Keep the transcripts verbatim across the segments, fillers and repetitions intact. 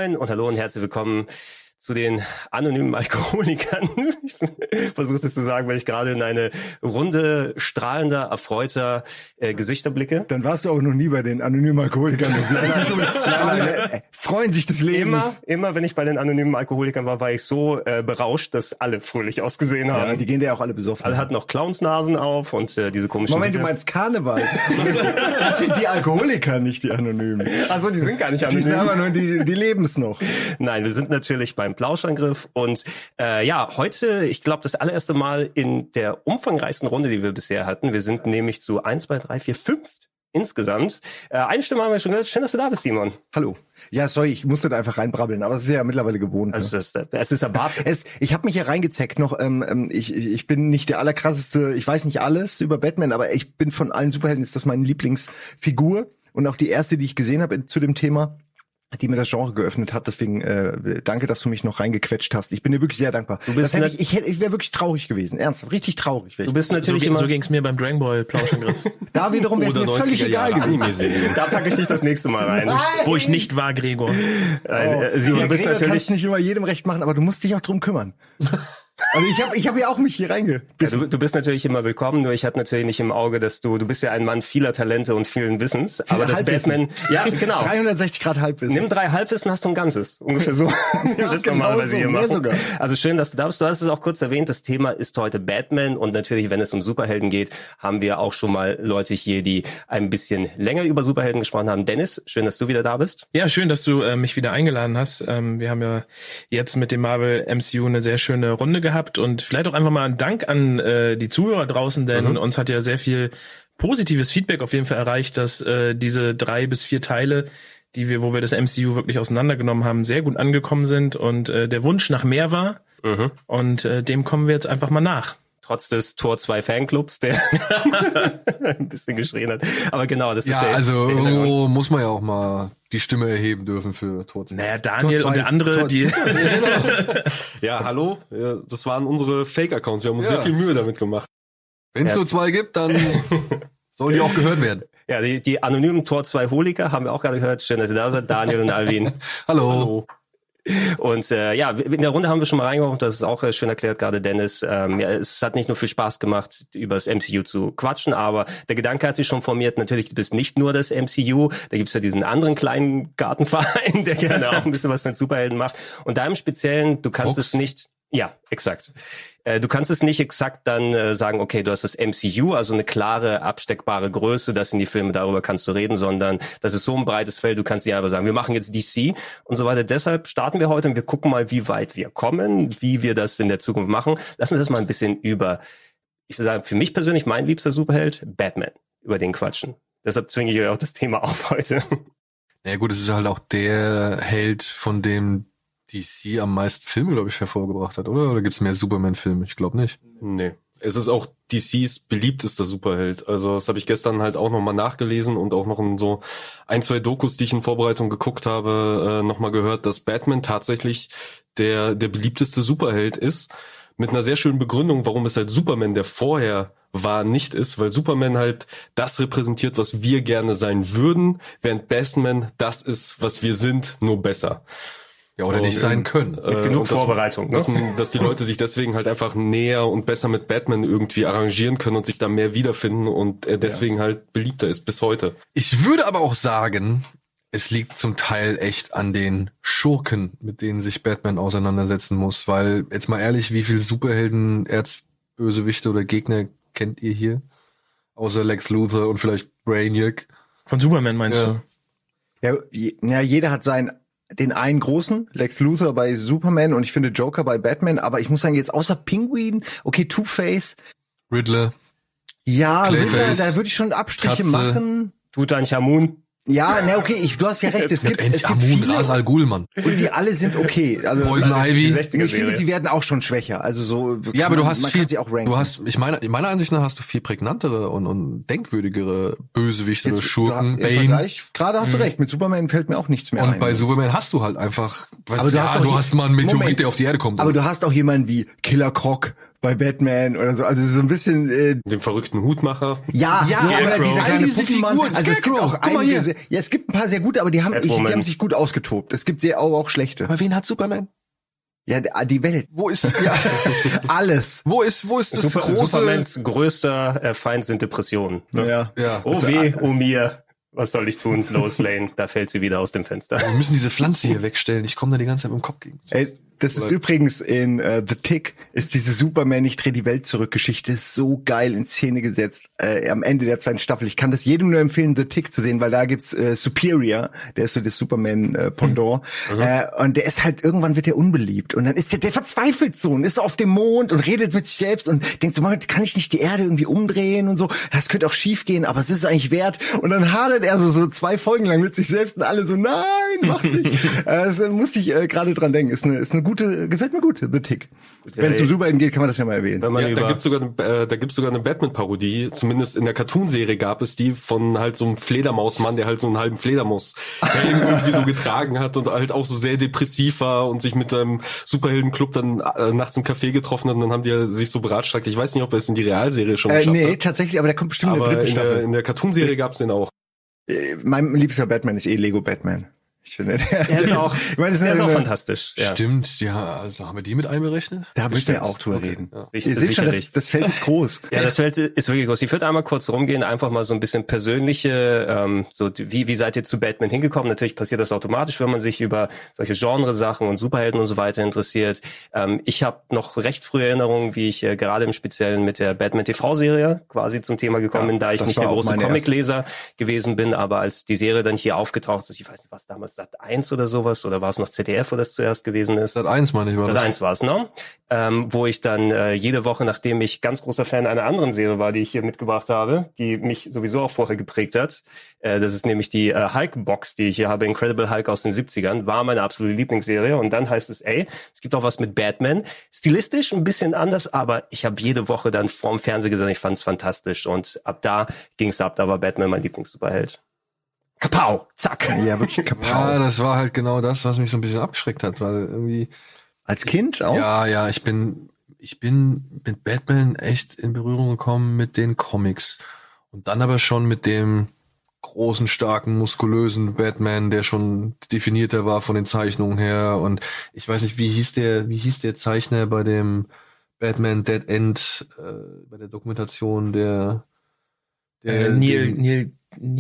Moin und hallo und herzlich willkommen zu den anonymen Alkoholikern. Ich versuche es zu sagen, weil ich gerade in eine Runde strahlender, erfreuter äh, Gesichter blicke. Dann warst du auch noch nie bei den anonymen Alkoholikern. Alle freuen sich des Lebens. Immer, immer, wenn ich bei den anonymen Alkoholikern war, war ich so äh, berauscht, dass alle fröhlich ausgesehen haben. Ja, die gehen ja auch alle besoffen. Alle hatten noch Clownsnasen auf und äh, diese komischen... Moment, Hüte. Du meinst Karneval. Das sind die Alkoholiker, nicht die Anonymen. Achso, die sind gar nicht anonym. Die sind aber nur, die, die leben es noch. Nein, wir sind natürlich beim Plauschangriff und äh, ja, heute, ich glaube, das allererste Mal in der umfangreichsten Runde, die wir bisher hatten. Wir sind nämlich zu eins, zwei, drei, vier, fünf insgesamt. Äh, eine Stimme haben wir schon gehört. Schön, dass du da bist, Simon. Hallo. Ja, sorry, ich musste da einfach reinbrabbeln, aber es ist ja mittlerweile gewohnt. Also ne? das, es ist erwartet. Es, ich habe mich hier reingezeckt noch. Ähm, ich, ich bin nicht der allerkrasseste, ich weiß nicht alles über Batman, aber ich bin von allen Superhelden, ist das meine Lieblingsfigur und auch die erste, die ich gesehen habe zu dem Thema, die mir das Genre geöffnet hat. Deswegen äh, danke, dass du mich noch reingequetscht hast. Ich bin dir wirklich sehr dankbar. Du bist ich ich, ich wäre wirklich traurig gewesen. Ernsthaft, richtig traurig. Du bist natürlich so, immer so ging's mir beim Dragon Ball Plauschangriff. Da wiederum wäre es mir völlig egal gewesen. Da packe ich dich das nächste Mal rein. Nein. Wo ich nicht war, Gregor. Nein, oh. äh, Simon, ja, du bist Gregor natürlich kannst nicht immer jedem recht machen, aber du musst dich auch drum kümmern. Also ich habe ich hab ja auch mich hier reingebissen. Ja, du, du bist natürlich immer willkommen, nur ich hatte natürlich nicht im Auge, dass du, du bist ja ein Mann vieler Talente und vielen Wissens. Viele aber das Batman, ja genau. dreihundertsechzig Grad Halbwissen. Nimm drei Halbwissen, hast du ein Ganzes. Ungefähr so. Ja, das genau normalerweise so, hier mehr machen. sogar. Also schön, dass du da bist. Du hast es auch kurz erwähnt, das Thema ist heute Batman und natürlich, wenn es um Superhelden geht, haben wir auch schon mal Leute hier, die ein bisschen länger über Superhelden gesprochen haben. Dennis, schön, dass du wieder da bist. Ja, schön, dass du äh, mich wieder eingeladen hast. Ähm, wir haben ja jetzt mit dem Marvel M C U eine sehr schöne Runde gehabt und vielleicht auch einfach mal einen Dank an äh, die Zuhörer draußen, denn mhm. uns hat ja sehr viel positives Feedback auf jeden Fall erreicht, dass äh, diese drei bis vier Teile, die wir, wo wir das M C U wirklich auseinandergenommen haben, sehr gut angekommen sind und äh, der Wunsch nach mehr war. Mhm. Und äh, dem kommen wir jetzt einfach mal nach. Trotz des Tor zwei Fanclubs, der ein bisschen geschrien hat. Aber genau, das ist ja, der Ja, also irgendwo muss man ja auch mal die Stimme erheben dürfen für Tor zwei. Naja, Daniel und der andere, Tor die... Ja, hallo, ja, das waren unsere Fake-Accounts. Wir haben uns ja. sehr viel Mühe damit gemacht. Wenn es ja. nur zwei gibt, dann sollen die auch gehört werden. Ja, die, die anonymen Tor zwei Holiker haben wir auch gerade gehört. Schön, dass ihr da seid, Daniel und Alvin. Hallo. Hallo. Und äh, ja, in der Runde haben wir schon mal reingeworfen, das ist auch äh, schön erklärt, gerade Dennis. Ähm, ja, es hat nicht nur viel Spaß gemacht, über das M C U zu quatschen, aber der Gedanke hat sich schon formiert, natürlich, du bist nicht nur das M C U, da gibt's ja diesen anderen kleinen Gartenverein, der gerne auch ein bisschen was mit Superhelden macht. Und da im Speziellen, du kannst Fox. es nicht... Ja, exakt. Äh, du kannst es nicht exakt dann äh, sagen, okay, du hast das M C U, also eine klare, absteckbare Größe, das sind die Filme, darüber kannst du reden, sondern das ist so ein breites Feld, du kannst nicht einfach sagen, wir machen jetzt D C und so weiter. Deshalb starten wir heute und wir gucken mal, wie weit wir kommen, wie wir das in der Zukunft machen. Lassen wir das mal ein bisschen über, ich würde sagen, für mich persönlich mein liebster Superheld, Batman, über den quatschen. Deshalb zwinge ich euch auch das Thema auf heute. Ja gut, es ist halt auch der Held, von dem D C am meisten Filme, glaube ich, hervorgebracht hat, oder? Oder gibt's mehr Superman-Filme? Ich glaube nicht. Nee. Es ist auch D Cs beliebtester Superheld. Also das habe ich gestern halt auch nochmal nachgelesen und auch noch in so ein, zwei Dokus, die ich in Vorbereitung geguckt habe, äh, nochmal gehört, dass Batman tatsächlich der der beliebteste Superheld ist. Mit einer sehr schönen Begründung, warum es halt Superman, der vorher war, nicht ist, weil Superman halt das repräsentiert, was wir gerne sein würden, während Batman das ist, was wir sind, nur besser. Ja, oder nicht sein können. Mit genug dass, Vorbereitung. Dass, ne? dass die Leute sich deswegen halt einfach näher und besser mit Batman irgendwie arrangieren können und sich da mehr wiederfinden und er deswegen ja. halt beliebter ist bis heute. Ich würde aber auch sagen, es liegt zum Teil echt an den Schurken, mit denen sich Batman auseinandersetzen muss, weil, jetzt mal ehrlich, wie viel Superhelden, Erzbösewichte oder Gegner kennt ihr hier? Außer Lex Luthor und vielleicht Brainiac. Von Superman meinst ja. Ja, ja, jeder hat seinen den einen großen, Lex Luthor bei Superman und ich finde Joker bei Batman, aber ich muss sagen, jetzt außer Pinguin, okay, Two-Face. Riddler. Ja, Riddler, Clayface, da würde ich schon Abstriche Katze. machen. Tutanchamun. Ja, na okay, ich, du hast ja recht, es gibt, es gibt Amun, viele Ras Al Ghul, Mann. und sie alle sind okay. Also Poison Ivy. ich finde, sie werden auch schon schwächer. Also so. Ja, aber man, du hast man viel, kann sie auch ranken. du hast, ich meine, meiner Ansicht nach hast du viel prägnantere und, und denkwürdigere Bösewichte oder Schurken. Du, im Vergleich, gerade hast du recht, mit Superman fällt mir auch nichts mehr und ein. bei Superman hast du halt einfach, weil Aber du ja, hast doch du hier- hast mal einen Meteorit, Moment. der auf die Erde kommt. Aber du hast auch jemanden wie Killer Croc bei Batman oder so. Also so ein bisschen äh, Den verrückten Hutmacher. ja, Ja, so, oder Scarecrow. dieser kleine All diese Puppenmann. Figuren. Also es gibt Scarecrow, auch guck mal einige, hier. sehr, ja, es gibt ein paar sehr gute, aber die haben, ich, die Catwoman. haben sich gut ausgetobt. Es gibt sehr auch, auch schlechte. Aber wen hat Superman? Ja, die Welt. Wo ist, ja, Alles. wo ist, wo ist das Super, große? Supermans größter äh, Feind sind Depressionen. Ne? Ja. Ja. Oh weh, oh mir. Was soll ich tun? Lois Lane, da fällt sie wieder aus dem Fenster. Wir müssen diese Pflanze hier wegstellen. Ich komme da die ganze Zeit mit dem Kopf gegen. Ey, das ist übrigens in uh, The Tick, ist diese Superman, ich dreh die Welt zurück Geschichte so geil in Szene gesetzt äh, am Ende der zweiten Staffel. Ich kann das jedem nur empfehlen, The Tick zu sehen, weil da gibt's äh, Superior, der ist so das Superman-Pendant. Mhm. Äh, und der ist halt, irgendwann wird der unbeliebt. Und dann ist der, der verzweifelt so und ist so auf dem Mond und redet mit sich selbst und denkt so, Mann, kann ich nicht die Erde irgendwie umdrehen und so? Das könnte auch schief gehen, aber es ist eigentlich wert. Und dann hadert er so, so zwei Folgen lang mit sich selbst und alle so, nein, mach's nicht. äh, das muss ich äh, gerade dran denken. Ist eine, ist eine gute, gefällt mir gut, The Tick. Wenn es um Superhelden geht, kann man das ja mal erwähnen. Wenn man Ja, über, da gibt's sogar eine, äh, da gibt's sogar eine Batman-Parodie. Zumindest in der Cartoonserie gab es die von halt so einem Fledermausmann, der halt so einen halben Fledermaus der ihn irgendwie so getragen hat und halt auch so sehr depressiv war und sich mit einem Superheldenclub dann äh, nachts im Café getroffen hat und dann haben die ja sich so beratschlagt. Ich weiß nicht, ob er es in die Realserie schon Äh, geschafft nee, hat. tatsächlich, aber der kommt bestimmt in der Aber dritten in der, Staffel. in der Cartoonserie gab's den auch. Äh, Mein liebster Batman ist eh Lego Batman. Ich finde, der er ist auch, ich meine, das er ist auch eine- fantastisch. Ja. Stimmt, ja, also haben wir die mit einberechnet? Da müssen wir Bestimmt. auch drüber reden. Ja. Sicher- Ihr seht schon, das, sicherlich. das Feld ist groß. Ja, das Feld ist wirklich groß. Ich würde einmal kurz rumgehen, einfach mal so ein bisschen persönliche, ähm, so wie wie seid ihr zu Batman hingekommen? Natürlich passiert das automatisch, wenn man sich über solche Genre-Sachen und Superhelden und so weiter interessiert. Ähm, ich habe noch recht frühe Erinnerungen, wie ich äh, gerade im Speziellen mit der Batman-T V-Serie quasi zum Thema gekommen Ja, bin, da ich das nicht war der auch große meine Comicleser gewesen bin, aber als die Serie dann hier aufgetaucht ist, ich weiß nicht, was damals Sat eins oder sowas, oder war es noch Z D F, wo das zuerst gewesen ist? Sat eins meine ich war Sat das. eins war es, ne? Ähm, wo ich dann äh, jede Woche, nachdem ich ganz großer Fan einer anderen Serie war, die ich hier mitgebracht habe, die mich sowieso auch vorher geprägt hat, äh, das ist nämlich die äh, Hulk-Box, die ich hier habe, Incredible Hulk aus den siebzigern, war meine absolute Lieblingsserie. Und dann heißt es, ey, es gibt auch was mit Batman. Stilistisch ein bisschen anders, aber ich habe jede Woche dann vorm Fernseher gesehen, ich fand es fantastisch. Und ab da ging's ab, da war Batman mein Lieblingssuperheld. Kapau, zack. Ja, wirklich kaputt. Ja, das war halt genau das, was mich so ein bisschen abgeschreckt hat, weil irgendwie, Als Kind auch? ja, ja, ich bin, ich bin mit Batman echt in Berührung gekommen mit den Comics und dann aber schon mit dem großen, starken, muskulösen Batman, der schon definierter war von den Zeichnungen her und ich weiß nicht, wie hieß der, wie hieß der Zeichner bei dem Batman Dead End, äh, bei der Dokumentation, der, der Äh, Neil, den- Neil,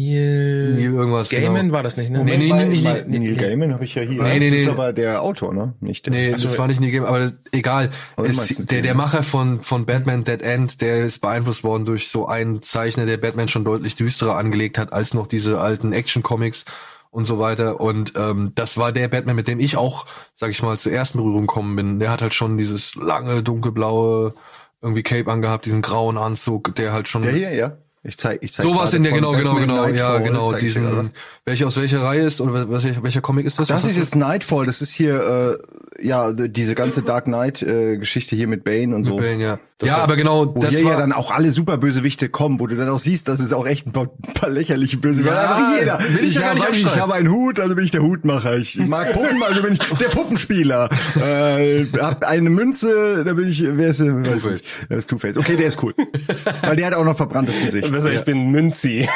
Neil, Neil irgendwas, Gaiman genau. war das nicht, ne? Nee, nee, Weil- nee, nee, weil nee, Neil nee. Gaiman habe ich ja hier. Nee, nee, das ist nee. aber der Autor, ne? Nicht der. Nee, Ach so, das war nicht Neil Gaiman, aber egal. Aber du Es, meinst der, den, der ja. Macher von, von Batman Dead End, der ist beeinflusst worden durch so einen Zeichner, der Batman schon deutlich düsterer angelegt hat, als noch diese alten Action-Comics und so weiter. Und ähm, das war der Batman, mit dem ich auch, sag ich mal, zur ersten Berührung gekommen bin. Der hat halt schon dieses lange, dunkelblaue irgendwie Cape angehabt, diesen grauen Anzug, der halt schon... Der hier, ja. Ich zeig, ich zeig Sowas gerade in der, von genau, genau, Batman genau, ja, Nightfall, genau, zeig ich dir gerade diesen, was. welcher aus welcher Reihe ist, oder welcher, welcher Comic ist das? Das Was ist hast jetzt Nightfall, das ist hier, äh, ja, die- diese ganze Dark Knight-Geschichte hier mit Bane und du? so. Bane, ja. Das Ja, war- aber genau, Wo das hier war... ja dann auch alle super Bösewichte kommen, wo du dann auch siehst, dass es auch echt ein paar, ein paar lächerliche Bösewichte. Ja, Einfach jeder. will ich ja gar habe, nicht ich abstreiten. habe einen Hut, also bin ich der Hutmacher. Ich mag Puppen, also bin ich der Puppenspieler. äh, hab eine Münze, da bin ich, wer ist der? Two-Face. Das ist Two-Face. Okay, der ist cool. Weil der hat auch noch verbranntes Gesicht. Besser, ich bin Münzi.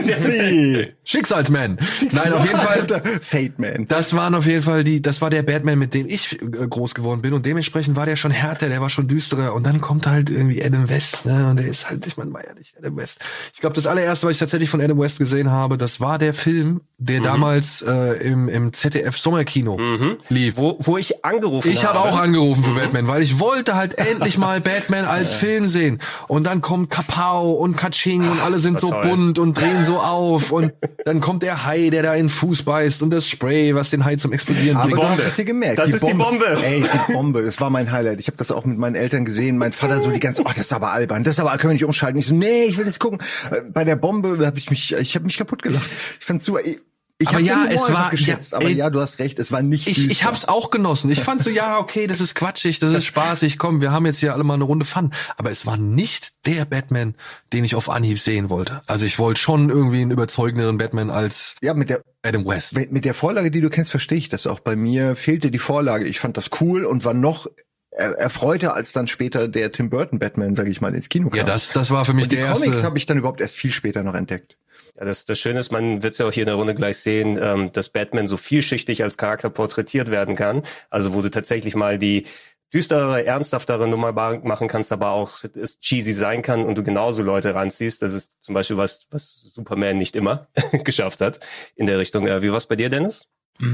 Sie. Schicksalsman. Nein, auf jeden Fall. Alter, Fate Man. Das waren auf jeden Fall die, das war der Batman, mit dem ich äh, groß geworden bin und dementsprechend war der schon härter, der war schon düsterer und dann kommt halt irgendwie Adam West, ne, und der ist halt, ich meine, war ja nicht Adam West. Ich glaube, das allererste, was ich tatsächlich von Adam West gesehen habe, das war der Film, der Mhm. damals äh, im, im Z D F Sommerkino lief. Wo, wo ich angerufen Ich habe habe. auch angerufen für Batman, weil ich wollte halt endlich mal Batman als Film sehen. Und dann kommt Kapau und Katsching und alle sind war so toll. bunt und drehen so auf. Und dann kommt der Hai, der da in den Fuß beißt und das Spray, was den Hai zum Explodieren Aber bringt. du Bombe. hast es dir gemerkt. Das ist die Bombe. Ey, die Bombe. Es war mein Highlight. Ich habe das auch mit meinen Eltern gesehen. Mein Vater so die ganze, oh, das ist aber albern. Das ist aber, können wir nicht umschalten. Ich so, nee, ich will das gucken. Äh, Bei der Bombe habe ich mich, ich habe mich kaputt gelacht. Ich fand's super. Ich, ich Aber hab ja, den Humor es einfach war- geschätzt. ja, aber ey, ja, du hast recht. Es war nicht Ich, düster. ich hab's auch genossen. Ich fand so, ja, okay, das ist quatschig, das ist spaßig, komm, wir haben jetzt hier alle mal eine Runde Fun. Aber es war nicht der Batman, den ich auf Anhieb sehen wollte. Also ich wollte schon irgendwie einen überzeugenderen Batman als Ja, mit der Adam West. mit mit der Vorlage, die du kennst, verstehe ich das auch. Bei mir fehlte die Vorlage. Ich fand das cool und war noch erfreuter als dann später der Tim Burton Batman, sage ich mal, ins Kino kam. Ja, das, das war für mich Und die der erste. Comics habe ich dann überhaupt erst viel später noch entdeckt. Ja, das, das Schöne ist, man wird es ja auch hier in der Runde gleich sehen, ähm, dass Batman so vielschichtig als Charakter porträtiert werden kann. Also wo du tatsächlich mal die düstere, ernsthaftere Nummer machen kannst, aber auch es cheesy sein kann und du genauso Leute ranziehst. Das ist zum Beispiel was, was Superman nicht immer geschafft hat in der Richtung. Äh, wie war's bei dir, Dennis?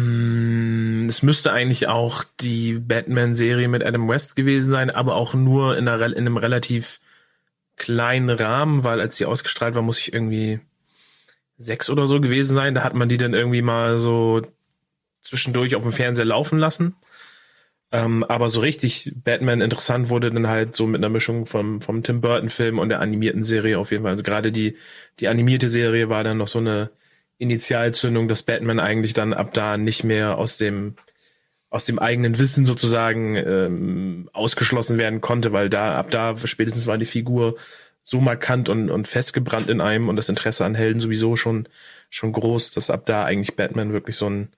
Mm, es müsste eigentlich auch die Batman-Serie mit Adam West gewesen sein, aber auch nur in, einer, in einem relativ kleinen Rahmen, weil als die ausgestrahlt war, muss ich irgendwie sechs oder so gewesen sein. Da hat man die dann irgendwie mal so zwischendurch auf dem Fernseher laufen lassen. Ähm, aber so richtig Batman interessant wurde dann halt so mit einer Mischung vom, vom Tim Burton-Film und der animierten Serie auf jeden Fall. Also gerade die, die animierte Serie war dann noch so eine Initialzündung, dass Batman eigentlich dann ab da nicht mehr aus dem, aus dem eigenen Wissen sozusagen ähm, ausgeschlossen werden konnte, weil da, ab da spätestens war die Figur so markant und, und festgebrannt in einem und das Interesse an Helden sowieso schon, schon groß, dass ab da eigentlich Batman wirklich so ein,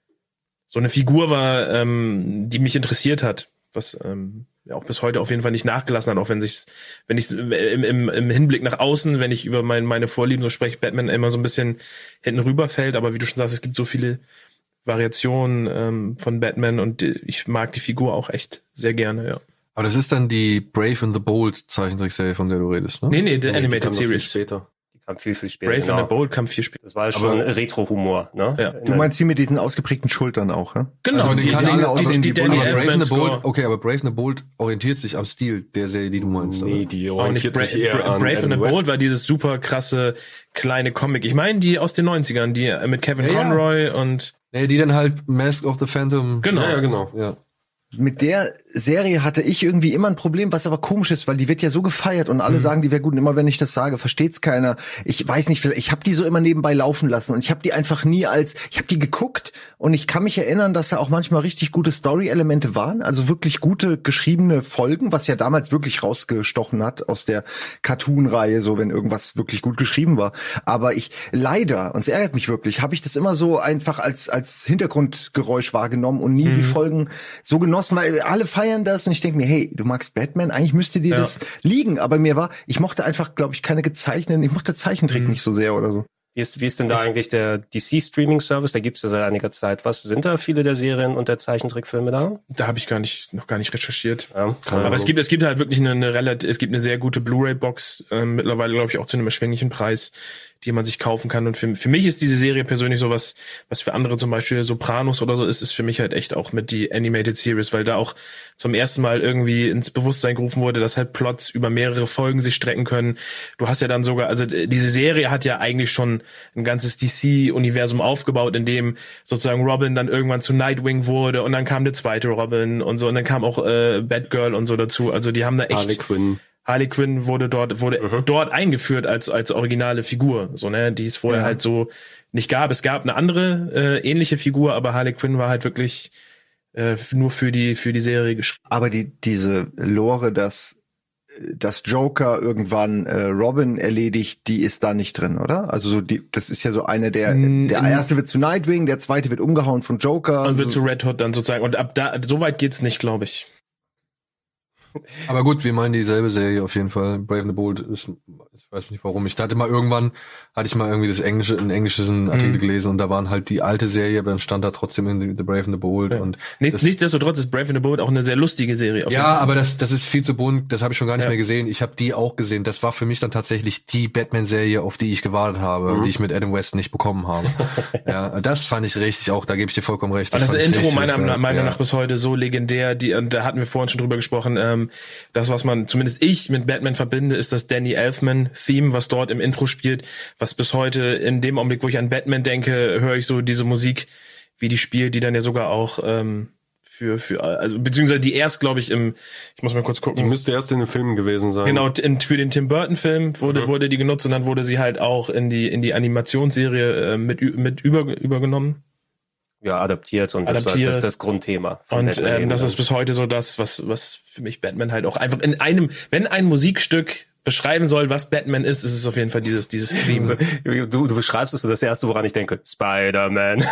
so eine Figur war, ähm, die mich interessiert hat, was ähm, ja auch bis heute auf jeden Fall nicht nachgelassen hat, auch wenn sich, wenn ich im, im, im Hinblick nach außen, wenn ich über mein, meine Vorlieben so spreche, Batman immer so ein bisschen hinten rüberfällt, aber wie du schon sagst, es gibt so viele Variationen ähm, von Batman und ich mag die Figur auch echt sehr gerne, ja. Aber das ist dann die Brave and the Bold Zeichentrickserie, von der du redest, ne? Nee, nee, der Nee, die Animated kam noch viel Series. später. Kam viel, viel später. Brave genau. and the Bold kam viel später. Das war schon Retro-Humor, ne? Ja. Du meinst die mit diesen ausgeprägten Schultern auch, ja? Genau, Also die, die die, kann die, alle die, aussehen die wie Danny aber Brave Elfman and the Bold, Score. okay, aber Brave and the Bold orientiert sich am Stil der Serie, die du meinst, Nee, oder? die Auch nicht orientiert Bra sich eher Bra an Brave and the Adam West. Bold war dieses super krasse kleine Comic. Ich meine die aus den neunzigern, die mit Kevin Ja, ja. Conroy und Nee, die dann halt Mask of the Phantom. genau. Ja, ja, genau. Ja. Mit der Serie hatte ich irgendwie immer ein Problem, was aber komisch ist, weil die wird ja so gefeiert und alle mhm. sagen, die wäre gut. Und immer wenn ich das sage, versteht's keiner. Ich weiß nicht, ich habe die so immer nebenbei laufen lassen und ich habe die einfach nie als, ich habe die geguckt und ich kann mich erinnern, dass da auch manchmal richtig gute Story-Elemente waren, also wirklich gute geschriebene Folgen, was ja damals wirklich rausgestochen hat aus der Cartoon-Reihe, so wenn irgendwas wirklich gut geschrieben war. Aber ich leider, und es ärgert mich wirklich, habe ich das immer so einfach als als Hintergrundgeräusch wahrgenommen und nie mhm. die Folgen so genossen, weil alle feiern das und ich denke mir, hey, du magst Batman, eigentlich müsste dir Ja. das liegen, aber mir war, ich mochte einfach, glaube ich, keine gezeichneten, ich mochte Zeichentrick Mhm. nicht so sehr oder so. Wie ist, wie ist denn da eigentlich der D C-Streaming-Service? Da gibt's ja seit einiger Zeit. Was sind da viele der Serien und der Zeichentrickfilme da? Da habe ich gar nicht noch gar nicht recherchiert. Ja, Aber es gibt es gibt halt wirklich eine, eine relativ es gibt eine sehr gute Blu-ray-Box ähm, mittlerweile, glaube ich, auch zu einem erschwinglichen Preis, die man sich kaufen kann. Und für, für mich ist diese Serie persönlich sowas, was für andere zum Beispiel Sopranos oder so ist, ist für mich halt echt auch mit die Animated Series, weil da auch zum ersten Mal irgendwie ins Bewusstsein gerufen wurde, dass halt Plots über mehrere Folgen sich strecken können. Du hast ja dann sogar, also diese Serie hat ja eigentlich schon ein ganzes D C-Universum aufgebaut, in dem sozusagen Robin dann irgendwann zu Nightwing wurde und dann kam der zweite Robin und so und dann kam auch äh, Batgirl und so dazu. Also die haben da echt Harley Quinn. Harley Quinn wurde dort wurde Mhm. dort eingeführt als als originale Figur, so ne, die es vorher Ja. halt so nicht gab. Es gab eine andere äh, ähnliche Figur, aber Harley Quinn war halt wirklich äh, nur für die für die Serie geschrieben. Aber die diese Lore, dass dass Joker irgendwann äh, Robin erledigt, die ist da nicht drin, oder? Also so die, das ist ja so eine der Mm, der in- erste wird zu Nightwing, der zweite wird umgehauen von Joker. Und wird so, zu Red Hood dann sozusagen und ab da so weit geht's nicht, glaube ich. Aber gut, wir meinen dieselbe Serie auf jeden Fall. Brave and the Bold ist, ich weiß nicht warum. Ich hatte mal irgendwann, hatte ich mal irgendwie das englische, einen englischen Artikel Mhm. gelesen und da waren halt die alte Serie, aber dann stand da trotzdem in The, the Brave and the Bold Ja. und Nicht, das, nichtsdestotrotz ist Brave and the Bold auch eine sehr lustige Serie. auf jeden ja, Fall. aber das, das ist viel zu bunt, das habe ich schon gar nicht Ja. mehr gesehen. Ich habe die auch gesehen. Das war für mich dann tatsächlich die Batman-Serie, auf die ich gewartet habe, Mhm. die ich mit Adam West nicht bekommen habe. Ja, das fand ich richtig auch, da gebe ich dir vollkommen recht. Das, das fand ich Intro richtig, meiner richtig geil. Meinung Ja. nach bis heute so legendär, die, und da hatten wir vorhin schon drüber gesprochen, ähm, das, was man, zumindest ich mit Batman verbinde, ist das Danny Elfman-Theme, was dort im Intro spielt, was bis heute in dem Augenblick, wo ich an Batman denke, höre ich so diese Musik, wie die spielt, die dann ja sogar auch ähm, für, für, also beziehungsweise die erst, glaube ich, im, ich muss mal kurz Die gucken, müsste erst in den Filmen gewesen sein. genau, in, für den Tim Burton-Film wurde, Mhm. wurde die genutzt und dann wurde sie halt auch in die, in die Animationsserie äh, mit, ü- mit über, übergenommen. Ja, adaptiert und das Adaptiert. war das, das Grundthema. von Und Batman ähm, eben das dann. ist bis heute so das, was was für mich Batman halt auch einfach in einem, wenn ein Musikstück beschreiben soll, was Batman ist, ist es auf jeden Fall dieses dieses Theme. Du, du beschreibst es so das erste, woran ich denke. Spider-Man.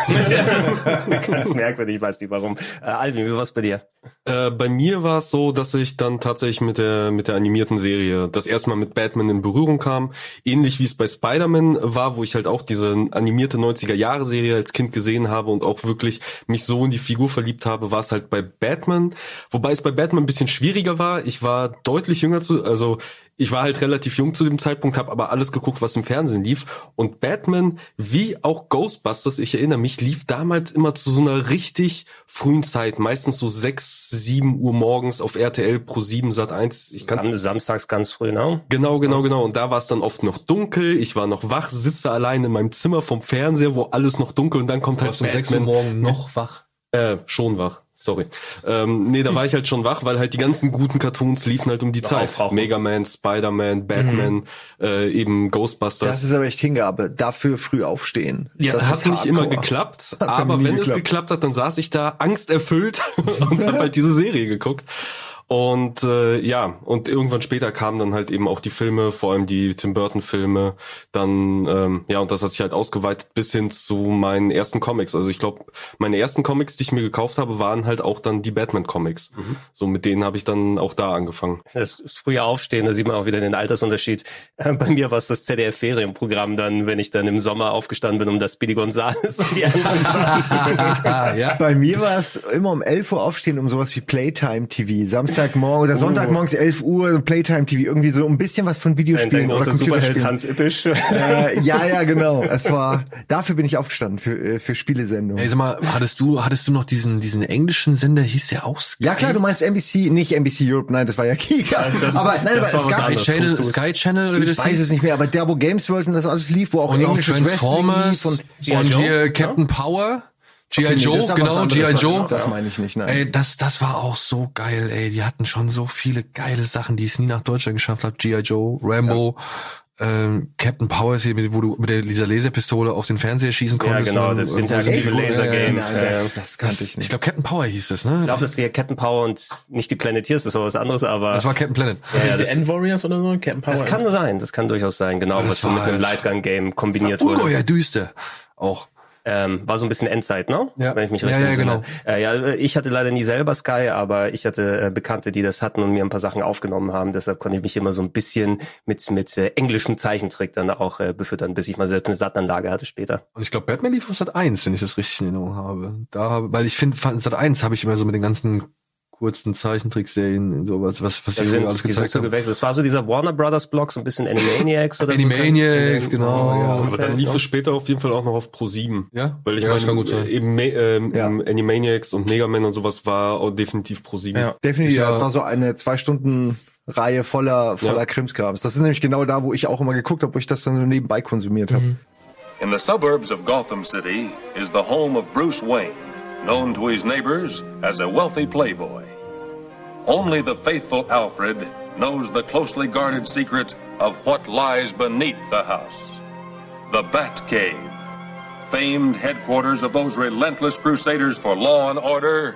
Ganz merkwürdig, ich weiß nicht warum. Äh, Alvin, wie war's bei dir? Äh, bei mir war es so, dass ich dann tatsächlich mit der mit der animierten Serie das erste Mal mit Batman in Berührung kam. Ähnlich wie es bei Spider-Man war, wo ich halt auch diese animierte neunziger-Jahre-Serie als Kind gesehen habe und auch wirklich mich so in die Figur verliebt habe, war es halt bei Batman. Wobei es bei Batman ein bisschen schwieriger war. Ich war deutlich jünger zu, also ich war halt relativ jung zu dem Zeitpunkt, habe aber alles geguckt, was im Fernsehen lief. Und Batman, wie auch Ghostbusters, ich erinnere mich, lief damals immer zu so einer richtig frühen Zeit, meistens so sechs, sieben Uhr morgens auf R T L Pro sieben Sat eins. Ich kann Sam Samstags ganz früh, ne? Genau, genau, genau. Und da war es dann oft noch dunkel. Ich war noch wach, sitze allein in meinem Zimmer vom Fernseher, wo alles noch dunkel und dann kommt halt um sechs Uhr morgen noch wach. Äh, schon wach. Sorry. Ähm, nee, da war ich halt schon wach, weil halt die ganzen guten Cartoons liefen halt um die Zeit. Aufrauchen. Mega Man, Spider-Man, Batman, mhm. äh, eben Ghostbusters. Das ist aber echt Hingabe. Dafür früh aufstehen. Ja, das hat ist nicht hardcore. immer geklappt, Hat aber nie wenn geklappt. es geklappt hat, dann saß ich da angsterfüllt und habe halt diese Serie geguckt. Und äh, ja, und irgendwann später kamen dann halt eben auch die Filme, vor allem die Tim Burton Filme, dann ähm, ja, und das hat sich halt ausgeweitet bis hin zu meinen ersten Comics. Also ich glaube, meine ersten Comics, die ich mir gekauft habe, waren halt auch dann die Batman Comics. Mhm. So mit denen habe ich dann auch da angefangen. Das frühe Aufstehen, da sieht man auch wieder den Altersunterschied. Bei mir war es das Z D F-Ferienprogramm dann, wenn ich dann im Sommer aufgestanden bin, um das Speedy Gonzales und die anderen Sachen zu gucken. Ja. Bei mir war es immer um elf Uhr aufstehen, um sowas wie Playtime T V. Samstagmorgen oder Sonntagmorgens elf Uhr, Playtime T V, irgendwie so ein bisschen was von Dein, dein Videospielen oder großer Superheld Computerspielen. Hans Ippisch. Äh, ja, ja, genau. Es war, dafür bin ich aufgestanden, für, äh, für Spielesendungen. Ey, sag mal, hattest du, hattest du noch diesen, diesen englischen Sender, hieß der auch Sky? Ja klar, du meinst N B C, nicht N B C Europe, nein, das war ja Kika. Also das- aber nein, das aber war es was gab, anderes. Sky Channel, tust du es? Sky Channel oder wie ich das weiß hieß? es nicht mehr, aber der, wo Games World und das alles lief, wo auch Und auch englisches Wrestling Transformers lief und G I. und Joe, hier Captain Power, G I. Nee, Joe, das ist aber was genau, anderes, G I. das- Joe. Das meine ich nicht, nein. Ey, das, das war auch so geil, ey. Die hatten schon so viele geile Sachen, die es nie nach Deutschland geschafft hat. G I. Joe, Rambo, ähm, Captain Power ist hier, mit- wo du mit der, dieser Laserpistole auf den Fernseher schießen Ja, konntest. genau, und dann das irgendwo interaktive so- Lasergame. Nein, äh, das, das kannte ich Ich nicht. glaube, Captain Power hieß es, ne? Ich glaube, das ist hier Captain Power und nicht die Planeteers, das war was anderes, aber Das war Captain Planet. ja, ja, die das, End Warriors oder so, Captain Power. das kann sein, das kann durchaus sein, genau, das was so war mit einem halt- Lightgun-Game kombiniert wurde. Ungeheuer düster. Auch. Ähm, war so ein bisschen Endzeit, ne? Ja. Wenn ich mich Ja, recht ja, entsinne. genau. Äh, ja, ich hatte leider nie selber Sky, aber ich hatte äh, Bekannte, die das hatten und mir ein paar Sachen aufgenommen haben. Deshalb konnte ich mich immer so ein bisschen mit mit äh, englischem Zeichentrick dann auch äh, befüttern, bis ich mal selbst eine Sattanlage hatte später. Und ich glaube, Batman lief auf Sat eins, wenn ich das richtig in Erinnerung habe. Da habe, weil ich finde, Sat eins habe ich immer so mit den ganzen kurzen Zeichentrickserien, sowas, was, was Da die sind, früher alles die sind gezeigt so haben. gewechselt. Das war so dieser Warner Brothers Block, so ein bisschen Animaniacs oder Animaniacs, so. genau, ja. Aber dann lief es später auf jeden Fall auch noch auf Pro sieben. Ja? Weil ich Ja, das kann meine, gut sein. eben Me- ähm, Ja. Animaniacs und Mega Man und sowas war auch definitiv Pro sieben. Ja. Definitiv, Ist ja- das war so eine zwei Stunden Reihe voller voller Ja. Krimskrams. Das ist nämlich genau da, wo ich auch immer geguckt habe, wo ich das dann so nebenbei konsumiert habe. In the suburbs of Gotham City is the home of Bruce Wayne, known to his neighbors as a wealthy playboy. Only the faithful Alfred knows the closely guarded secret of what lies beneath the house. The Batcave, famed headquarters of those relentless crusaders for law and order,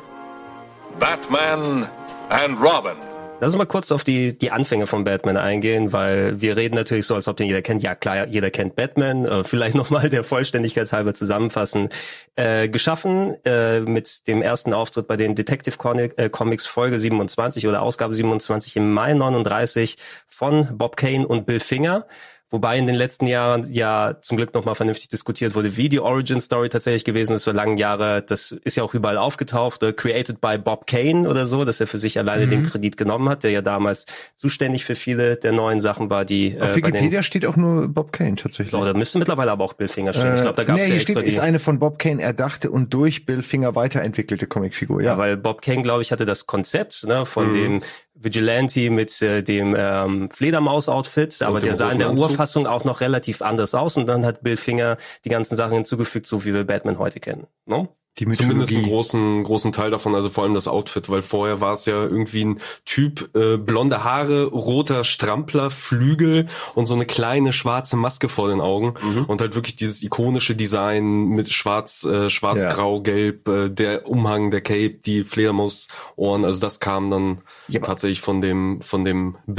Batman and Robin. Lass uns mal kurz auf die die Anfänge von Batman eingehen, weil wir reden natürlich so, als ob den jeder kennt. Ja klar, jeder kennt Batman. Äh, vielleicht nochmal der Vollständigkeit halber zusammenfassen. Äh, geschaffen äh, mit dem ersten Auftritt bei den Detective Comic, äh, Comics Folge siebenundzwanzig oder Ausgabe siebenundzwanzig im Mai neununddreißig von Bob Kane und Bill Finger. Wobei in den letzten Jahren ja zum Glück nochmal vernünftig diskutiert wurde, wie die Origin-Story tatsächlich gewesen ist für lange Jahre. Das ist ja auch überall aufgetaucht, äh, created by Bob Kane oder so, dass er für sich alleine mhm. den Kredit genommen hat, der ja damals zuständig für viele der neuen Sachen war, die Auf äh, Wikipedia bei den, steht auch nur Bob Kane tatsächlich. oh, da müsste mittlerweile aber auch Bill Finger stehen. Ich glaube, da gab es nee, ja hier extra steht, die... ist eine von Bob Kane erdachte und durch Bill Finger weiterentwickelte Comicfigur. Ja, Ja, weil Bob Kane, glaube ich, hatte das Konzept ne, von Mhm. dem Vigilante mit äh, dem ähm, Fledermaus-Outfit, aber dem der sah in roten der Anzug. Urfassung auch noch relativ anders aus und dann hat Bill Finger die ganzen Sachen hinzugefügt, so wie wir Batman heute kennen. Ne? die Zumindest einen Mythologie. großen, großen Teil davon, also vor allem das Outfit, weil vorher war es ja irgendwie ein Typ, äh, blonde Haare, roter Strampler, Flügel und so eine kleine schwarze Maske vor den Augen Mhm. und halt wirklich dieses ikonische Design mit schwarz, äh, schwarz, Ja. grau, gelb, äh, der Umhang, der Cape, die Fledermausohren, also das kam dann Ja, aber- tatsächlich von dem, von dem Bill.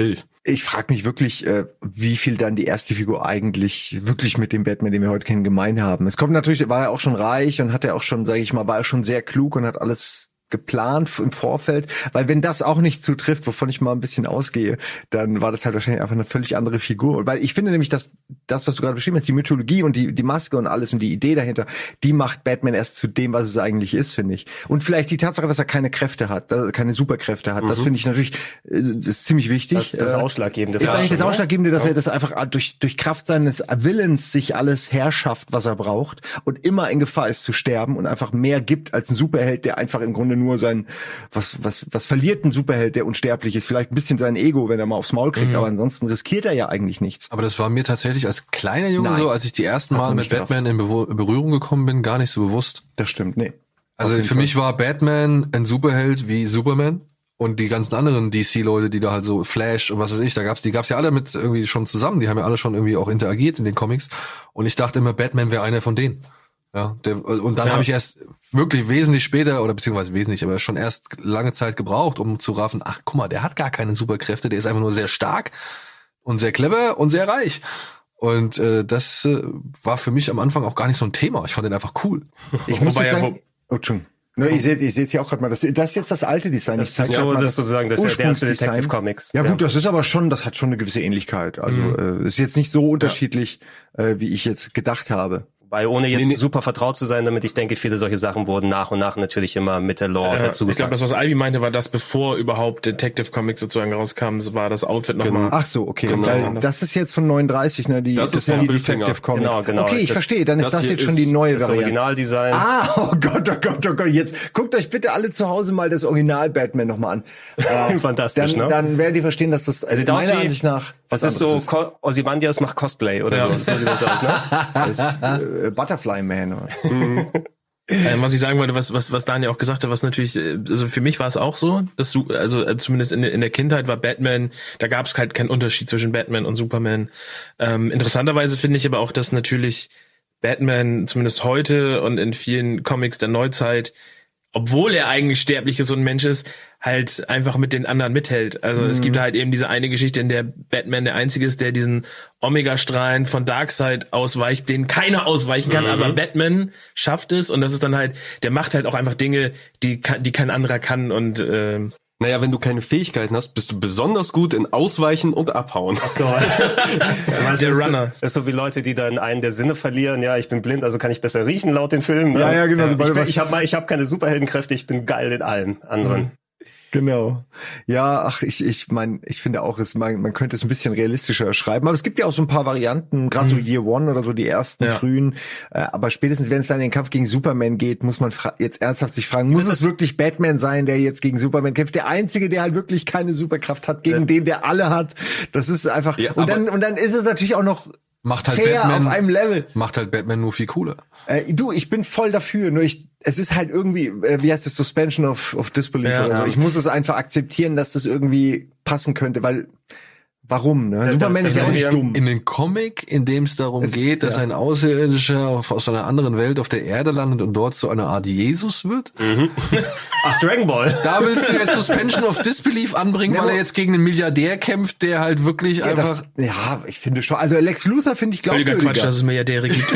Ich frage mich wirklich, äh, wie viel dann die erste Figur eigentlich wirklich mit dem Batman, den wir heute kennen, gemein haben. Es kommt natürlich, war er auch schon reich und hat er auch schon, sage ich mal, war er schon sehr klug und hat alles geplant im Vorfeld, weil wenn das auch nicht zutrifft, wovon ich mal ein bisschen ausgehe, dann war das halt wahrscheinlich einfach eine völlig andere Figur. Und weil ich finde nämlich, dass das, was du gerade beschrieben hast, die Mythologie und die die Maske und alles und die Idee dahinter, die macht Batman erst zu dem, was es eigentlich ist, finde ich. Und vielleicht die Tatsache, dass er keine Kräfte hat, dass er keine Superkräfte hat, mhm. das finde ich natürlich äh, das ist ziemlich wichtig. Das ist das Ausschlaggebende. Ist eigentlich das schon, Ausschlaggebende, dass ja. er das einfach durch durch Kraft seines Willens sich alles herschafft, was er braucht und immer in Gefahr ist zu sterben und einfach mehr gibt als ein Superheld, der einfach im Grunde nur sein, was, was, was verliert ein Superheld, der unsterblich ist? Vielleicht ein bisschen sein Ego, wenn er mal aufs Maul kriegt, mhm. aber ansonsten riskiert er ja eigentlich nichts. Aber das war mir tatsächlich als kleiner Junge Nein. so, als ich die ersten Mal mit Batman in Be- Berührung gekommen bin, gar nicht so bewusst. Das stimmt, nee. Also für mich war Batman ein Superheld wie Superman und die ganzen anderen D C-Leute, die da halt so Flash und was weiß ich, da gab's, die gab's ja alle mit irgendwie schon zusammen, die haben ja alle schon irgendwie auch interagiert in den Comics und ich dachte immer, Batman wäre einer von denen. Ja, der, und dann ja. habe ich erst wirklich wesentlich später, oder beziehungsweise wesentlich, aber schon erst lange Zeit gebraucht, um zu raffen, ach guck mal, der hat gar keine Superkräfte, der ist einfach nur sehr stark und sehr clever und sehr reich. Und äh, das äh, war für mich am Anfang auch gar nicht so ein Thema. Ich fand den einfach cool. Ich muss jetzt sagen, oh, Entschuldigung. Ne, ich sehe ich sehe hier auch gerade mal, das, das ist jetzt das alte Design. Das ich zeig ist so, mal das ist sozusagen das ist der erste Ursprungsdesign. Detective Comics. Ja, ja gut, das ist aber schon, das hat schon eine gewisse Ähnlichkeit. Also mhm. äh, ist jetzt nicht so unterschiedlich, ja. äh, wie ich jetzt gedacht habe. Weil ohne jetzt nee, nee. super vertraut zu sein, damit ich denke, viele solche Sachen wurden nach und nach natürlich immer mit der Lore Ja, dazu ich glaube, das, was Ivy meinte, war das, bevor überhaupt Detective Comics sozusagen rauskam, war das Outfit nochmal. Ach so, okay. Genau. Weil das ist jetzt von neununddreißig, ne? Die, Das das ist sind vom die Bildfinger. Detective Comics. Genau, genau. Okay, ich Das- verstehe. Dann ist das das hier jetzt schon die ist neue Das Variante. Originaldesign. Ah, oh Gott, oh Gott, oh Gott. Jetzt guckt euch bitte alle zu Hause mal das Original Batman nochmal an. Äh, Fantastisch, dann, ne? Dann werdet ihr verstehen, dass das also sieht aus meiner wie- Ansicht nach was Das ist so, anderes Co- Ozymandias macht Cosplay oder Ja. so. So sieht das aus, ne? Das ist, äh, Butterfly Man. Oder? Ähm, was ich sagen wollte, was, was, was Daniel auch gesagt hat, was natürlich, äh, also für mich war es auch so, dass du, also äh, zumindest in, in der Kindheit war Batman, da gab es halt keinen Unterschied zwischen Batman und Superman. Ähm, interessanterweise finde ich aber auch, dass natürlich Batman, zumindest heute und in vielen Comics der Neuzeit, obwohl er eigentlich sterblich ist und ein Mensch ist, halt einfach mit den anderen mithält. Also mhm. es gibt halt eben diese eine Geschichte, in der Batman der Einzige ist, der diesen Omega-Strahlen von Darkseid ausweicht, den keiner ausweichen kann, mhm. aber Batman schafft es und das ist dann halt, der macht halt auch einfach Dinge, die kann, die kein anderer kann und äh, Naja, wenn du keine Fähigkeiten hast, bist du besonders gut in Ausweichen und Abhauen. So. der der Runner. Das ist so wie Leute, die dann einen der Sinne verlieren. Ja, ich bin blind, also kann ich besser riechen laut den Filmen. Ne? Ja, ja, genau. Ich, bin, Was- ich habe ich hab keine Superheldenkräfte, ich bin geil in allem anderen. Mhm. Genau. Ja, ach, ich, ich mein, ich finde auch, es, man, man könnte es ein bisschen realistischer schreiben. Aber es gibt ja auch so ein paar Varianten, gerade so Year One oder so die ersten Ja. frühen. Äh, aber spätestens, wenn es dann in den Kampf gegen Superman geht, muss man fra- jetzt ernsthaft sich fragen, muss es wirklich Batman sein, der jetzt gegen Superman kämpft? Der Einzige, der halt wirklich keine Superkraft hat, gegen Ja. den, der alle hat. Das ist einfach, Ja, und dann, und dann ist es natürlich auch noch Macht halt fair Batman, auf einem Level. macht halt Batman nur viel cooler. Äh, du, ich bin voll dafür, nur ich, es ist halt irgendwie, äh, wie heißt das, Suspension of, of Disbelief Ja, oder so. ja. Ich muss es einfach akzeptieren, dass das irgendwie passen könnte, weil, warum, ne? Superman das- ist ja auch nicht wir- dumm. In den Comic, in dem es darum Es- geht, dass ja. ein Außerirdischer auf- aus einer anderen Welt auf der Erde landet und dort zu einer Art Jesus wird, Ach, Dragon Ball. da willst du jetzt Suspension of Disbelief anbringen, Ja, weil er aber- jetzt gegen einen Milliardär kämpft, der halt wirklich Ja, einfach... das, ja, ich finde schon, also Lex Luthor finde ich völliger glaubwürdiger. Quatsch, dass es Milliardäre gibt.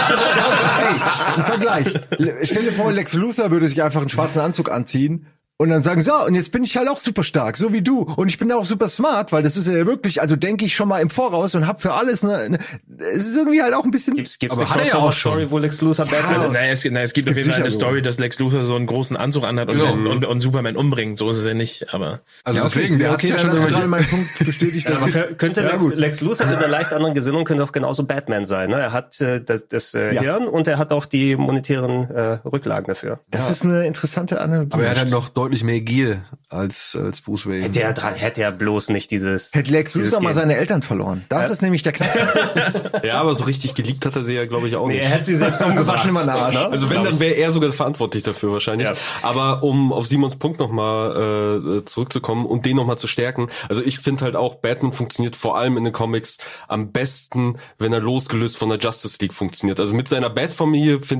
Hey, ein Vergleich. Le- Stell dir vor, Lex Luthor würde sich einfach einen schwarzen Anzug anziehen und dann sagen, so, und jetzt bin ich halt auch super stark, so wie du. Und ich bin auch super smart, weil das ist ja wirklich, also denke ich schon mal im Voraus und hab für alles eine, eine es ist irgendwie halt auch ein bisschen... Gibt's, gibt's Aber eine hat er ja auch schon. Story, wo Lex Luthor Batman Also, ist? naja, es, naja, es gibt Es auf gibt jeden Fall eine sicher Story, so. dass Lex Luthor so einen großen Anzug anhat und, Genau. und, und Superman umbringt. So ist es ja nicht, aber... Also Ja, okay, deswegen, der ja, hat okay, ja dann schon hast du irgendwelche... gerade meinen Punkt bestätigt. dass Aber ich- kö- könnte Ja, Lex, gut. Lex Luthor mit einer leicht anderen Gesinnung könnte auch genauso Batman sein. Ne? Er hat äh, das, das äh, Ja. Hirn und er hat auch die monetären äh, Rücklagen dafür. Das ist eine interessante Analogie. Aber er hat halt noch deutlich mehr Gier als, als Bruce Wayne. Hätte er, dran, hätte er bloß nicht dieses... Hätte Lex dieses Luthor mal Gen. seine Eltern verloren. Das ist nämlich der Knackpunkt. Ja, aber so richtig geliebt hat er sie ja, glaube ich, auch Nee, nicht. er hätte sie selbst Das war umgebracht. schon immer ein Arsch. Ne? Also wenn, Glaub dann ich. wäre er sogar verantwortlich dafür wahrscheinlich. Ja. Aber um auf Simons Punkt nochmal äh, zurückzukommen und den nochmal zu stärken, also ich finde halt auch, Batman funktioniert vor allem in den Comics am besten, wenn er losgelöst von der Justice League funktioniert. Also mit seiner Bat-Familie, finde ich,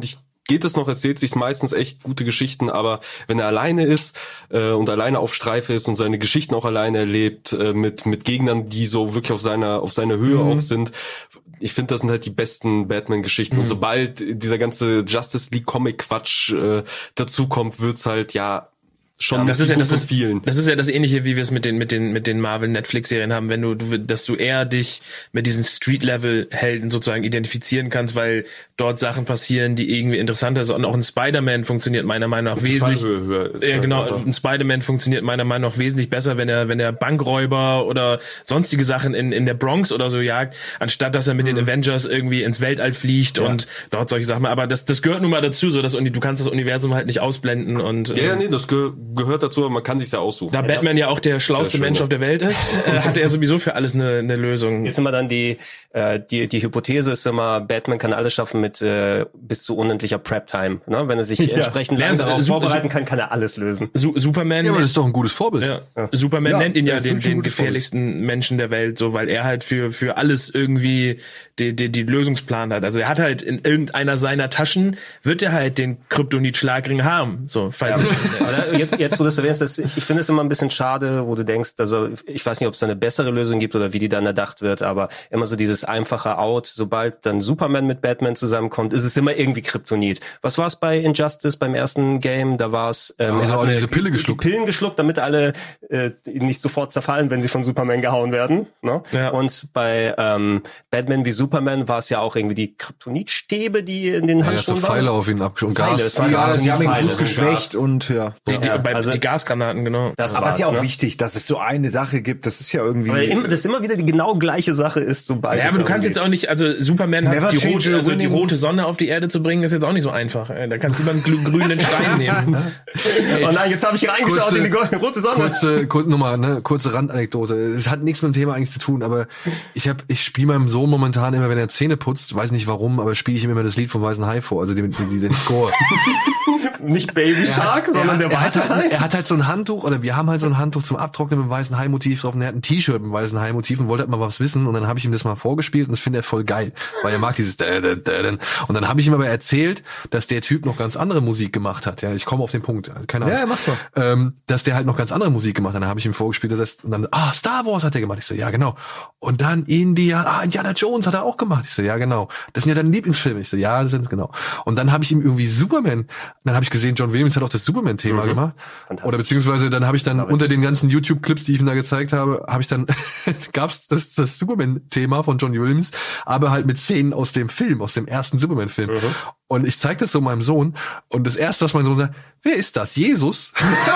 geht es noch, erzählt sich meistens echt gute Geschichten, aber wenn er alleine ist äh, und alleine auf Streife ist und seine Geschichten auch alleine erlebt, äh, mit mit Gegnern, die so wirklich auf seiner auf seiner Höhe mhm. auch sind, ich finde, das sind halt die besten Batman-Geschichten. Mhm. Und sobald dieser ganze Justice League-Comic-Quatsch äh, dazukommt, wird's halt, ja, schon das ist ja das ist vielen. Das ist ja das Ähnliche, wie wir es mit den mit den mit den Marvel Netflix Serien haben, wenn du, du dass du eher dich mit diesen Street Level Helden sozusagen identifizieren kannst, weil dort Sachen passieren, die irgendwie interessanter sind. Und auch ein Spider-Man funktioniert meiner Meinung nach die wesentlich Fallhöhe ist ja, genau, halt ein Spider-Man funktioniert meiner Meinung nach wesentlich besser, wenn er wenn er Bankräuber oder sonstige Sachen in in der Bronx oder so jagt, anstatt dass er mit mhm. den Avengers irgendwie ins Weltall fliegt ja. und dort solche Sachen. Aber das das gehört nun mal dazu, so dass du kannst das Universum halt nicht ausblenden und ja, ja nee, das ge- gehört dazu, aber man kann sich's ja aussuchen. Da Batman ja auch der schlauste Mensch auf der Welt ist, äh, hat er sowieso für alles eine, eine Lösung. Ist immer dann die, äh, die, die Hypothese ist immer, Batman kann alles schaffen mit äh, bis zu unendlicher Prep-Time. Ne? Wenn er sich ja. entsprechend lange darauf Su- vorbereiten kann, kann er alles lösen. Su- Superman. Ja, aber das ist doch ein gutes Vorbild. Ja. Ja. Superman ja, nennt ihn ja den, den gefährlichsten Vorbild. Menschen der Welt, so, weil er halt für, für alles irgendwie die, die, die Lösungsplan hat. Also er hat halt in irgendeiner seiner Taschen, wird er halt den Kryptonit-Schlagring haben. So, falls ja. ich, jetzt, jetzt, wo du es erwähnst, das, ich finde es immer ein bisschen schade, wo du denkst, also ich weiß nicht, ob es da eine bessere Lösung gibt oder wie die dann erdacht wird, aber immer so dieses einfache Out, sobald dann Superman mit Batman zusammenkommt, ist es immer irgendwie Kryptonit. Was war es bei Injustice beim ersten Game? Da war es ähm, also auch diese Pille geschluckt. Die Pillen geschluckt, damit alle äh, nicht sofort zerfallen, wenn sie von Superman gehauen werden. Ne? Ja. Und bei ähm, Batman wie Superman war es ja auch irgendwie die Kryptonitstäbe, die in den ja, Handschuhen waren. Pfeile auf ihn abgeschossen. Gas. Gas, Gas, die haben ihn Pfeile, gut geschwächt Gas. und ja. Die, die, ja. bei, Also, die Gasgranaten, genau. Das aber es ist ja auch ne? wichtig, dass es so eine Sache gibt. Das ist ja irgendwie. Aber immer, das immer wieder die genau gleiche Sache ist, sobald. Ja, aber du kannst geht. jetzt auch nicht, also Superman hat die rote, also die rote Sonne auf die Erde zu bringen, ist jetzt auch nicht so einfach. Da kannst du lieber einen grünen Stein nehmen. Oh nein, jetzt habe ich reingeschaut kurze, in die rote Sonne. Kurze, kurze Nummer, ne, kurze Randanekdote. Es hat nichts mit dem Thema eigentlich zu tun, aber ich habe, ich spiele meinem Sohn momentan immer, wenn er Zähne putzt, weiß nicht warum, aber spiele ich ihm immer das Lied vom Weißen Hai vor, also den, den, den Score. Nicht Baby Shark, hat, sondern hat, der Weiße Hai. Hai. Er hat halt so ein Handtuch, oder wir haben halt so ein Handtuch zum Abtrocknen mit dem Weißen Hai-Motiv drauf und er hat ein T-Shirt mit dem Weißen Hai-Motiv und wollte halt mal was wissen und dann habe ich ihm das mal vorgespielt und das findet er voll geil, weil er mag dieses und dann habe ich ihm aber erzählt, dass der Typ noch ganz andere Musik gemacht hat. Ja, ich komme auf den Punkt, keine Ahnung. Ja, mach mal. Ähm, dass der halt noch ganz andere Musik gemacht hat. Dann habe ich ihm vorgespielt, dass das, und dann, ah, Star Wars hat er gemacht. Ich so, ja, genau. Und dann Indiana, ah, Indiana Jones hat er auch gemacht. Ich so, ja, genau. Das sind ja deine Lieblingsfilme. Ich so, ja, das sind genau. Und dann habe ich ihm irgendwie Superman, dann habe ich gesehen, John Williams hat auch das Superman-Thema mhm. gemacht. Oder beziehungsweise dann habe ich dann unter den ganzen YouTube-Clips, die ich ihm da gezeigt habe, habe ich dann, gab's das, das Superman-Thema von John Williams, aber halt mit Szenen aus dem Film, aus dem ersten Superman-Film. Mhm. Und ich zeig das so meinem Sohn und das erste, was mein Sohn sagt, wer ist das? Jesus?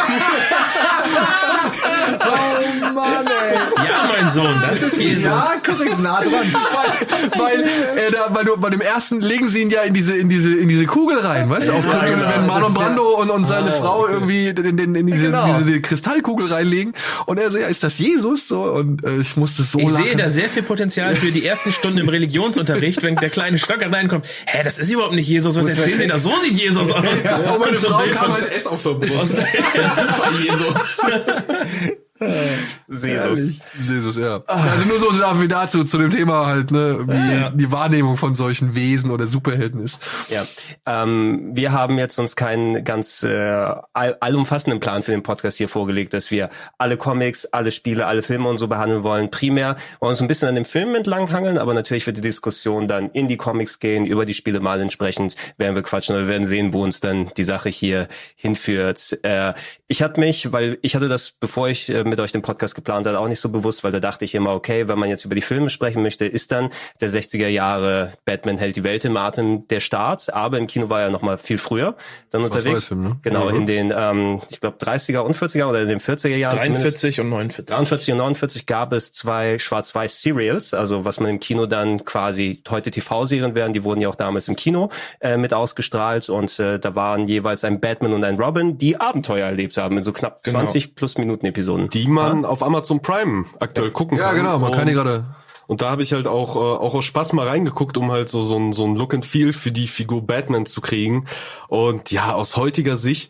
Oh Mann, ey. Ja, mein Sohn, das ist Jesus. Ja, korrekt, nah dran. weil, weil, äh, da, weil du, bei dem ersten legen sie ihn ja in diese, in diese, in diese Kugel rein, weißt du? Auf ja, Krypton, genau. wenn Marlon Brando und, und seine oh, Frau okay. irgendwie in, in, in diese, genau. diese Kristallkugel reinlegen. Und er so, ja, ist das Jesus? So, und äh, ich musste so Ich lachen. sehe da sehr viel Potenzial für die ersten Stunden im Religionsunterricht, wenn der kleine Schrocker reinkommt. Hä, das ist überhaupt nicht Jesus, was erzählen Sie da? So sieht Jesus aus. Ja, und meine Und so Frau Bild kam von- halt S auf der Brust. Super Jesus. Jesus. Jesus, ja. Also nur so wie dazu, zu dem Thema halt, ne, wie Ja. die Wahrnehmung von solchen Wesen oder Superhelden ist. Ja, ähm, wir haben jetzt uns keinen ganz äh, all, allumfassenden Plan für den Podcast hier vorgelegt, dass wir alle Comics, alle Spiele, alle Filme und so behandeln wollen. Primär wollen wir uns ein bisschen an dem Film entlanghangeln, aber natürlich wird die Diskussion dann in die Comics gehen, über die Spiele mal entsprechend werden wir quatschen oder wir werden sehen, wo uns dann die Sache hier hinführt. Äh, ich hatte mich, weil ich hatte das, bevor ich äh, mit euch den Podcast geplant hatte, auch nicht so bewusst, weil da dachte ich immer, okay, wenn man jetzt über die Filme sprechen möchte, ist dann der sechziger Jahre Batman hält die Welt im Atem der Start, aber im Kino war er noch mal viel früher dann unterwegs. Film, ne? Genau, Mhm. in den, ähm, ich glaube, dreißiger und vierziger oder in den vierziger Jahren zumindest. dreiundvierzig und neunundvierzig. dreiundvierzig und neunundvierzig gab es zwei Schwarz-Weiß-Serials, also was man im Kino dann quasi heute T V-Serien werden, die wurden ja auch damals im Kino äh, mit ausgestrahlt und äh, da waren jeweils ein Batman und ein Robin, die Abenteuer erlebt haben in so knapp Genau. zwanzig plus Minuten Episoden. Die man auf Amazon Prime aktuell gucken Ja, kann. genau, man kann die Und- gerade. Und da habe ich halt auch äh, auch aus Spaß mal reingeguckt, um halt so so ein so ein Look and Feel für die Figur Batman zu kriegen. Und ja, aus heutiger Sicht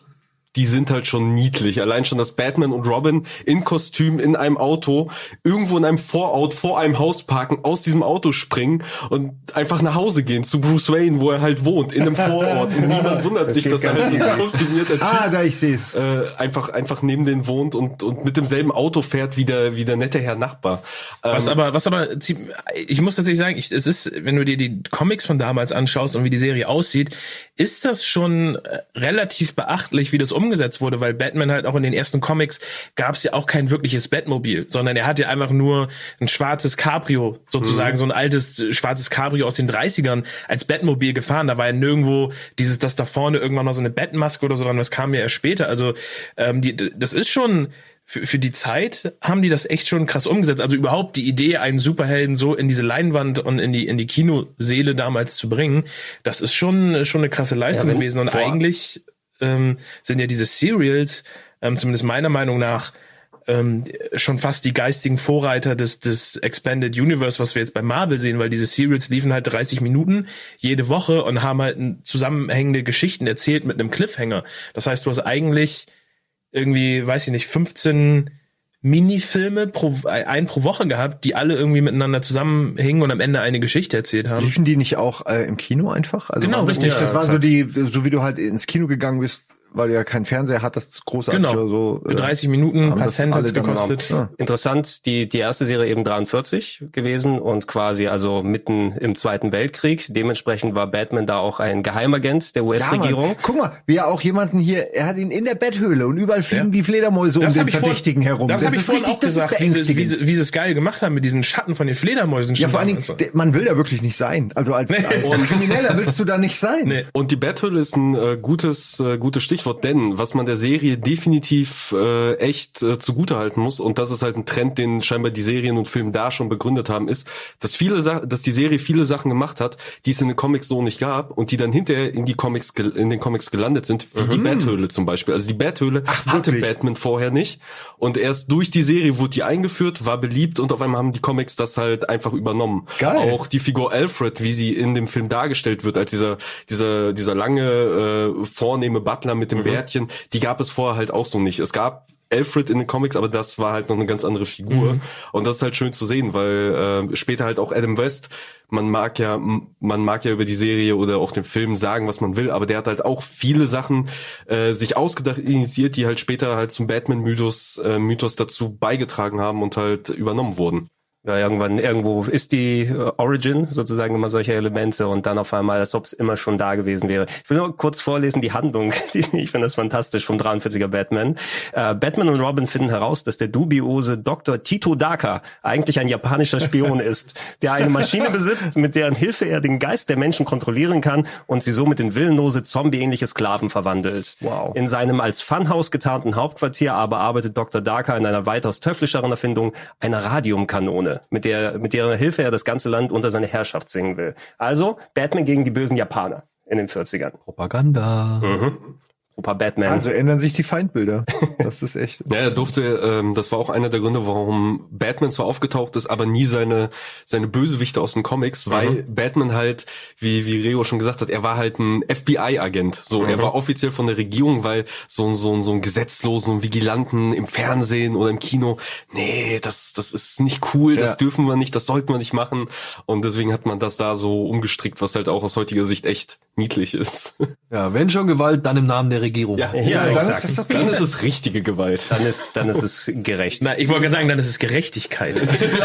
die sind halt schon niedlich. Allein schon, dass Batman und Robin in Kostüm in einem Auto irgendwo in einem Vorort vor einem Haus parken, aus diesem Auto springen und einfach nach Hause gehen zu Bruce Wayne, wo er halt wohnt, in einem Vorort. Und niemand wundert sich, dass da halt so ein kostümierter Typ ah, da ich seh's. Äh, einfach einfach neben denen wohnt und und mit demselben Auto fährt wie der wie der nette Herr Nachbar. Ähm, was aber was aber ich muss tatsächlich sagen, ich, es ist, wenn du dir die Comics von damals anschaust und wie die Serie aussieht, ist das schon relativ beachtlich, wie das umgesetzt wurde, weil Batman halt auch in den ersten Comics gab es ja auch kein wirkliches Batmobil, sondern er hatte einfach nur ein schwarzes Cabrio, sozusagen, mhm. so ein altes schwarzes Cabrio aus den dreißigern als Batmobil gefahren. Da war ja nirgendwo dieses, dass da vorne irgendwann mal so eine Batmaske oder so dran, das kam ja erst später. Also ähm, die, das ist schon für, für die Zeit haben die das echt schon krass umgesetzt. Also überhaupt die Idee, einen Superhelden so in diese Leinwand und in die in die Kinoseele damals zu bringen, das ist schon schon eine krasse Leistung ja, gewesen. Und eigentlich ähm, sind ja diese Serials, ähm, zumindest meiner Meinung nach, ähm, schon fast die geistigen Vorreiter des des Expanded Universe, was wir jetzt bei Marvel sehen, weil diese Serials liefen halt dreißig Minuten jede Woche und haben halt zusammenhängende Geschichten erzählt mit einem Cliffhanger. Das heißt, du hast eigentlich irgendwie, weiß ich nicht, fünfzehn Minifilme pro, ein pro Woche gehabt, die alle irgendwie miteinander zusammenhingen und am Ende eine Geschichte erzählt haben. Liefen die nicht auch äh, im Kino einfach? Also genau, richtig. Das war so die, so wie du halt ins Kino gegangen bist, weil du ja keinen Fernseher hattest, großartig genau. oder so. Für dreißig Minuten, ein paar Cent hat's gekostet. Ja. Interessant, die die erste Serie eben dreiundvierzig gewesen und quasi also mitten im Zweiten Weltkrieg. Dementsprechend war Batman da auch ein Geheimagent der U S-Regierung. Ja, guck mal, wie er auch jemanden hier, er hat ihn in der Betthöhle und überall fliegen ja. die Fledermäuse das um den Verdächtigen vor, herum. Das, das habe ich vorhin richtig, auch gesagt, wie sie, wie, sie, wie sie es geil gemacht haben mit diesen Schatten von den Fledermäusen. Ja, vor allen Dingen, so. man will da wirklich nicht sein. Also als, als Krimineller willst du da nicht sein. Nee. Und die Betthöhle ist ein äh, gutes äh, gutes Stichwort, denn was man der Serie definitiv äh, echt äh, zugutehalten muss, und das ist halt ein Trend, den scheinbar die Serien und Filme da schon begründet haben, ist, dass viele Sa- dass die Serie viele Sachen gemacht hat, die es in den Comics so nicht gab und die dann hinterher in die Comics ge- in den Comics gelandet sind, wie mhm. die Betthöhle zum Beispiel. Also die Betthöhle Ach, hatte wirklich? Batman vorher nicht und erst durch die Serie wurde die eingeführt, war beliebt und auf einmal haben die Comics das halt einfach übernommen. Geil. Auch die Figur Alfred, wie sie in dem Film dargestellt wird, als dieser dieser dieser lange äh, vornehme Butler mit dem mhm. Bärtchen, die gab es vorher halt auch so nicht. Es gab Alfred in den Comics, aber das war halt noch eine ganz andere Figur. Mhm. Und das ist halt schön zu sehen, weil äh, später halt auch Adam West, man mag ja, man mag ja über die Serie oder auch den Film sagen, was man will, aber der hat halt auch viele Sachen äh, sich ausgedacht, initiiert, die halt später halt zum Batman-Mythos äh, Mythos dazu beigetragen haben und halt übernommen wurden. Ja, irgendwann, irgendwo ist die äh, Origin sozusagen immer solche Elemente und dann auf einmal, als ob es immer schon da gewesen wäre. Ich will nur kurz vorlesen, die Handlung, die, ich finde das fantastisch, vom dreiundvierziger Batman. Äh, Batman und Robin finden heraus, dass der dubiose Doktor Tito Daka eigentlich ein japanischer Spion ist, der eine Maschine besitzt, mit deren Hilfe er den Geist der Menschen kontrollieren kann und sie somit in willenlose, zombie-ähnliche Sklaven verwandelt. Wow. In seinem als Funhouse getarnten Hauptquartier aber arbeitet Doktor Daka in einer weitaus teuflischeren Erfindung, einer Radiumkanone, mit der, mit deren Hilfe er das ganze Land unter seine Herrschaft zwingen will. Also, Batman gegen die bösen Japaner in den vierzigern. Propaganda. Mhm. Opa Batman. Also ändern sich die Feindbilder. Das ist echt. Ja, er durfte, ähm, das war auch einer der Gründe, warum Batman zwar aufgetaucht ist, aber nie seine seine Bösewichte aus den Comics, weil mhm. Batman halt, wie wie Reo schon gesagt hat, er war halt ein F B I-Agent. So, mhm. er war offiziell von der Regierung, weil so so so ein gesetzlosen Vigilanten im Fernsehen oder im Kino, nee, das das ist nicht cool, das ja. dürfen wir nicht, das sollten wir nicht machen. Und deswegen hat man das da so umgestrickt, was halt auch aus heutiger Sicht echt niedlich ist. Ja, wenn schon Gewalt, dann im Namen der Regierung. Ja, ja, ja, dann, ist das okay. Dann ist es richtige Gewalt. Dann ist, dann ist es gerecht. Na, ich wollte gerade sagen, dann ist es Gerechtigkeit.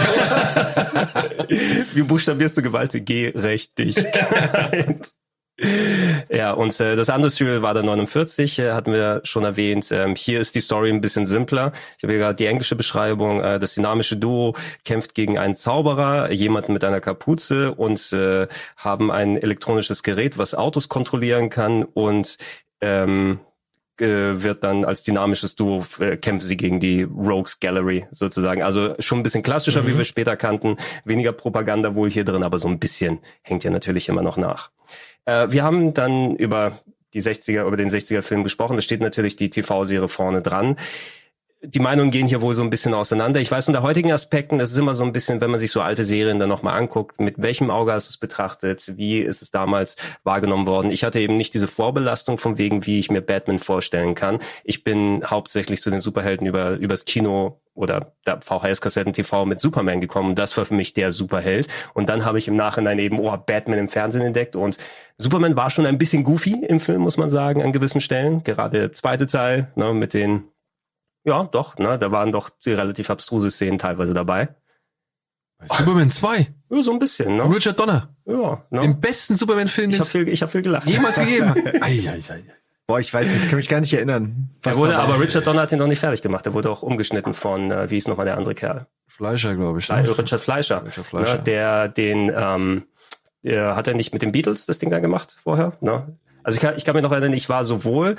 Wie buchstabierst du Gewalt? Gerechtigkeit. Ja, und äh, das andere Serial war der neunundvierzig, äh, hatten wir schon erwähnt. Ähm, hier ist die Story ein bisschen simpler. Ich habe hier gerade die englische Beschreibung. Äh, das dynamische Duo kämpft gegen einen Zauberer, jemanden mit einer Kapuze und äh, haben ein elektronisches Gerät, was Autos kontrollieren kann und ähm, wird dann als dynamisches Duo äh, kämpfen sie gegen die Rogues Gallery sozusagen. Also schon ein bisschen klassischer, mhm. wie wir später kannten. Weniger Propaganda wohl hier drin, aber so ein bisschen hängt ja natürlich immer noch nach. Äh, wir haben dann über die sechziger, über den sechziger Film gesprochen. Da steht natürlich die T V-Serie vorne dran. die Meinungen gehen hier wohl so ein bisschen auseinander. Ich weiß, unter heutigen Aspekten, das ist immer so ein bisschen, wenn man sich so alte Serien dann nochmal anguckt, mit welchem Auge hast du es betrachtet, wie ist es damals wahrgenommen worden. Ich hatte eben nicht diese Vorbelastung von wegen, wie ich mir Batman vorstellen kann. Ich bin hauptsächlich zu den Superhelden über übers Kino oder der V H S-Kassetten-T V mit Superman gekommen. Das war für mich der Superheld. Und dann habe ich im Nachhinein eben, oh, Batman im Fernsehen entdeckt. Und Superman war schon ein bisschen goofy im Film, muss man sagen, an gewissen Stellen. Gerade der zweite Teil, ne, mit den Ja, doch, ne, da waren doch relativ abstruse Szenen teilweise dabei. Superman zwei. Ja, so ein bisschen, ne? Von Richard Donner. Ja, ne? Im besten Superman-Film, Ich den hab viel, ich hab viel gelacht. es jemals gegeben hat. Ei, ei, ei. Boah, ich weiß nicht, ich kann mich gar nicht erinnern. Er wurde, aber Richard Donner hat ihn noch nicht fertig gemacht. Er wurde auch umgeschnitten von, äh, wie ist nochmal der andere Kerl? Fleischer, glaube ich. Fle- Ne? Richard Fleischer. Richard Fleischer. Ne, der den, ähm, der, hat er nicht mit den Beatles das Ding da gemacht vorher? Ne? Also ich kann, ich kann mir noch erinnern, ich war sowohl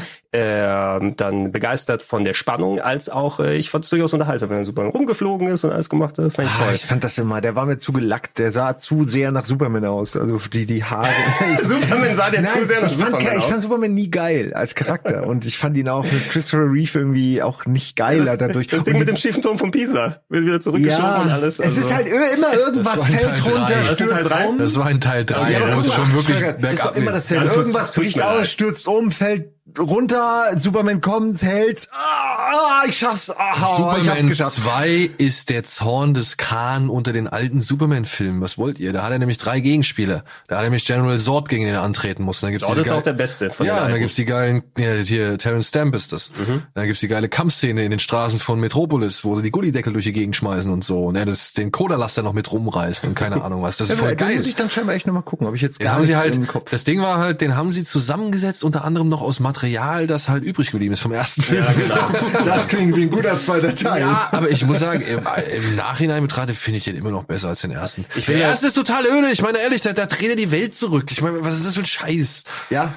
äh, dann begeistert von der Spannung, als auch, äh, ich fand es durchaus unterhaltsam, wenn er super rumgeflogen ist und alles gemacht hat. Fand ich Ah, toll. ich fand das immer, der war mir zu gelackt, der sah zu sehr nach Superman aus, also die die Haare. Superman sah der Nein, zu sehr nach ich fand, Superman ich aus. fand Superman nie geil als Charakter und ich fand ihn auch mit Christopher Reeve irgendwie auch nicht geiler das, dadurch. das Ding und mit dem schiefen Turm von Pisa wird wieder zurückgeschoben ja, und alles. es ist halt immer irgendwas Das war in fällt Teil runter, drei. Das ist in Teil stürzt drei? um. Das war in Teil drei. Ja, aber da guck muss mal, schon wirklich Steiger, ist bergab doch immer gehen. dasselbe. Ja, tut's- Irgendwas tut's bricht mir aus, leid. stürzt um, fällt runter, Superman kommt, hält, ah, ich schaff's, ah, ich hab's Superman geschafft. zwei ist der Zorn des Khan unter den alten Superman-Filmen. Was wollt ihr? Da hat er nämlich drei Gegenspieler. Da hat er nämlich General Zod, gegen den er antreten muss. Da gibt's Zod diese ist auch geil- der Beste von den Ja, und da alten. gibt's die geilen, ja, hier, Terrence Stamp ist das. Mhm. Da gibt's die geile Kampfszene in den Straßen von Metropolis, wo sie die Gullideckel durch die Gegend schmeißen und so. Und er das, den Cola-Laster noch mit rumreißt und keine Ahnung was. Das ist Ja, voll da geil. muss ich dann scheinbar echt nochmal gucken, ob ich jetzt Den gar haben sie nichts halt, im Kopf. das Ding war halt, den haben sie zusammengesetzt, unter anderem noch aus Material, das halt übrig geblieben ist vom ersten Film. Ja, genau. Das klingt wie ein guter zweiter Teil. Ja, aber ich muss sagen, im, im Nachhinein betrachtet finde ich den immer noch besser als den ersten. Ich Der will ja- erste ist total öde. Ich meine ehrlich, da, da dreht er die Welt zurück. Ich meine, was ist das für ein Scheiß? Ja.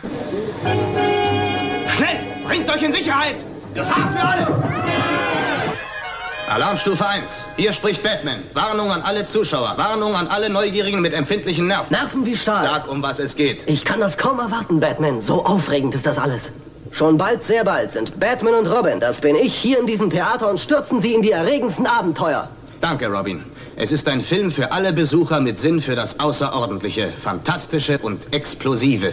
Schnell! Bringt euch in Sicherheit! Gefahr für alle! Alarmstufe eins. Hier spricht Batman. Warnung an alle Zuschauer. Warnung an alle Neugierigen mit empfindlichen Nerven. Nerven wie Stahl. Sag, um was es geht. Ich kann das kaum erwarten, Batman. So aufregend ist das alles. Schon bald, sehr bald, sind Batman und Robin, das bin ich, hier in diesem Theater und stürzen sie in die erregendsten Abenteuer. Danke, Robin. Es ist ein Film für alle Besucher mit Sinn für das Außerordentliche, Fantastische und Explosive.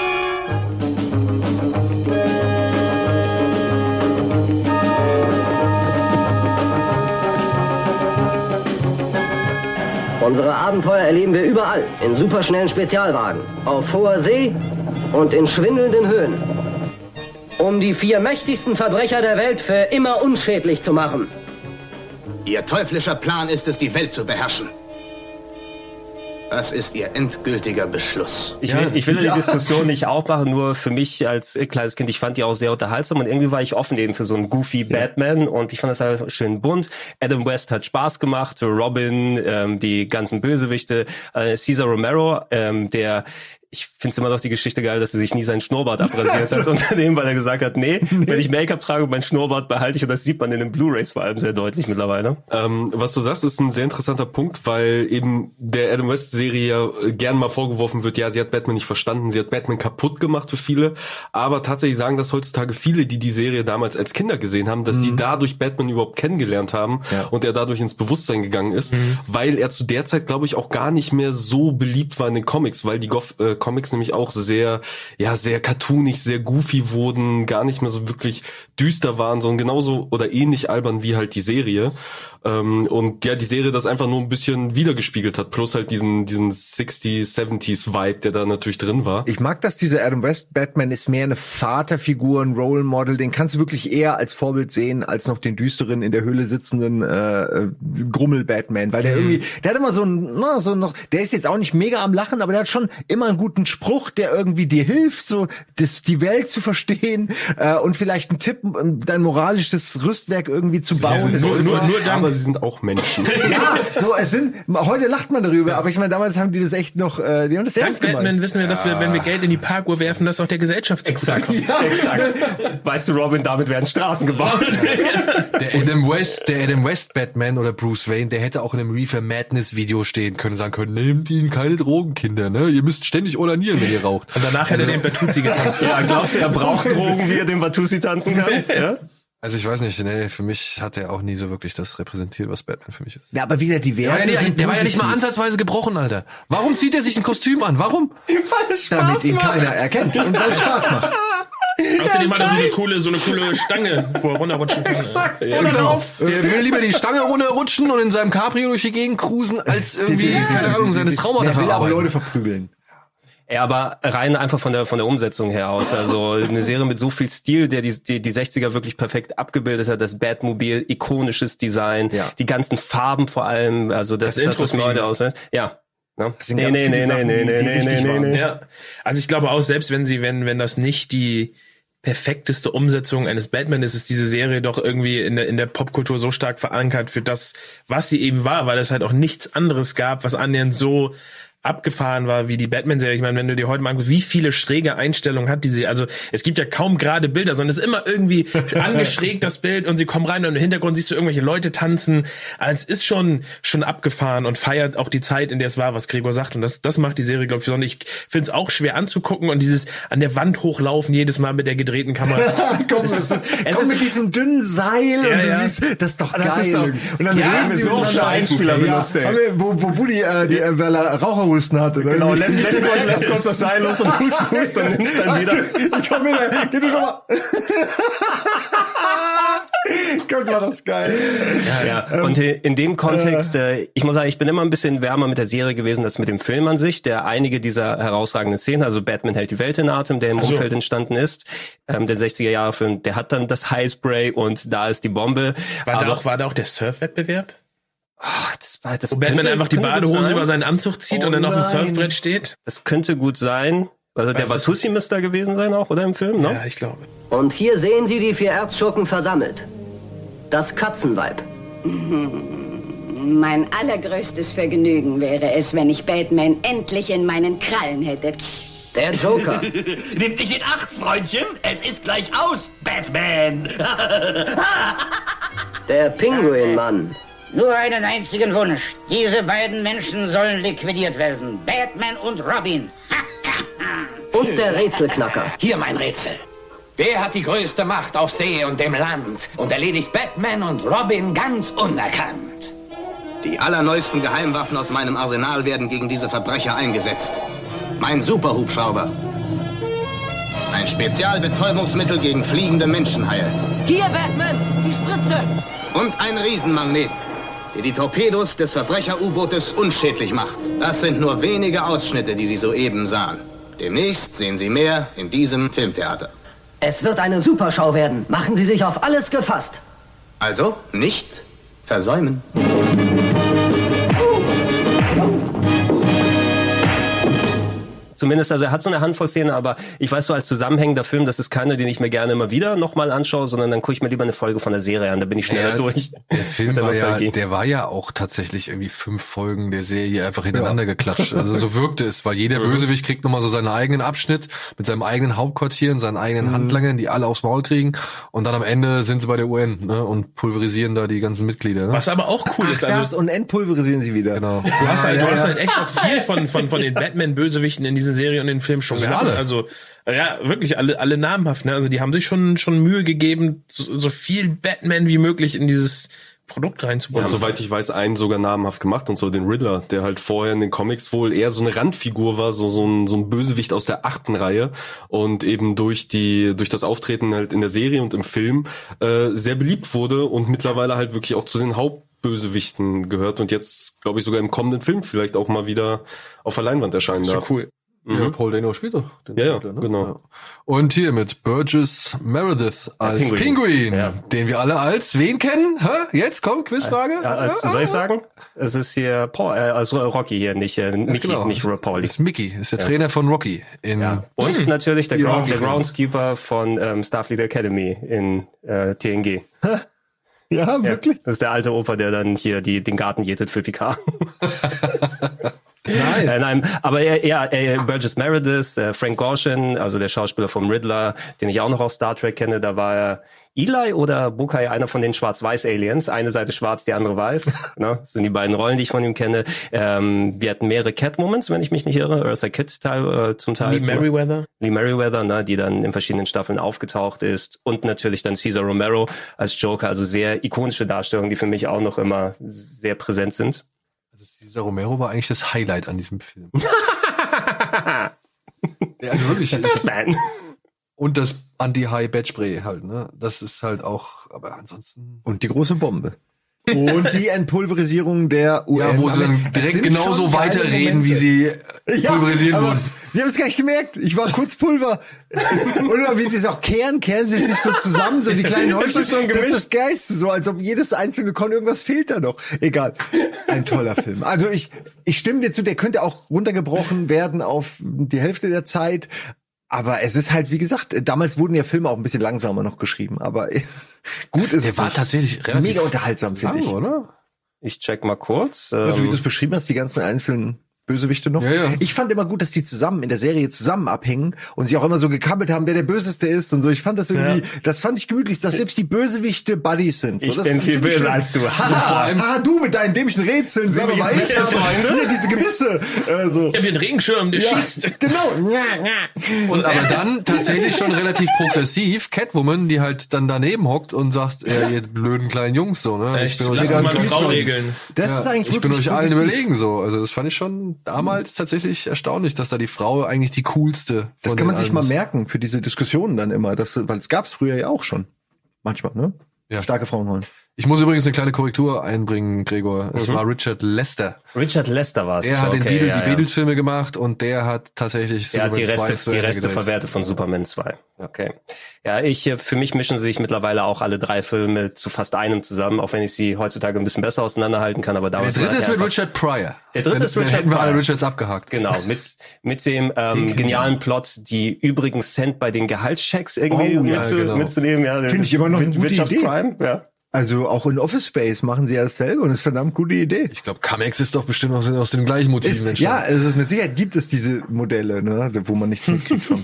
Unsere Abenteuer erleben wir überall, in superschnellen Spezialwagen, auf hoher See und in schwindelnden Höhen. Um die vier mächtigsten Verbrecher der Welt für immer unschädlich zu machen. Ihr teuflischer Plan ist es, die Welt zu beherrschen. Das ist Ihr endgültiger Beschluss. Ich will, ich will die Diskussion nicht aufmachen, nur für mich als kleines Kind, ich fand die auch sehr unterhaltsam und irgendwie war ich offen eben für so einen goofy Batman und ich fand das halt schön bunt. Adam West hat Spaß gemacht, Robin, ähm, die ganzen Bösewichte, äh, Cesar Romero, ähm, der ich find's immer noch die Geschichte geil, dass er sich nie seinen Schnurrbart abrasiert hat unter dem, weil er gesagt hat, nee, wenn ich Make-up trage und meinen Schnurrbart behalte ich, und das sieht man in den Blu-Rays vor allem sehr deutlich mittlerweile. Ähm, was du sagst, ist ein sehr interessanter Punkt, weil eben der Adam West-Serie ja gern mal vorgeworfen wird, ja, sie hat Batman nicht verstanden, sie hat Batman kaputt gemacht für viele, aber tatsächlich sagen das heutzutage viele, die die Serie damals als Kinder gesehen haben, dass mhm. sie dadurch Batman überhaupt kennengelernt haben ja. und er dadurch ins Bewusstsein gegangen ist, mhm. weil er zu der Zeit, glaube ich, auch gar nicht mehr so beliebt war in den Comics, weil die Goff, äh, Comics nämlich auch sehr, ja, sehr cartoonig, sehr goofy wurden, gar nicht mehr so wirklich düster waren, sondern genauso oder ähnlich albern wie halt die Serie. Ähm, und ja, die Serie das einfach nur ein bisschen wiedergespiegelt hat, plus halt diesen, diesen sixties, seventies Vibe, der da natürlich drin war. Ich mag, dass dieser Adam West Batman ist mehr eine Vaterfigur, ein Role Model, den kannst du wirklich eher als Vorbild sehen, als noch den düsteren, in der Höhle sitzenden äh, Grummel-Batman, weil der mhm. irgendwie, der hat immer so ein, na, so noch, der ist jetzt auch nicht mega am Lachen, aber der hat schon immer einen guten Spruch, der irgendwie dir hilft, so das, die Welt zu verstehen äh, und vielleicht einen Tipp, dein moralisches Rüstwerk irgendwie zu bauen. Nur, nur, nur dann, aber sie sind auch Menschen. Ja, so es sind. Heute lacht man darüber, aber ich meine, damals haben die das echt noch. Äh, die haben das Dank ernst gemeint. Batman wissen wir, dass wir, wenn wir Geld in die Parkuhr werfen, das auch der Gesellschaft zu Exakt, ja. exakt. Weißt du, Robin, damit werden Straßen gebaut. Der Adam West, der Adam West Batman oder Bruce Wayne, der hätte auch in einem Reefer Madness Video stehen können, sagen können, nehmt ihn keine Drogen, Kinder, ne? Ihr müsst ständig onanieren, wenn ihr raucht. Und danach hätte er den Bertuzzi getanzt. Ja, glaubst du, er braucht Drogen, wie er den Bertuzzi tanzen kann? Ja? Also ich weiß nicht, nee, für mich hat er auch nie so wirklich das repräsentiert, was Batman für mich ist. Ja, aber wie gesagt, die Der war, Werte ja nicht, sind der war ja nicht mal positiv, ansatzweise gebrochen, Alter. Warum zieht er sich ein Kostüm an? Warum? Weil es damit Spaß ihn macht. keiner erkennt und weil es Spaß macht. Außerdem hat er so eine coole, so eine coole Stange, wo er runterrutschen kann. Exakt, Ja, oder genau. drauf. Der will lieber die Stange runterrutschen und in seinem Cabrio durch die Gegend cruisen, als irgendwie, keine Ahnung, seine Traumata Der will auch verarbeiten. Leute verprügeln. Ja, aber rein einfach von der von der Umsetzung her aus. Also eine Serie mit so viel Stil, der die die, die sechziger wirklich perfekt abgebildet hat. Das Batmobil, ikonisches Design, Ja. die ganzen Farben vor allem. Also das, Das das, das was mir Intro-Theme. heute ausmacht. Ja. Ne? sind Nee, ganz nee, viele nee, nee, Sachen, nee, die- nee, die nee, richtig nee, waren. nee. Ja, also ich glaube auch, selbst wenn sie, wenn, wenn das nicht die perfekteste Umsetzung eines Batman ist, ist diese Serie doch irgendwie in der, in der Popkultur so stark verankert für das, was sie eben war, weil es halt auch nichts anderes gab, was annähernd so abgefahren war wie die Batman-Serie. Ich meine, wenn du dir heute mal anguckst, wie viele schräge Einstellungen hat diese, also es gibt ja kaum gerade Bilder, sondern es ist immer irgendwie angeschrägt, das Bild, und sie kommen rein und im Hintergrund siehst du irgendwelche Leute tanzen. Also es ist schon schon abgefahren und feiert auch die Zeit, in der es war, was Gregor sagt, und das das macht die Serie, glaube ich, besonders. Ich finde es auch schwer anzugucken, und dieses an der Wand hochlaufen jedes Mal mit der gedrehten Kamera. Komm, Es es ist- ist, es komm ist- mit diesem dünnen Seil Ja, und du ja. siehst, das ist doch Das geil. ist doch- und dann Ja, reden sie so miteinander. viele Einspieler benutzt, ey. haben wir, wo, wo Buddy, äh, die, äh, weil er Raucherhusten hatte. Oder? Genau, lässt, lässt, kurz, lässt kurz das Seil los und hust, hust und nimmst dann wieder. Ich komm wieder, geh du schon mal. Gott, war das geil. Ja, und in dem Kontext, äh, ich muss sagen, ich bin immer ein bisschen wärmer mit der Serie gewesen als mit dem Film an sich, der einige dieser herausragenden Szenen, also Batman hält die Welt in Atem, der im so. Umfeld entstanden ist, ähm, der sechziger-Jahre-Film, der hat dann das Highspray und da ist die Bombe. War da Aber auch, war da auch der Surf-Wettbewerb? ach, das, war- das Wo Batman könnte- einfach die könnte gut Badehose sein. über seinen Anzug zieht Oh und dann auf dem nein. Surfbrett steht? Das könnte gut sein. Also der Weißt du- Batussi müsste da gewesen sein auch, oder im Film, ne? Ja, ich glaube. Und hier sehen Sie die vier Erzschurken versammelt. Das Katzenweib. Mein allergrößtes Vergnügen wäre es, wenn ich Batman endlich in meinen Krallen hätte. Der Joker. Nimm dich in Acht, Freundchen. Es ist gleich aus, Batman. Der Pinguinmann. Nur einen einzigen Wunsch. Diese beiden Menschen sollen liquidiert werden. Batman und Robin. Und der Rätselknacker. Hier mein Rätsel. Wer hat die größte Macht auf See und dem Land und erledigt Batman und Robin ganz unerkannt? Die allerneuesten Geheimwaffen aus meinem Arsenal werden gegen diese Verbrecher eingesetzt. Mein Superhubschrauber. Ein Spezialbetäubungsmittel gegen fliegende Menschenhaie. Hier, Batman, die Spritze. Und ein Riesenmagnet, der die Torpedos des Verbrecher-U-Bootes unschädlich macht. Das sind nur wenige Ausschnitte, die Sie soeben sahen. Demnächst sehen Sie mehr in diesem Filmtheater. Es wird eine Superschau werden. Machen Sie sich auf alles gefasst. Also nicht versäumen. Zumindest, also er hat so eine Handvoll Szenen, aber ich weiß so, als zusammenhängender Film, das ist keiner, den ich mir gerne immer wieder nochmal anschaue, sondern dann gucke ich mir lieber eine Folge von der Serie an, da bin ich schneller Ja, durch. Der Film Mit der war ja, Nostalgie. der war ja auch tatsächlich irgendwie fünf Folgen der Serie einfach hintereinander geklatscht. Also so wirkte es, weil jeder Bösewicht kriegt nochmal so seinen eigenen Abschnitt mit seinem eigenen Hauptquartier und seinen eigenen Handlangern, die alle aufs Maul kriegen, und dann am Ende sind sie bei der U N, ne, und pulverisieren da die ganzen Mitglieder. Ne? Was aber auch cool Ach, ist, das, also und entpulverisieren sie wieder. Genau. du hast halt, ja, du hast ja. halt echt auch viel von, von, von den Batman-Bösewichten in diesen Serien und in den Filmen schon Also gehabt. alle. Also, ja, wirklich alle, alle namhaft, ne? Also, die haben sich schon, schon Mühe gegeben, so, so viel Batman wie möglich in dieses Produkt reinzubauen. Ja, soweit ich weiß, einen sogar namhaft gemacht, und so den Riddler, der halt vorher in den Comics wohl eher so eine Randfigur war, so so ein so ein Bösewicht aus der achten Reihe, und eben durch die durch das Auftreten halt in der Serie und im Film äh, sehr beliebt wurde und mittlerweile halt wirklich auch zu den Hauptbösewichten gehört und jetzt, glaube ich, sogar im kommenden Film vielleicht auch mal wieder auf der Leinwand erscheinen so darf. cool. Ja, Paul Dano spielt doch. Den Ja, ja, Riddler, ne? genau. Ja. Und hier mit Burgess Meredith als Pinguin. Pinguin, Ja. den wir alle als wen kennen? Hä? Jetzt kommt Quizfrage. Ja, als, soll ich sagen? Es ist hier Paul, äh, also Rocky hier, nicht äh, Mickey, genau. nicht Pauli. Das ist Mickey, ist der Trainer von Rocky in Ja. Und natürlich der, Ja. Ground, der Groundskeeper von ähm, Starfleet Academy in äh, T N G. Ja, Ja, wirklich. das ist der alte Opa, der dann hier die, den Garten jätet für Picard. Nice. Äh, nein, aber ja, ja äh, Burgess Meredith, äh, Frank Gorshin, also der Schauspieler vom Riddler, den ich auch noch aus Star Trek kenne, da war er Eli oder Bukai, einer von den Schwarz-Weiß-Aliens. Eine Seite schwarz, die andere weiß. Ne? Das sind die beiden Rollen, die ich von ihm kenne. Ähm, wir hatten mehrere Catwomans, wenn ich mich nicht irre. Eartha Kitt Teil, äh, zum Teil. Lee Merriweather. Lee Merriweather, ne, die dann in verschiedenen Staffeln aufgetaucht ist. Und natürlich dann Cesar Romero als Joker. Also sehr ikonische Darstellungen, die für mich auch noch immer sehr präsent sind. Also Cesar Romero war eigentlich das Highlight an diesem Film. Ja, also wirklich. Batman. Und das Anti-High-Bed-Spray halt, ne? Das ist halt auch, aber ansonsten... Und die große Bombe. Und die Entpulverisierung der U N. Ja, wo sie dann direkt genauso weiterreden, wie sie ja, pulverisiert wurden. Sie haben es gar nicht gemerkt. Ich war kurz Pulver. Oder wie sie es auch kehren, kehren sie sich so zusammen, so die kleinen Häuschen. Das ist schon gemischt. Das ist das Geilste, so als ob jedes einzelne Korn, irgendwas fehlt da noch. Egal. Ein toller Film. Also ich, ich stimme dir zu, der könnte auch runtergebrochen werden auf die Hälfte der Zeit. Aber es ist halt, wie gesagt, damals wurden ja Filme auch ein bisschen langsamer noch geschrieben. Aber gut ist Der war tatsächlich relativ mega unterhaltsam, finde ich. oder? Ich check mal kurz. Also, wie Ähm, du es beschrieben hast, die ganzen einzelnen Bösewichte noch. Ja, ja. Ich fand immer gut, dass die zusammen in der Serie zusammen abhängen und sich auch immer so gekabbelt haben, wer der Böseste ist und so. Ich fand das irgendwie, ja. das fand ich gemütlich, dass selbst die Bösewichte Buddies sind. So, ich das bin viel böser schön. als du. Haha, ha, du mit deinen dämlichen Rätseln, Sind aber wir jetzt ich beste Freunde? Hier, diese Gebisse. Äh, so. Ich hab den Regenschirm, der Ja, schießt. genau. Und aber dann tatsächlich schon relativ progressiv Catwoman, die halt dann daneben hockt und sagt, ja, ihr blöden kleinen Jungs so, ne? Ich, bin euch lass gar mal eine nicht Frau schon. regeln. Das ja, ist eigentlich ich bin wirklich euch allen progressiv. überlegen so. Also das fand ich schon damals tatsächlich erstaunlich, dass da die Frau eigentlich die coolste. Das von kann man den sich allen mal ist. merken für diese Diskussionen dann immer, das, weil es gab's früher ja auch schon. Manchmal, ne? Ja. Starke Frauenrollen. Ich muss übrigens eine kleine Korrektur einbringen, Gregor. Es Mhm. war Richard Lester. Richard Lester war es. Er hat okay, den Beatles, ja, die ja. Beatles-Filme gemacht und der hat tatsächlich Er hat die Superman zwei Reste, zu die Ende Reste gedreht. verwertet von Superman zwei. Okay. Ja, ich, äh, für mich mischen sich mittlerweile auch alle drei Filme zu fast einem zusammen, auch wenn ich sie heutzutage ein bisschen besser auseinanderhalten kann, aber Der damals dritte war ist er mit einfach- Richard Pryor. Der dritte Dann- ist Richard dann hätten wir alle Pryor. Richards abgehakt. Genau, mit, mit dem ähm, genialen Plot, die übrigen Cent bei den Gehaltschecks irgendwie Oh, ja, mitzu, genau. mitzunehmen. Ja, Finde ich immer noch eine gute Idee. Wirtschaftscrime, ja. Also auch in Office Space machen sie ja dasselbe und das ist eine verdammt gute Idee. Ich glaube, Comex ist doch bestimmt aus, aus den gleichen Motiven Ist, entstanden. ja, es ist mit Sicherheit gibt es diese Modelle, ne, wo man nichts mitkriegt von.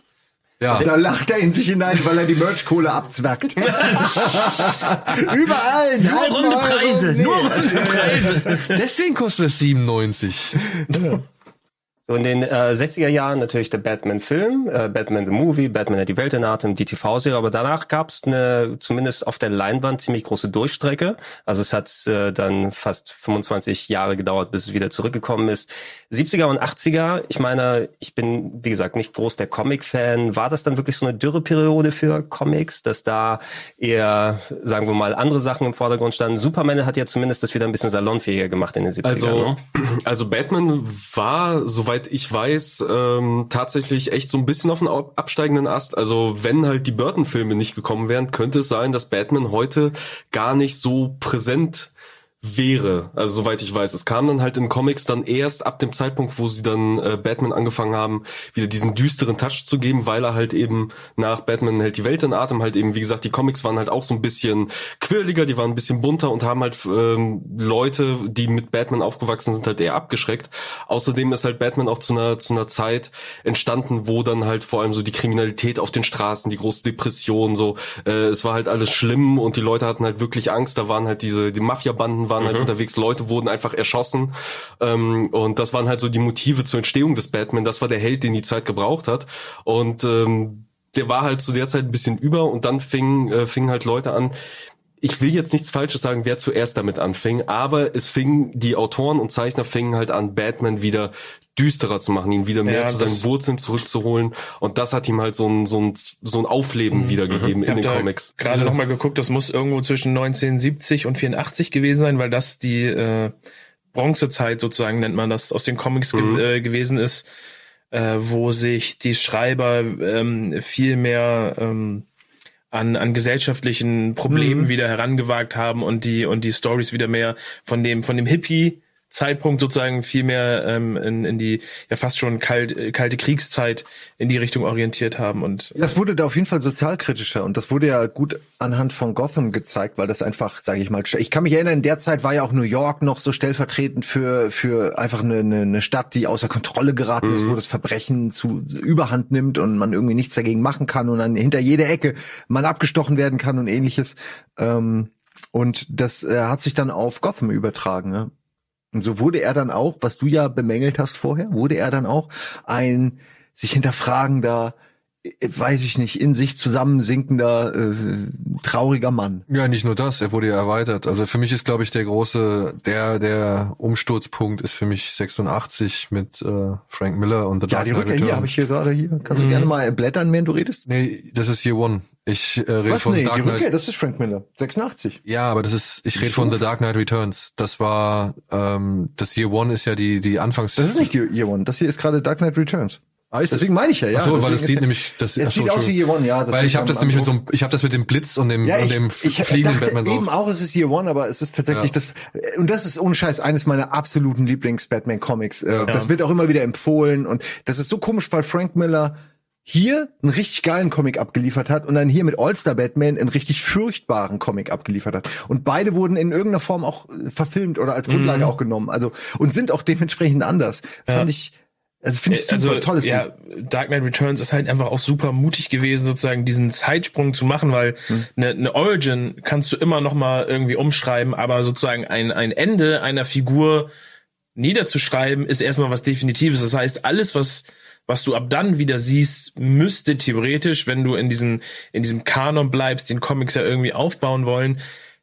Ja. Da lacht er in sich hinein, weil er die Merch-Kohle abzwackt. Überall, Nur runde Preise, nur runde Preise. Deswegen kostet es siebenundneunzig. So in den äh, sechziger Jahren natürlich der Batman-Film, äh, Batman the Movie, Batman hat die Welt in Atem, die T V-Serie, aber danach gab es eine, zumindest auf der Leinwand, ziemlich große Durchstrecke. Also es hat äh, dann fast fünfundzwanzig Jahre gedauert, bis es wieder zurückgekommen ist. siebziger und achtziger, ich meine, ich bin, wie gesagt, nicht groß der Comic-Fan. War das dann wirklich so eine Dürreperiode für Comics, dass da eher, sagen wir mal, andere Sachen im Vordergrund standen? Superman hat ja zumindest das wieder ein bisschen salonfähiger gemacht in den siebzigern. Also, ne? also Batman war, soweit ich weiß, ähm, tatsächlich echt so ein bisschen auf einem absteigenden Ast. Also wenn halt die Burton-Filme nicht gekommen wären, könnte es sein, dass Batman heute gar nicht so präsent wäre, also soweit ich weiß. Es kam dann halt in Comics dann erst ab dem Zeitpunkt, wo sie dann äh, Batman angefangen haben, wieder diesen düsteren Touch zu geben, weil er halt eben nach Batman hält die Welt in Atem halt eben, wie gesagt, die Comics waren halt auch so ein bisschen quirliger, die waren ein bisschen bunter und haben halt ähm, Leute, die mit Batman aufgewachsen sind, halt eher abgeschreckt. Außerdem ist halt Batman auch zu einer zu einer Zeit entstanden, wo dann halt vor allem so die Kriminalität auf den Straßen, die große Depression, so, äh, es war halt alles schlimm und die Leute hatten halt wirklich Angst, da waren halt diese, die Mafia-Banden waren halt mhm. unterwegs, Leute wurden einfach erschossen, ähm, und das waren halt so die Motive zur Entstehung des Batman, das war der Held, den die Zeit gebraucht hat und ähm, der war halt zu der Zeit ein bisschen über und dann fingen äh, fingen halt Leute an. Ich will jetzt nichts Falsches sagen, wer zuerst damit anfing, aber es fingen, die Autoren und Zeichner fingen halt an, Batman wieder düsterer zu machen, ihn wieder mehr ja, zu seinen Wurzeln zurückzuholen und das hat ihm halt so ein so ein so ein Aufleben mhm. wiedergegeben ich in den da Comics. Gerade also, nochmal geguckt, das muss irgendwo zwischen neunzehnhundertsiebzig und vierundachtzig gewesen sein, weil das die äh, Bronzezeit sozusagen nennt man das aus den Comics mhm. ge- äh, gewesen ist, äh, wo sich die Schreiber ähm, viel mehr ähm, an an gesellschaftlichen Problemen mhm. wieder herangewagt haben und die und die Stories wieder mehr von dem von dem Hippie Zeitpunkt sozusagen viel mehr ähm, in, in die ja fast schon kalt, kalte Kriegszeit in die Richtung orientiert haben. Und das wurde da auf jeden Fall sozialkritischer und das wurde ja gut anhand von Gotham gezeigt, weil das einfach, sage ich mal, ich kann mich erinnern, in der Zeit war ja auch New York noch so stellvertretend für für einfach eine, eine, eine Stadt, die außer Kontrolle geraten mhm. ist, wo das Verbrechen zu Überhand nimmt und man irgendwie nichts dagegen machen kann und dann hinter jeder Ecke man abgestochen werden kann und ähnliches. Ähm, und das äh, hat sich dann auf Gotham übertragen, ne? Und so wurde er dann auch, was du ja bemängelt hast vorher, wurde er dann auch ein sich hinterfragender, weiß ich nicht, in sich zusammensinkender, äh, trauriger Mann. Ja, nicht nur das, er wurde ja erweitert. Also für mich ist, glaube ich, der große, der der Umsturzpunkt ist für mich sechsundachtzig mit äh, Frank Miller und The Dark Knight Returns. Ja, die Rückkehr hier habe ich hier gerade hier. Kannst du mhm. gerne mal blättern, während du redest? Nee, das ist Year One. Ich äh, rede Was? von Nee, Dark die Knight. Rückkehr, das ist Frank Miller, sechsundachtzig. Ja, aber das ist, ich rede von The Dark Knight Returns. Das war, ähm, das Year One ist ja die die Anfangs. Das ist nicht Year One, das hier ist gerade Dark Knight Returns. Ah, ist Deswegen meine ich ja, ja. Ach so, weil das sieht ja, nämlich, das es sieht aus wie Year One, ja. Das weil ich habe das nämlich mit so einem, ich habe das mit dem Blitz und dem, ja, und ich, dem ich fliegenden dachte Batman drauf. Eben auch, es ist Year One, aber es ist tatsächlich ja. das, und das ist ohne Scheiß eines meiner absoluten Lieblings-Batman-Comics. Ja. Das wird auch immer wieder empfohlen und das ist so komisch, weil Frank Miller hier einen richtig geilen Comic abgeliefert hat und dann hier mit All-Star Batman einen richtig furchtbaren Comic abgeliefert hat. Und beide wurden in irgendeiner Form auch verfilmt oder als Grundlage mhm. auch genommen. Also, und sind auch dementsprechend anders. Ja. Fand ich, also finde ich super, also, tolles ja, Buch. Dark Knight Returns ist halt einfach auch super mutig gewesen, sozusagen diesen Zeitsprung zu machen, weil eine hm. ne Origin kannst du immer noch mal irgendwie umschreiben, aber sozusagen ein ein Ende einer Figur niederzuschreiben ist erstmal was Definitives. Das heißt, alles was was du ab dann wieder siehst, müsste theoretisch, wenn du in diesen in diesem Kanon bleibst, den Comics ja irgendwie aufbauen wollen,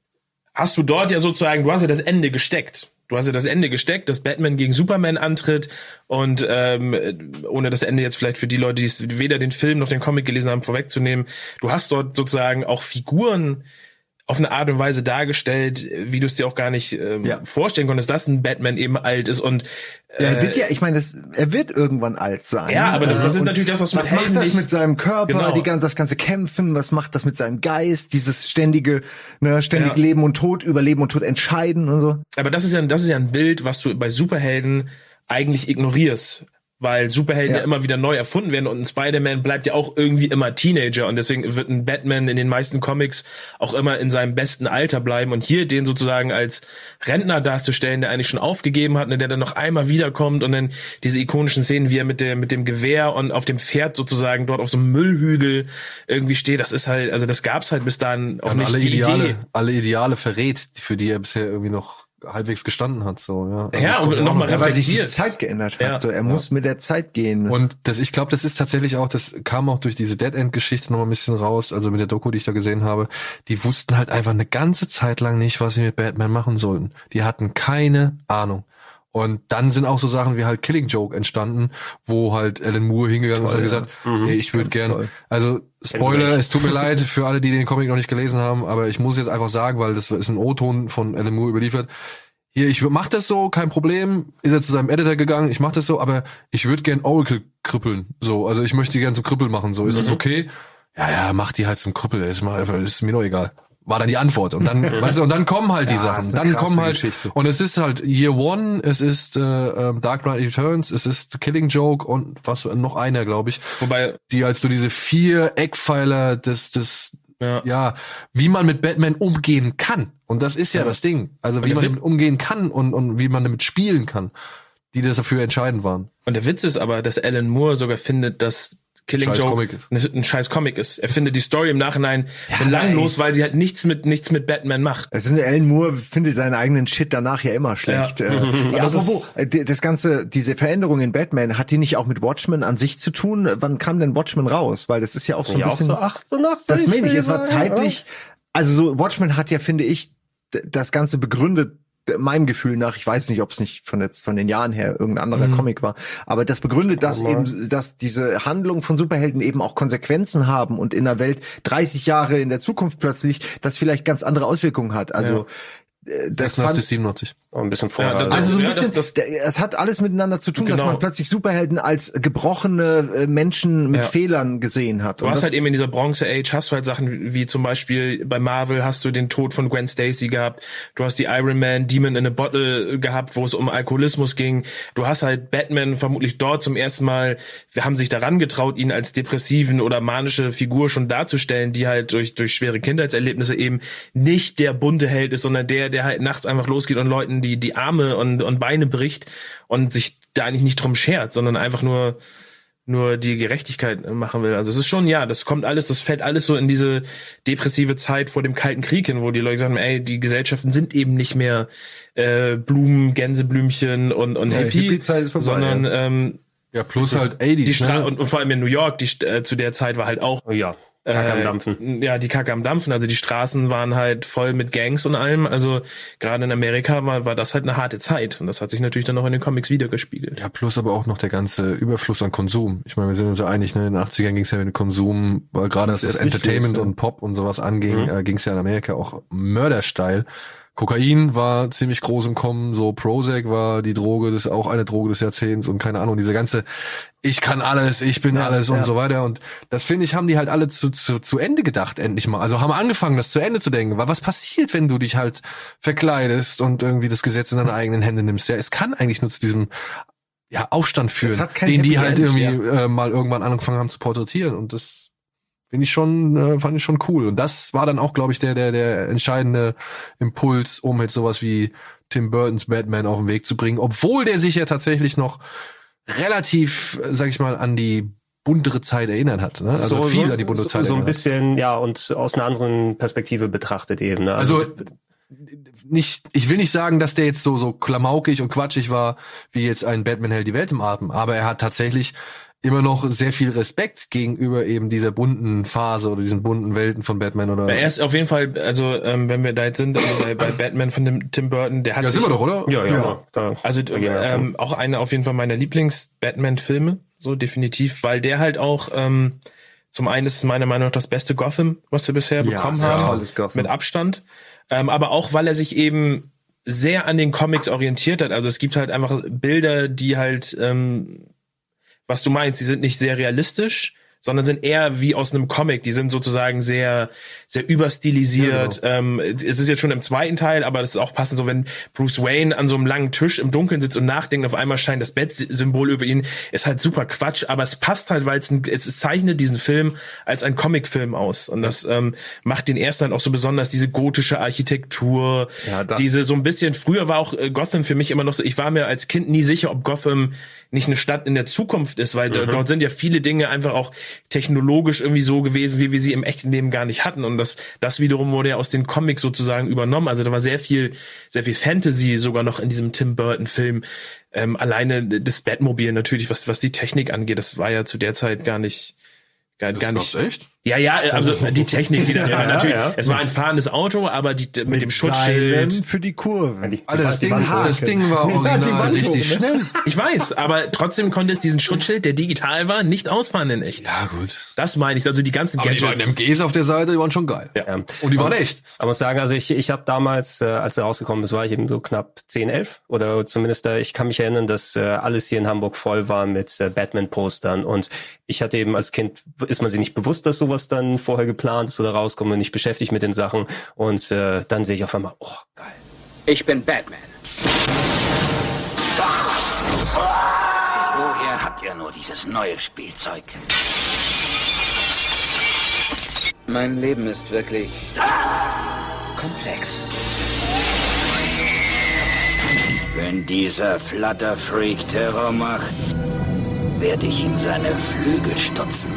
hast du dort ja sozusagen, du hast ja das Ende gesteckt. Du hast ja das Ende gesteckt, dass Batman gegen Superman antritt und ähm, ohne das Ende jetzt vielleicht für die Leute, die weder den Film noch den Comic gelesen haben, vorwegzunehmen, du hast dort sozusagen auch Figuren auf eine Art und Weise dargestellt, wie du es dir auch gar nicht ähm, ja. vorstellen konntest, dass ein Batman eben alt ist und äh, ja, er wird ja, ich meine, das, er wird irgendwann alt sein. Ja, aber das, das ist natürlich das, was was macht das mit seinem Körper, genau. die ganze, das ganze Kämpfen, was macht das mit seinem Geist, dieses ständige, ne, ständig ja. Leben und Tod, über Leben und Tod entscheiden und so. Aber das ist ja, das ist ja ein Bild, was du bei Superhelden eigentlich ignorierst. Weil Superhelden ja. ja immer wieder neu erfunden werden und ein Spider-Man bleibt ja auch irgendwie immer Teenager und deswegen wird ein Batman in den meisten Comics auch immer in seinem besten Alter bleiben und hier den sozusagen als Rentner darzustellen, der eigentlich schon aufgegeben hat und der dann noch einmal wiederkommt und dann diese ikonischen Szenen, wie er mit der mit dem Gewehr und auf dem Pferd sozusagen dort auf so einem Müllhügel irgendwie steht, das ist halt, also das gab's halt bis dahin auch ja, nicht alle die Ideale, Idee. Alle Ideale verrät, für die er bisher irgendwie noch halbwegs gestanden hat, so, ja. Also ja, und nochmal ja, weil sich die Zeit geändert hat. Ja. So, er ja. muss mit der Zeit gehen. Und das, ich glaube, das ist tatsächlich auch, das kam auch durch diese Dead End Geschichte noch ein bisschen raus, also mit der Doku, die ich da gesehen habe. Die wussten halt einfach eine ganze Zeit lang nicht, was sie mit Batman machen sollten. Die hatten keine Ahnung. Und dann sind auch so Sachen wie halt Killing Joke entstanden, wo halt Alan Moore hingegangen toll, ist und hat gesagt, ja. mhm. hey, ich würde gern, toll. Also Spoiler, es tut mir leid für alle, die den Comic noch nicht gelesen haben, aber ich muss jetzt einfach sagen, weil das ist ein O-Ton von Alan Moore überliefert. Hier, ich mach das so, kein Problem. Ist er zu seinem Editor gegangen, ich mach das so, aber ich würde gern Oracle krüppeln. So, also ich möchte die gern zum Krüppel machen. So, ist mhm. das okay? Ja, ja, mach die halt zum Krüppel. Ist, ist mir doch egal. War dann die Antwort. Und dann, weißt du, und dann kommen halt die ja, Sachen. Dann kommen halt, Geschichte. Und es ist halt Year One, es ist äh, Dark Knight Returns, es ist Killing Joke und was noch einer, glaube ich. Wobei, die halt so diese vier Eckpfeiler des, des, ja. ja, wie man mit Batman umgehen kann. Und das ist ja, ja. das Ding. Also wie man damit umgehen kann und, und wie man damit spielen kann, die das dafür entscheidend waren. Und der Witz ist aber, dass Alan Moore sogar findet, dass Killing scheiß Joke ein, ein scheiß Comic ist. Er findet die Story im Nachhinein ja, belanglos, weil sie halt nichts mit nichts mit Batman macht. Es ist Alan Moore findet seinen eigenen Shit danach ja immer schlecht. Ja, äh, ja aber wo das ganze diese Veränderung in Batman hat die nicht auch mit Watchmen an sich zu tun? Wann kam denn Watchmen raus? Weil das ist ja auch so ein ja, bisschen auch so achtundachtzig. Das meine ich, es war zeitlich. Also so Watchmen hat ja, finde ich, das Ganze begründet. Meinem Gefühl nach, ich weiß nicht, ob es nicht von jetzt von den Jahren her irgendein anderer mhm. Comic war, aber das begründet, dass eben, dass diese Handlungen von Superhelden eben auch Konsequenzen haben und in der Welt dreißig Jahre in der Zukunft plötzlich das vielleicht ganz andere Auswirkungen hat. Also ja. das sechsundachtzig, fand, siebenundneunzig. Oh, ein bisschen vorher. Ja, das- also so ein Ja, bisschen, das- das- der- es hat alles miteinander zu tun, Genau. dass man plötzlich Superhelden als gebrochene äh, Menschen mit Ja. Fehlern gesehen hat. Du Und hast das- halt eben in dieser Bronze Age hast du halt Sachen wie zum Beispiel bei Marvel hast du den Tod von Gwen Stacy gehabt. Du hast die Iron Man Demon in a Bottle gehabt, wo es um Alkoholismus ging. Du hast halt Batman vermutlich dort zum ersten Mal, wir haben sich daran getraut, ihn als depressiven oder manische Figur schon darzustellen, die halt durch, durch schwere Kindheitserlebnisse eben nicht der bunte Held ist, sondern der, der halt nachts einfach losgeht und Leuten die, die Arme und, und Beine bricht und sich da eigentlich nicht drum schert, sondern einfach nur nur die Gerechtigkeit machen will. Also es ist schon, ja, das kommt alles, das fällt alles so in diese depressive Zeit vor dem Kalten Krieg hin, wo die Leute sagen, ey, die Gesellschaften sind eben nicht mehr äh, Blumen, Gänseblümchen und, und Ja, Hippie, Hippie-Zeit ist vorbei, sondern ja. ähm, Ja, plus halt die achtziger, Stra ne? und, und vor allem in New York, die äh, zu der Zeit war halt auch Oh ja, Kacke am Dampfen. Äh, ja, die Kacke am Dampfen. Also die Straßen waren halt voll mit Gangs und allem. Also gerade in Amerika war, war das halt eine harte Zeit. Und das hat sich natürlich dann auch in den Comics wiedergespiegelt. Ja, plus aber auch noch der ganze Überfluss an Konsum. Ich meine, wir sind uns ja einig, ne? In den achtzigern ging es ja mit dem Konsum, weil gerade was Das das ist nicht Entertainment los, ja. und Pop und sowas anging, Mhm. äh, ging es ja in Amerika auch mördersteil. Kokain war ziemlich groß im Kommen, so Prozac war die Droge, das ist auch eine Droge des Jahrzehnts und keine Ahnung, diese ganze ich kann alles, ich bin Ja, alles und ja. so weiter und das finde ich, haben die halt alle zu, zu, zu Ende gedacht, endlich mal. Also haben angefangen, das zu Ende zu denken, weil was passiert, wenn du dich halt verkleidest und irgendwie das Gesetz in deine eigenen Hände nimmst? Ja, es kann eigentlich nur zu diesem ja, Aufstand führen, hat kein den die Happy halt End, irgendwie äh, mal irgendwann angefangen haben zu porträtieren und das finde ich schon, äh, fand ich schon cool. Und das war dann auch, glaube ich, der, der, der entscheidende Impuls, um jetzt sowas wie Tim Burtons Batman auf den Weg zu bringen, obwohl der sich ja tatsächlich noch relativ, äh, sag ich mal, an die buntere Zeit erinnert hat. Ne? Also so, viel so, an die buntere so, Zeit so ein erinnert hat. bisschen, ja, und aus einer anderen Perspektive betrachtet eben. Ne? Also nicht, ich will nicht sagen, dass der jetzt so so klamaukig und quatschig war, wie jetzt ein Batman hält die Welt im Atem, aber er hat tatsächlich immer noch sehr viel Respekt gegenüber eben dieser bunten Phase oder diesen bunten Welten von Batman oder. Er ist auf jeden Fall, also ähm, wenn wir da jetzt sind, also bei, bei Batman von dem Tim Burton, der hat Ja, sich, sind wir doch, oder? ja, ja. Ja. Da, also da gehen wir ähm, auch eine auf jeden Fall meiner Lieblings-Batman-Filme, so definitiv, weil der halt auch ähm, zum einen ist es meiner Meinung nach das beste Gotham, was wir bisher Ja, bekommen sehr haben, tolles Gotham. mit Abstand, ähm, aber auch weil er sich eben sehr an den Comics orientiert hat. Also es gibt halt einfach Bilder, die halt ähm, was du meinst, die sind nicht sehr realistisch, sondern sind eher wie aus einem Comic. Die sind sozusagen sehr, sehr überstilisiert. Ja, ähm, es ist jetzt schon im zweiten Teil, aber das ist auch passend so, wenn Bruce Wayne an so einem langen Tisch im Dunkeln sitzt und nachdenkt, auf einmal scheint das Bat-Symbol über ihn. Ist halt super Quatsch, aber es passt halt, weil es, ein, es zeichnet diesen Film als ein Comicfilm aus. Und das ähm, macht den ersten halt auch so besonders, diese gotische Architektur, Ja, das- diese so ein bisschen, früher war auch äh, Gotham für mich immer noch so, ich war mir als Kind nie sicher, ob Gotham nicht eine Stadt in der Zukunft ist, weil Mhm. dort sind ja viele Dinge einfach auch technologisch irgendwie so gewesen, wie wir sie im echten Leben gar nicht hatten. Und das, das wiederum wurde ja aus den Comics sozusagen übernommen. Also da war sehr viel, sehr viel Fantasy sogar noch in diesem Tim Burton Film. Ähm, alleine das Batmobil natürlich, was, was die Technik angeht, das war ja zu der Zeit gar nicht, gar, gar nicht. Das echt? Ja, ja, also die Technik, die da Ja, natürlich, ja. es war ein fahrendes Auto, aber die, mit, dem Seilen Schutzschild. für die Kurve. Die- Alter, das die Ding, Wand- das Ding war Ja, die original Wand richtig hoch, ne? schnell. Ich weiß, aber trotzdem konnte es diesen Schutzschild, der digital war, nicht ausfahren in echt. Ja, gut. Das meine ich, also die ganzen Aber die beiden Gadgets. M Gs auf der Seite, die waren schon geil. Ja. Und die waren echt. Man muss sagen, also ich, ich habe damals, äh, als er rausgekommen ist, war ich eben so knapp zehn, elf oder zumindest, äh, ich kann mich erinnern, dass äh, alles hier in Hamburg voll war mit äh, Batman-Postern und ich hatte eben als Kind, ist man sich nicht bewusst, dass sowas dann vorher geplant ist oder rauskommt und nicht beschäftigt mit den Sachen und äh, dann sehe ich auf einmal, oh, geil. Ich bin Batman. Woher habt ihr nur dieses neue Spielzeug? Mein Leben ist wirklich komplex. Wenn dieser Flutterfreak Terror macht, werde ich ihm seine Flügel stutzen.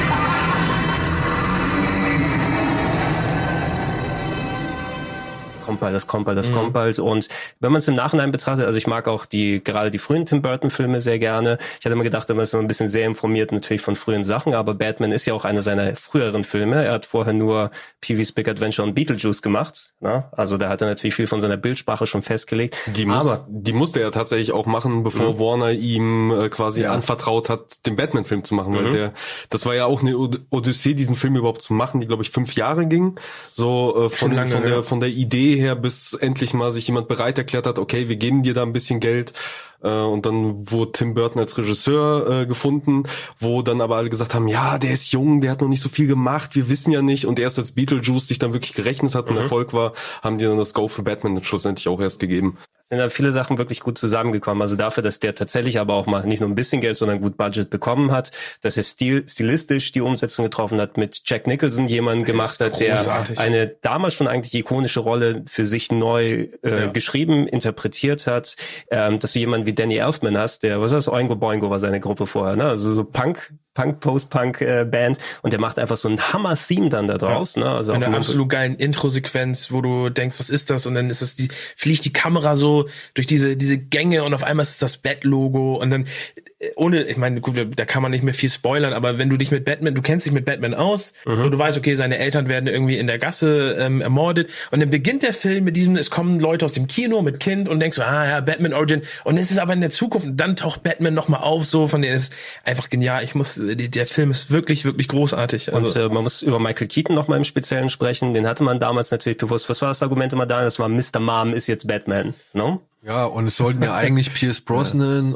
kommt bald, das kommt bald, das mhm. kommt bald. Und wenn man es im Nachhinein betrachtet, also ich mag auch die, gerade die frühen Tim Burton Filme sehr gerne. Ich hatte immer gedacht, man ist immer ein bisschen sehr informiert natürlich von frühen Sachen, aber Batman ist ja auch einer seiner früheren Filme. Er hat vorher nur Pee-wee's Big Adventure und Beetlejuice gemacht. Ne? Also da hat er natürlich viel von seiner Bildsprache schon festgelegt. Die, muss, aber die musste er tatsächlich auch machen, bevor mhm. Warner ihm äh, quasi ja. anvertraut hat, den Batman-Film zu machen. Mhm. Weil der, das war ja auch eine Odyssee, diesen Film überhaupt zu machen, die, glaube ich, fünf Jahre ging. So äh, von, lange, von, der, ja. von der Idee her, bis endlich mal sich jemand bereit erklärt hat, okay, wir geben dir da ein bisschen Geld. Und dann wurde Tim Burton als Regisseur äh, gefunden, wo dann aber alle gesagt haben, ja, der ist jung, der hat noch nicht so viel gemacht, wir wissen ja nicht. Und erst als Beetlejuice sich dann wirklich gerechnet hat und mhm. Erfolg war, haben die dann das Go für Batman schlussendlich auch erst gegeben. Es sind da viele Sachen wirklich gut zusammengekommen. Also dafür, dass der tatsächlich aber auch mal nicht nur ein bisschen Geld, sondern gut Budget bekommen hat, dass er stil, stilistisch die Umsetzung getroffen hat, mit Jack Nicholson jemanden gemacht hat, großartig. Der eine damals schon eigentlich ikonische Rolle für sich neu äh, ja. geschrieben, interpretiert hat, ähm, dass du jemanden wie Danny Elfman hast, der, was ist das, Oingo Boingo war seine Gruppe vorher, ne? Also so Punk, Punk, Post-Punk-Band äh, und der macht einfach so ein Hammer-Theme dann da draus, ja. ne? Also in einer absolut geilen Intro-Sequenz, wo du denkst, was ist das? Und dann ist es die, fliegt die Kamera so durch diese, diese Gänge und auf einmal ist es das Bat-Logo und dann, ohne, ich meine, gut, da kann man nicht mehr viel spoilern, aber wenn du dich mit Batman, du kennst dich mit Batman aus, mhm. und du weißt, okay, seine Eltern werden irgendwie in der Gasse ähm, ermordet und dann beginnt der Film mit diesem, es kommen Leute aus dem Kino mit Kind und denkst so, ah ja, Batman Origin und es ist aber in der Zukunft und dann taucht Batman nochmal auf, so, von denen ist einfach genial. Ich muss, der Film ist wirklich, wirklich großartig. Also. Und äh, man muss über Michael Keaton nochmal im Speziellen sprechen, den hatte man damals natürlich bewusst, was war das Argument immer da? Das war Mister Mom ist jetzt Batman, no? Ja, und es sollten ja eigentlich Pierce Brosnan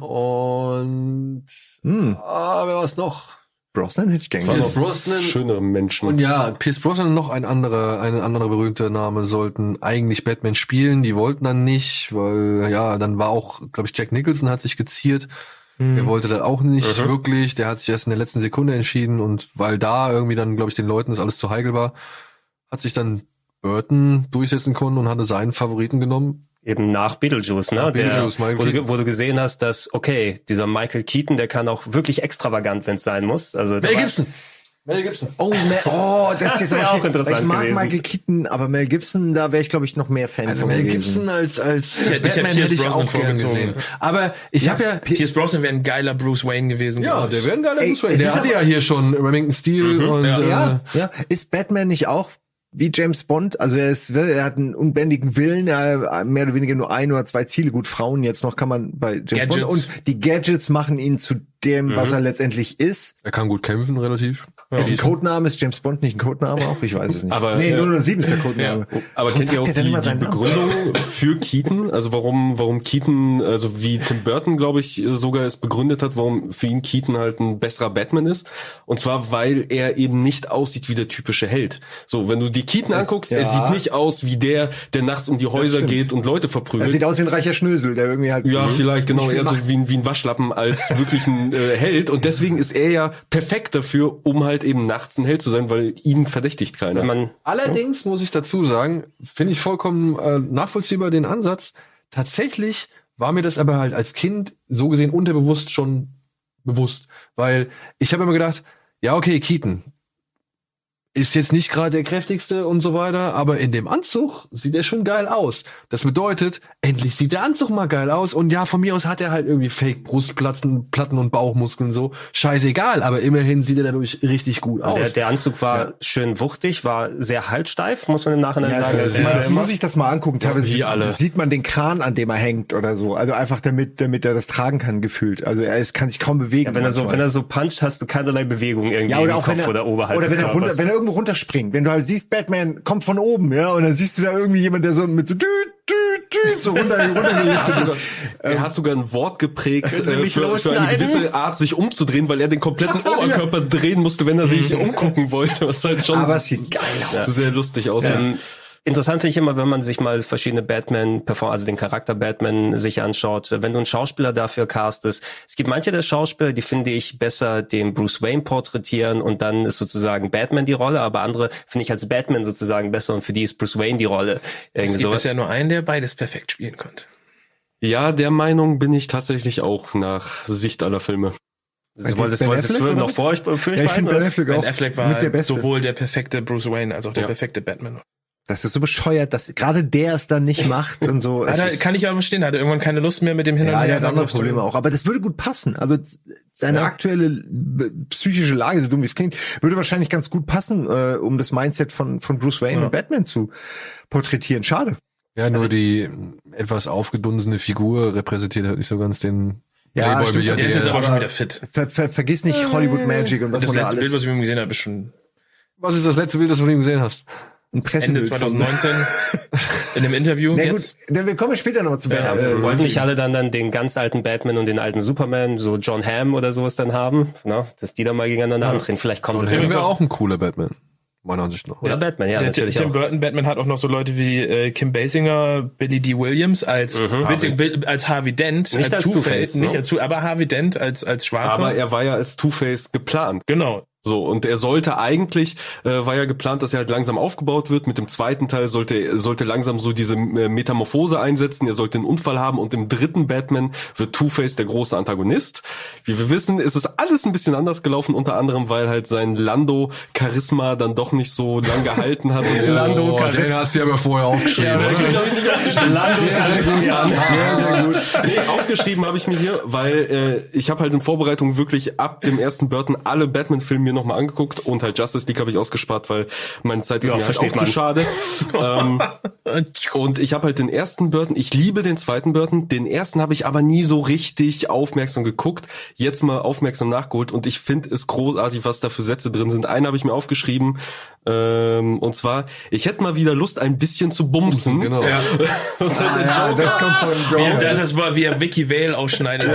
und hm. ah, wer war's noch? Brosnan hätte ich gern Pierce Brosnan. Schönere Menschen. Und ja, Pierce Brosnan und noch ein anderer, ein anderer berühmter Name sollten eigentlich Batman spielen. Die wollten dann nicht, weil, ja, dann war auch, glaube ich, Jack Nicholson hat sich geziert. Hm. Der wollte das auch nicht mhm. wirklich. Der hat sich erst in der letzten Sekunde entschieden und weil da irgendwie dann, glaube ich, den Leuten das alles zu heikel war, hat sich dann Burton durchsetzen können und hatte seinen Favoriten genommen. Eben nach Beetlejuice, ne? Nach Beetlejuice, der, wo, du, wo du gesehen hast, dass, okay, dieser Michael Keaton, der kann auch wirklich extravagant, wenn es sein muss. Also Mel Gibson. Mel Gibson. Oh, Mel, oh das, das ist jetzt auch interessant. Ich mag gewesen. Michael Keaton, aber Mel Gibson, da wäre ich, glaube ich, noch mehr Fan also von Mel gewesen. Gibson als als ich Batman hätte ich, hätte ich auch gern gesehen. Aber ich ja, habe ja Pierce Brosnan wäre ein geiler Bruce Wayne gewesen. Ja, der wäre ein geiler Ey, Bruce Wayne. Der hatte ja hier schon Remington Steel mhm, und ja. Äh, ja, ja, ist Batman nicht auch wie James Bond, also er ist, er hat einen unbändigen Willen, er mehr oder weniger nur ein oder zwei Ziele, gut, Frauen jetzt noch kann man bei James Gadgets. Bond und die Gadgets machen ihn zu dem, mhm. was er letztendlich ist. Er kann gut kämpfen, relativ. Ja. Ist ein Codename, ist James Bond nicht ein Codename auch? Ich weiß es nicht. Aber, nee, äh, null null sieben ist der Codename. Ja. Aber warum kennt ihr auch die, die Begründung für Keaton? Also warum, warum Keaton, also wie Tim Burton, glaube ich, sogar es begründet hat, warum für ihn Keaton halt ein besserer Batman ist. Und zwar, weil er eben nicht aussieht wie der typische Held. So, wenn du die Keaton das, anguckst, ja. er sieht nicht aus wie der, der nachts um die Häuser geht und Leute verprügelt. Er sieht aus wie ein reicher Schnösel, der irgendwie halt... Ja, vielleicht, genau, eher so wie ein, wie ein Waschlappen als wirklich ein äh, Held. Und deswegen ist er ja perfekt dafür, um halt eben nachts ein Held zu sein, weil ihn verdächtigt keiner. Man, Allerdings muss ich dazu sagen, finde ich vollkommen äh, nachvollziehbar den Ansatz. Tatsächlich war mir das aber halt als Kind so gesehen unterbewusst schon bewusst. Weil ich habe immer gedacht, ja okay, Keaton ist jetzt nicht gerade der kräftigste und so weiter, aber in dem Anzug sieht er schon geil aus. Das bedeutet, endlich sieht der Anzug mal geil aus und ja, von mir aus hat er halt irgendwie Fake-Brustplatten Platten und Bauchmuskeln so. Scheißegal, aber immerhin sieht er dadurch richtig gut aus. Der, der Anzug war ja. schön wuchtig, war sehr haltsteif, muss man im Nachhinein ja, sagen. Das das man muss sich das mal angucken. Teilweise ja, alle. sieht man den Kran, an dem er hängt oder so. Also einfach damit, damit er das tragen kann, gefühlt. Also er ist, kann sich kaum bewegen. Ja, wenn er so, wenn er so puncht, hast du keinerlei Bewegung irgendwie ja, oder im auch Kopf wenn er, oder oberhalb oder des wenn er, runter, wenn er irgendwo runterspringt. Wenn du halt siehst, Batman kommt von oben, ja, und dann siehst du da irgendwie jemand, der so mit so düt, düt, düt, so runter, runtergelegt ist. Er hat sogar ein Wort geprägt, äh, für, für eine gewisse Art, sich umzudrehen, weil er den kompletten Oberkörper ja. drehen musste, wenn er sich umgucken wollte. Was halt schon Aber es sieht geil aus. Sehr lustig aussieht. Ja. Interessant finde ich immer, wenn man sich mal verschiedene Batman, also den Charakter Batman sich anschaut, wenn du einen Schauspieler dafür castest. Es gibt manche der Schauspieler, die finde ich besser den Bruce Wayne porträtieren und dann ist sozusagen Batman die Rolle, aber andere finde ich als Batman sozusagen besser und für die ist Bruce Wayne die Rolle. Irgendwie es gibt sowas. Bisher nur einen, der beides perfekt spielen konnte. Ja, der Meinung bin ich tatsächlich auch nach Sicht aller Filme. Also, wollt ihr es noch vor euch für ja, ich finde Ben Affleck, Ben Affleck war der sowohl der perfekte Bruce Wayne als auch der ja. perfekte Batman. Das ist so bescheuert, dass gerade der es dann nicht macht und so. Ja, da kann ich aber verstehen, hat er irgendwann keine Lust mehr mit dem Hin und Her. Ja, der hat andere Probleme auch. Aber das würde gut passen. Also seine ja. aktuelle psychische Lage, so dumm wie es klingt, würde wahrscheinlich ganz gut passen, äh, um das Mindset von von Bruce Wayne ja. und Batman zu porträtieren. Schade. Ja, nur also, die etwas aufgedunsene Figur repräsentiert halt nicht so ganz den ja, Playboy. Stimmt, der ist jetzt aber schon wieder fit. Ver, ver, vergiss nicht Hollywood Magic und was das man letzte da alles... Bild, was ich mit ihm gesehen habe, ist schon... Was ist das letzte Bild, das du von ihm gesehen hast? Ein Pressebild Ende zwanzig neunzehn in einem Interview. Na jetzt. gut, wir kommen später noch zu Ja, Batman. wollen nicht alle dann dann den ganz alten Batman und den alten Superman, so John Hamm oder sowas dann haben, ne? Dass die dann mal gegeneinander Ja. antreten. Vielleicht kommt Das das ja. wäre auch ein cooler Batman, meiner Ansicht nach. Oder Batman, ja, Der natürlich Tim auch. Burton Batman hat auch noch so Leute wie äh, Kim Basinger, Billy D. Williams als Mhm. witzig, Bill- als Harvey Dent, Nicht als Two-Face, nicht ne? als Two, aber Harvey Dent als als Schwarzer. Aber er war ja als Two-Face geplant. Genau. So, und er sollte eigentlich, äh, war ja geplant, dass er halt langsam aufgebaut wird. Mit dem zweiten Teil sollte sollte langsam so diese äh, Metamorphose einsetzen. Er sollte einen Unfall haben und im dritten Batman wird Two-Face der große Antagonist. Wie wir wissen, ist es alles ein bisschen anders gelaufen, unter anderem, weil halt sein Lando-Charisma dann doch nicht so lang gehalten hat. Und Lando, oh, den hast du ja aber vorher aufgeschrieben, oder? Lando-Charisma. Sehr, sehr gut. Nee, aufgeschrieben habe ich mir hier, weil äh, ich habe halt in Vorbereitung wirklich ab dem ersten Burton alle Batman-Filme mir nochmal angeguckt und halt Justice League habe ich ausgespart, weil meine Zeit ist Ja, mir halt versteht auch zu man. schade. ähm, und ich habe halt den ersten Burton, ich liebe den zweiten Burton, den ersten habe ich aber nie so richtig aufmerksam geguckt, jetzt mal aufmerksam nachgeholt und ich finde es großartig, was da für Sätze drin sind. Einen habe ich mir aufgeschrieben, ähm, und zwar, ich hätte mal wieder Lust, ein bisschen zu bumsen. Genau. Ja. Das, Ah, ja, das kommt von Wie, Joker. das, das war wie er Vicky Vale ausschneidet.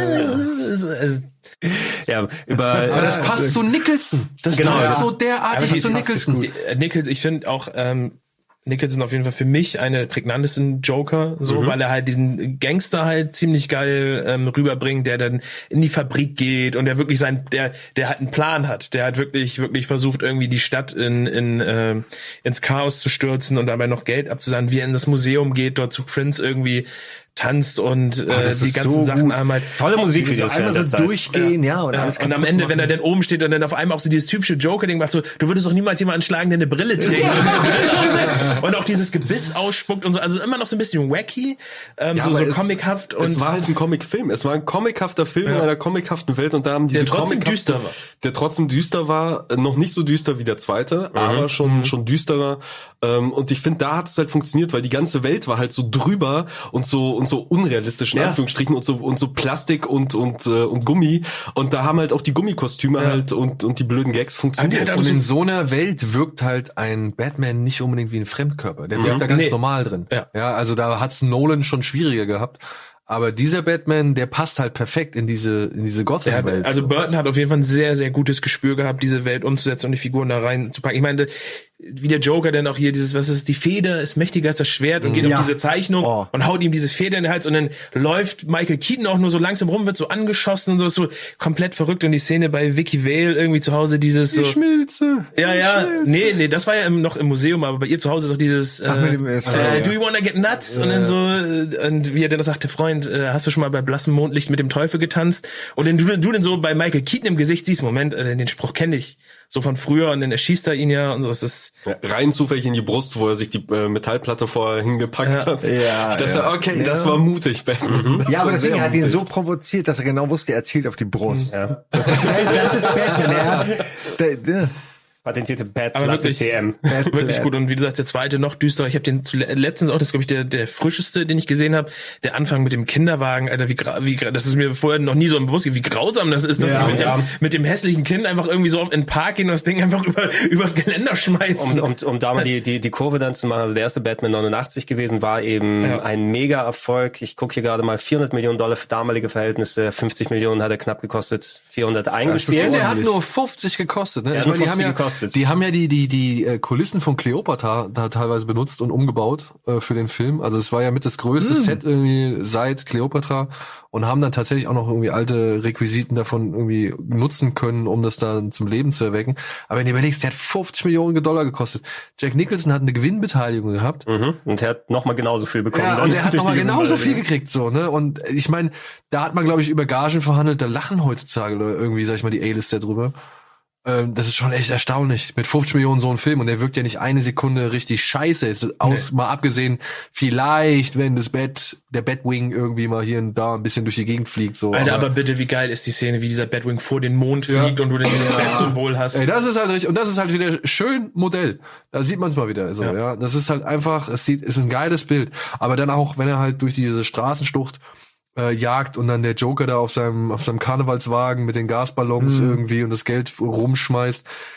Ja, über Aber das passt zu Nicholson. Das Genau, passt ja. so derartig Aber zu die- Nicholson. Die, äh, Nichols, ich finde auch ähm, Nicholson auf jeden Fall für mich eine der prägnantesten Joker, so, Mhm. weil er halt diesen Gangster halt ziemlich geil ähm, rüberbringt, der dann in die Fabrik geht und der wirklich sein, der, der halt einen Plan hat, der hat wirklich, wirklich versucht irgendwie die Stadt in, in äh, ins Chaos zu stürzen und dabei noch Geld abzusahnen, wie er in das Museum geht, dort zu Prince irgendwie tanzt und äh, das die ist ganzen so Sachen gut. einmal. tolle Musikvideos einmal während so der Zeit. durchgehen, ja, und Ja, alles und am kaputt Ende, machen. wenn er dann oben steht und dann auf einmal auch so dieses typische Joker-Ding macht, so, du würdest doch niemals jemanden schlagen, der eine Brille trägt und, diese Brille aufsetzt und auch dieses Gebiss ausspuckt und so, also immer noch so ein bisschen wacky, ähm, Ja, so, aber so es- comichaft und es war halt ein Comic-Film. Es war ein comichafter Film in einer comichaften Welt und da haben diese Der trotzdem comichafte- düster war. Der trotzdem düster war, äh, noch nicht so düster wie der zweite, aber schon schon düsterer. Ähm, und ich finde, da hat es halt funktioniert, weil die ganze Welt war halt so drüber und so und so unrealistisch in Ja. Anführungsstrichen und so und so Plastik und und äh, und Gummi und da haben halt auch die Gummikostüme Ja. halt und und die blöden Gags funktioniert. Aber Und so- in so einer Welt wirkt halt ein Batman nicht unbedingt wie ein Fremdkörper. Der wirkt Mhm. da ganz Nee. normal drin. Ja. ja, also da hat's Nolan schon schwieriger gehabt. Aber dieser Batman, der passt halt perfekt in diese in diese Der hat, Gotham-Welt. also so. Burton hat auf jeden Fall ein sehr, sehr gutes Gespür gehabt, diese Welt umzusetzen und die Figuren da reinzupacken. Ich meine, wie der Joker dann auch hier dieses, was ist, die Feder ist mächtiger als das Schwert und geht Ja. auf diese Zeichnung Oh. und haut ihm diese Feder in den Hals und dann läuft Michael Keaton auch nur so langsam rum, wird so angeschossen und so, ist so komplett verrückt und die Szene bei Vicky Vale irgendwie zu Hause dieses so. Schmilze. Ja, ja, nee, nee, das war ja im, noch im Museum, aber bei ihr zu Hause ist auch dieses, äh, Ach, mit dem- das war- äh, ja. do you wanna get nuts? Und dann so, äh, und wie er dann sagte, Freund, äh, hast du schon mal bei blassem Mondlicht mit dem Teufel getanzt? Und dann du, du dann so bei Michael Keaton im Gesicht siehst, Moment, äh, den Spruch kenne ich so von früher und dann erschießt er ihn ja und so, das ist, Ja, rein zufällig in die Brust, wo er sich die äh, Metallplatte vorher hingepackt Ja. hat. Ja, ich dachte, ja. okay, Ja. das war mutig, Batman. Das Ja, aber war das Ding sehr hat ihn mutig. so provoziert, dass er genau wusste, er zielt auf die Brust. Ja. Das ist, das ist Batman, ja. Der, der, Patentierte aber Bad-Platte wirklich, T M. wirklich gut. Und wie du sagst, der zweite noch düsterer. Ich habe den zule- letztens auch, das ist glaube ich der der frischeste, den ich gesehen habe. Der Anfang mit dem Kinderwagen, Alter, wie gra- wie gra- das ist mir vorher noch nie so bewusst, wie grausam das ist, dass Ja, die mit, ja. dem, mit dem hässlichen Kind einfach irgendwie so oft in den Park gehen und das Ding einfach über übers Geländer schmeißen. Um, um, um da mal die, die, die Kurve dann zu machen, also der erste Batman neunundachtzig gewesen, war eben Ja. ein Mega-Erfolg. Ich gucke hier gerade mal, vierhundert Millionen Dollar für damalige Verhältnisse, fünfzig Millionen hat er knapp gekostet, vierhundert Ich eingespielt. finde, der hat nur fünfzig gekostet. Ne? Ja, Ich nur meine, die haben fünfzig ja, gekostet. die haben ja die die die äh, Kulissen von Cleopatra da teilweise benutzt und umgebaut äh, für den Film. Also es war ja mit das größte Set irgendwie seit Cleopatra und haben dann tatsächlich auch noch irgendwie alte Requisiten davon irgendwie nutzen können, um das dann zum Leben zu erwecken. Aber wenn du überlegst, der hat fünfzig Millionen Dollar gekostet. Jack Nicholson hat eine Gewinnbeteiligung gehabt. Mhm. Und er hat nochmal genauso viel bekommen. Ja, dann und er hat durch nochmal die genauso viel Gewinnbeteiligung. gekriegt, so, ne? Und ich meine, da hat man, glaube ich, über Gagen verhandelt, da lachen heutzutage irgendwie, sag ich mal, die A-Lister drüber. Ähm, das ist schon echt erstaunlich. Mit fünfzig Millionen so ein Film und der wirkt ja nicht eine Sekunde richtig scheiße. Jetzt aus, mal abgesehen, vielleicht, wenn das Bett, der Batwing irgendwie mal hier und da ein bisschen durch die Gegend fliegt, so. Alter, aber bitte, wie geil ist die Szene, wie dieser Batwing vor den Mond Ja. fliegt und du dann dieses Bat-Symbol hast. Ey, das ist halt richtig, und das ist halt wieder schön Modell. Da sieht man es mal wieder, so, Ja. ja. Das ist halt einfach, es sieht, ist ein geiles Bild. Aber dann auch, wenn er halt durch diese Straßenschlucht äh, jagt und dann der Joker da auf seinem, auf seinem Karnevalswagen mit den Gasballons Mhm. irgendwie und das Geld rumschmeißt.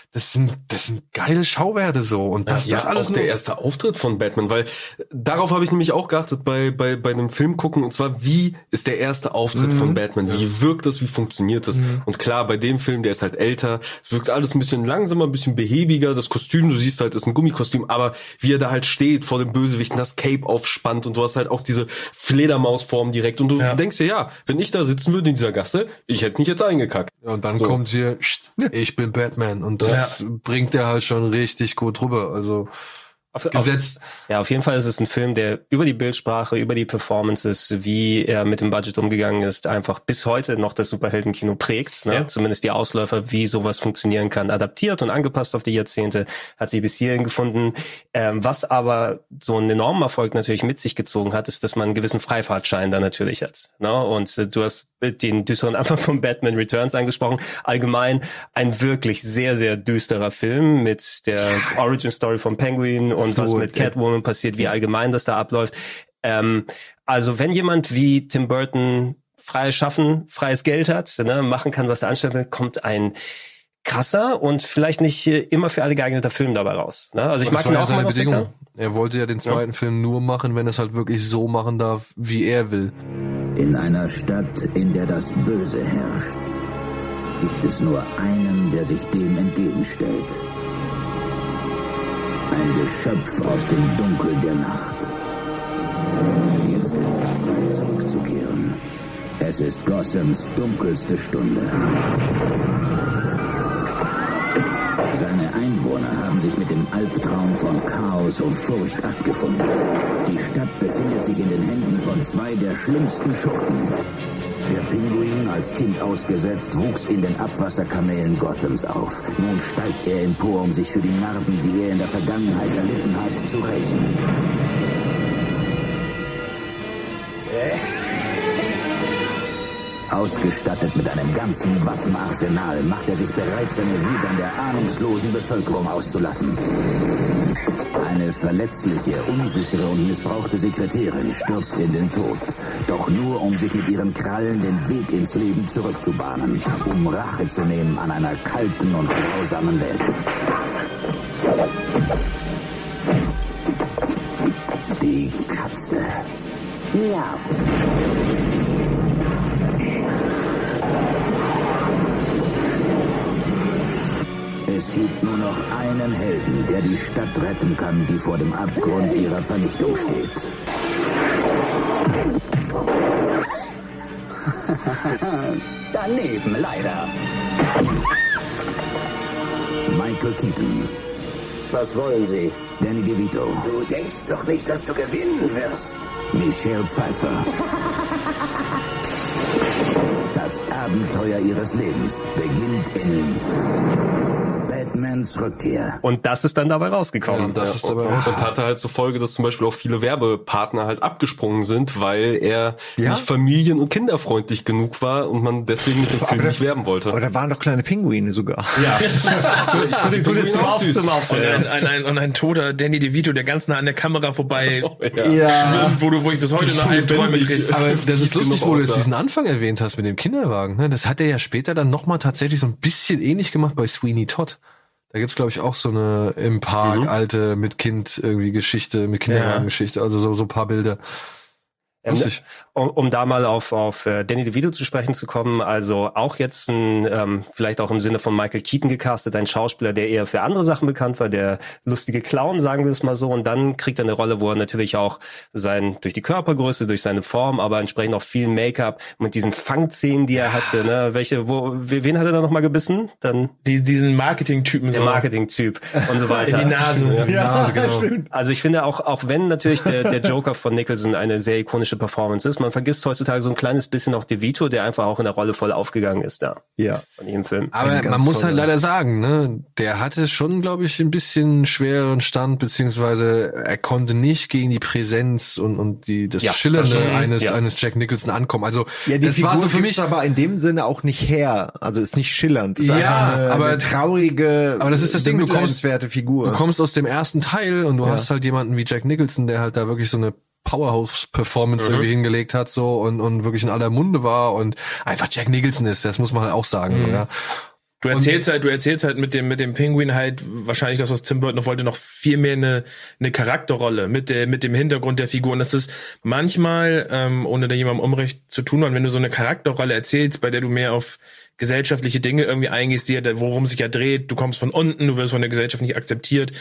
das sind, das sind geile Schauwerte so. Und das, ja, das alles auch der erste Auftritt von Batman, weil darauf habe ich nämlich auch geachtet bei bei bei einem Film gucken, und zwar, wie ist der erste Auftritt mhm. von Batman? Wie wirkt das? Wie funktioniert das? Mhm. Und klar, bei dem Film, der ist halt älter, es wirkt alles ein bisschen langsamer, ein bisschen behäbiger. Das Kostüm, du siehst halt, ist ein Gummikostüm, aber wie er da halt steht vor dem Bösewichten, das Cape aufspannt, und du hast halt auch diese Fledermausform direkt, und du ja. denkst dir, ja, wenn ich da sitzen würde in dieser Gasse, ich hätte mich jetzt eingekackt. Ja, und dann so. kommt hier, ich bin Batman, und das ja. bringt er halt schon richtig gut rüber, also Auf, gesetzt. Auf, ja, auf jeden Fall ist es ein Film, der über die Bildsprache, über die Performances, wie er mit dem Budget umgegangen ist, einfach bis heute noch das Superheldenkino prägt. Ne? Ja. Zumindest die Ausläufer, wie sowas funktionieren kann, adaptiert und angepasst auf die Jahrzehnte, hat sie bis hierhin gefunden. Ähm, was aber so einen enormen Erfolg natürlich mit sich gezogen hat, ist, dass man einen gewissen Freifahrtschein da natürlich hat. Ne? Und äh, du hast den düsteren Anfang von Batman Returns angesprochen. Allgemein ein wirklich sehr, sehr düsterer Film mit der Origin Story von Penguin und so, was mit Catwoman passiert, wie allgemein das da abläuft. Ähm, also wenn jemand wie Tim Burton freies Schaffen, freies Geld hat, ne, machen kann, was er anstellen will, kommt ein krasser und vielleicht nicht immer für alle geeigneter Film dabei raus. Ne? Also ich mag ihn auch seine Bedingung. Er wollte ja den zweiten ja. Film nur machen, wenn er es halt wirklich so machen darf, wie er will. In einer Stadt, in der das Böse herrscht, gibt es nur einen, der sich dem entgegenstellt. Ein Geschöpf aus dem Dunkel der Nacht. Jetzt ist es Zeit, zurückzukehren. Es ist Gothams dunkelste Stunde. Seine Einwohner haben sich mit dem Albtraum von Chaos und Furcht abgefunden. Die Stadt befindet sich in den Händen von zwei der schlimmsten Schurken. Der Pinguin, als Kind ausgesetzt, wuchs in den Abwasserkanälen Gothams auf. Nun steigt er empor, um sich für die Narben, die er in der Vergangenheit erlitten hat, zu rächen. Ausgestattet mit einem ganzen Waffenarsenal macht er sich bereit, seine Wut an der ahnungslosen Bevölkerung auszulassen. Eine verletzliche, unsichere und missbrauchte Sekretärin stürzt in den Tod. Doch nur, um sich mit ihren Krallen den Weg ins Leben zurückzubahnen. Um Rache zu nehmen an einer kalten und grausamen Welt. Die Katze. Miau. Es gibt nur noch einen Helden, der die Stadt retten kann, die vor dem Abgrund ihrer Vernichtung steht. Daneben, leider. Michael Keaton. Was wollen Sie? Danny DeVito. Du denkst doch nicht, dass du gewinnen wirst. Michelle Pfeiffer. Das Abenteuer ihres Lebens beginnt in Batmans Rückkehr. Und das ist dann dabei rausgekommen. Ja, das ist dabei und, und hatte halt zur Folge, dass zum Beispiel auch viele Werbepartner halt abgesprungen sind, weil er ja? nicht familien- und kinderfreundlich genug war und man deswegen mit dem Film nicht werben wollte. Aber da waren doch kleine Pinguine sogar. Ja. Ich finde gute zum Aufzumachen. Und ein, ein, und ein toter Danny DeVito, der ganz nah an der Kamera vorbei oh, ja. Ja. wo du, wo ich bis heute noch einen Träume kriege. Aber das ist lustig, wo du jetzt diesen Anfang erwähnt hast mit dem Kinderwagen. Ne? Das hat er ja später dann nochmal tatsächlich so ein bisschen ähnlich gemacht bei Sweeney Todd. Da gibt's, glaube ich, auch so eine im Park mhm. alte mit Kind irgendwie Geschichte, mit Kinderwagen-Geschichte, also so, so ein paar Bilder. Ähm, um, um da mal auf, auf äh, Danny DeVito zu sprechen zu kommen, also auch jetzt ein, ähm, vielleicht auch im Sinne von Michael Keaton gecastet, ein Schauspieler, der eher für andere Sachen bekannt war, der lustige Clown, sagen wir es mal so, und dann kriegt er eine Rolle, wo er natürlich auch sein, durch die Körpergröße, durch seine Form, aber entsprechend auch viel Make-up mit diesen Fangzähnen, die er hatte, ne, welche, wo, wen hat er da nochmal gebissen? Dann die, diesen Marketing-Typen, so. Der Marketing-Typ und so weiter. In die Nase. Ja, ja, Nase, genau. Also ich finde auch, auch wenn natürlich der, der Joker von Nicholson eine sehr ikonische Performance ist. Man vergisst heutzutage so ein kleines bisschen auch DeVito, der einfach auch in der Rolle voll aufgegangen ist da. Ja. Von jedem Film. Aber man muss halt leider sagen, ne, der hatte schon, glaube ich, ein bisschen schwereren Stand, beziehungsweise er konnte nicht gegen die Präsenz und, und die, das ja, Schillernde das eines, ja. eines Jack Nicholson ankommen. Also, ja, die das Figur war so für mich. Aber in dem Sinne auch nicht her. Also ist nicht schillernd. Das ist ja, eine, aber eine traurige, aber das ist das Ding, du kommst, Figur. Du kommst aus dem ersten Teil und du ja. hast halt jemanden wie Jack Nicholson, der halt da wirklich so eine Powerhouse-Performance mhm. irgendwie hingelegt hat so und und wirklich in aller Munde war und einfach Jack Nicholson ist, das muss man halt auch sagen. Mhm. So, ja. Du erzählst und, halt, du erzählst halt mit dem, mit dem Pinguin halt wahrscheinlich das, was Tim Burton noch wollte, noch viel mehr eine, eine Charakterrolle mit der, mit dem Hintergrund der Figur. Und das ist manchmal, ähm, ohne da jemandem Unrecht zu tun, wenn du so eine Charakterrolle erzählst, bei der du mehr auf gesellschaftliche Dinge irgendwie eingehst, die, worum sich ja dreht, du kommst von unten, du wirst von der Gesellschaft nicht akzeptiert,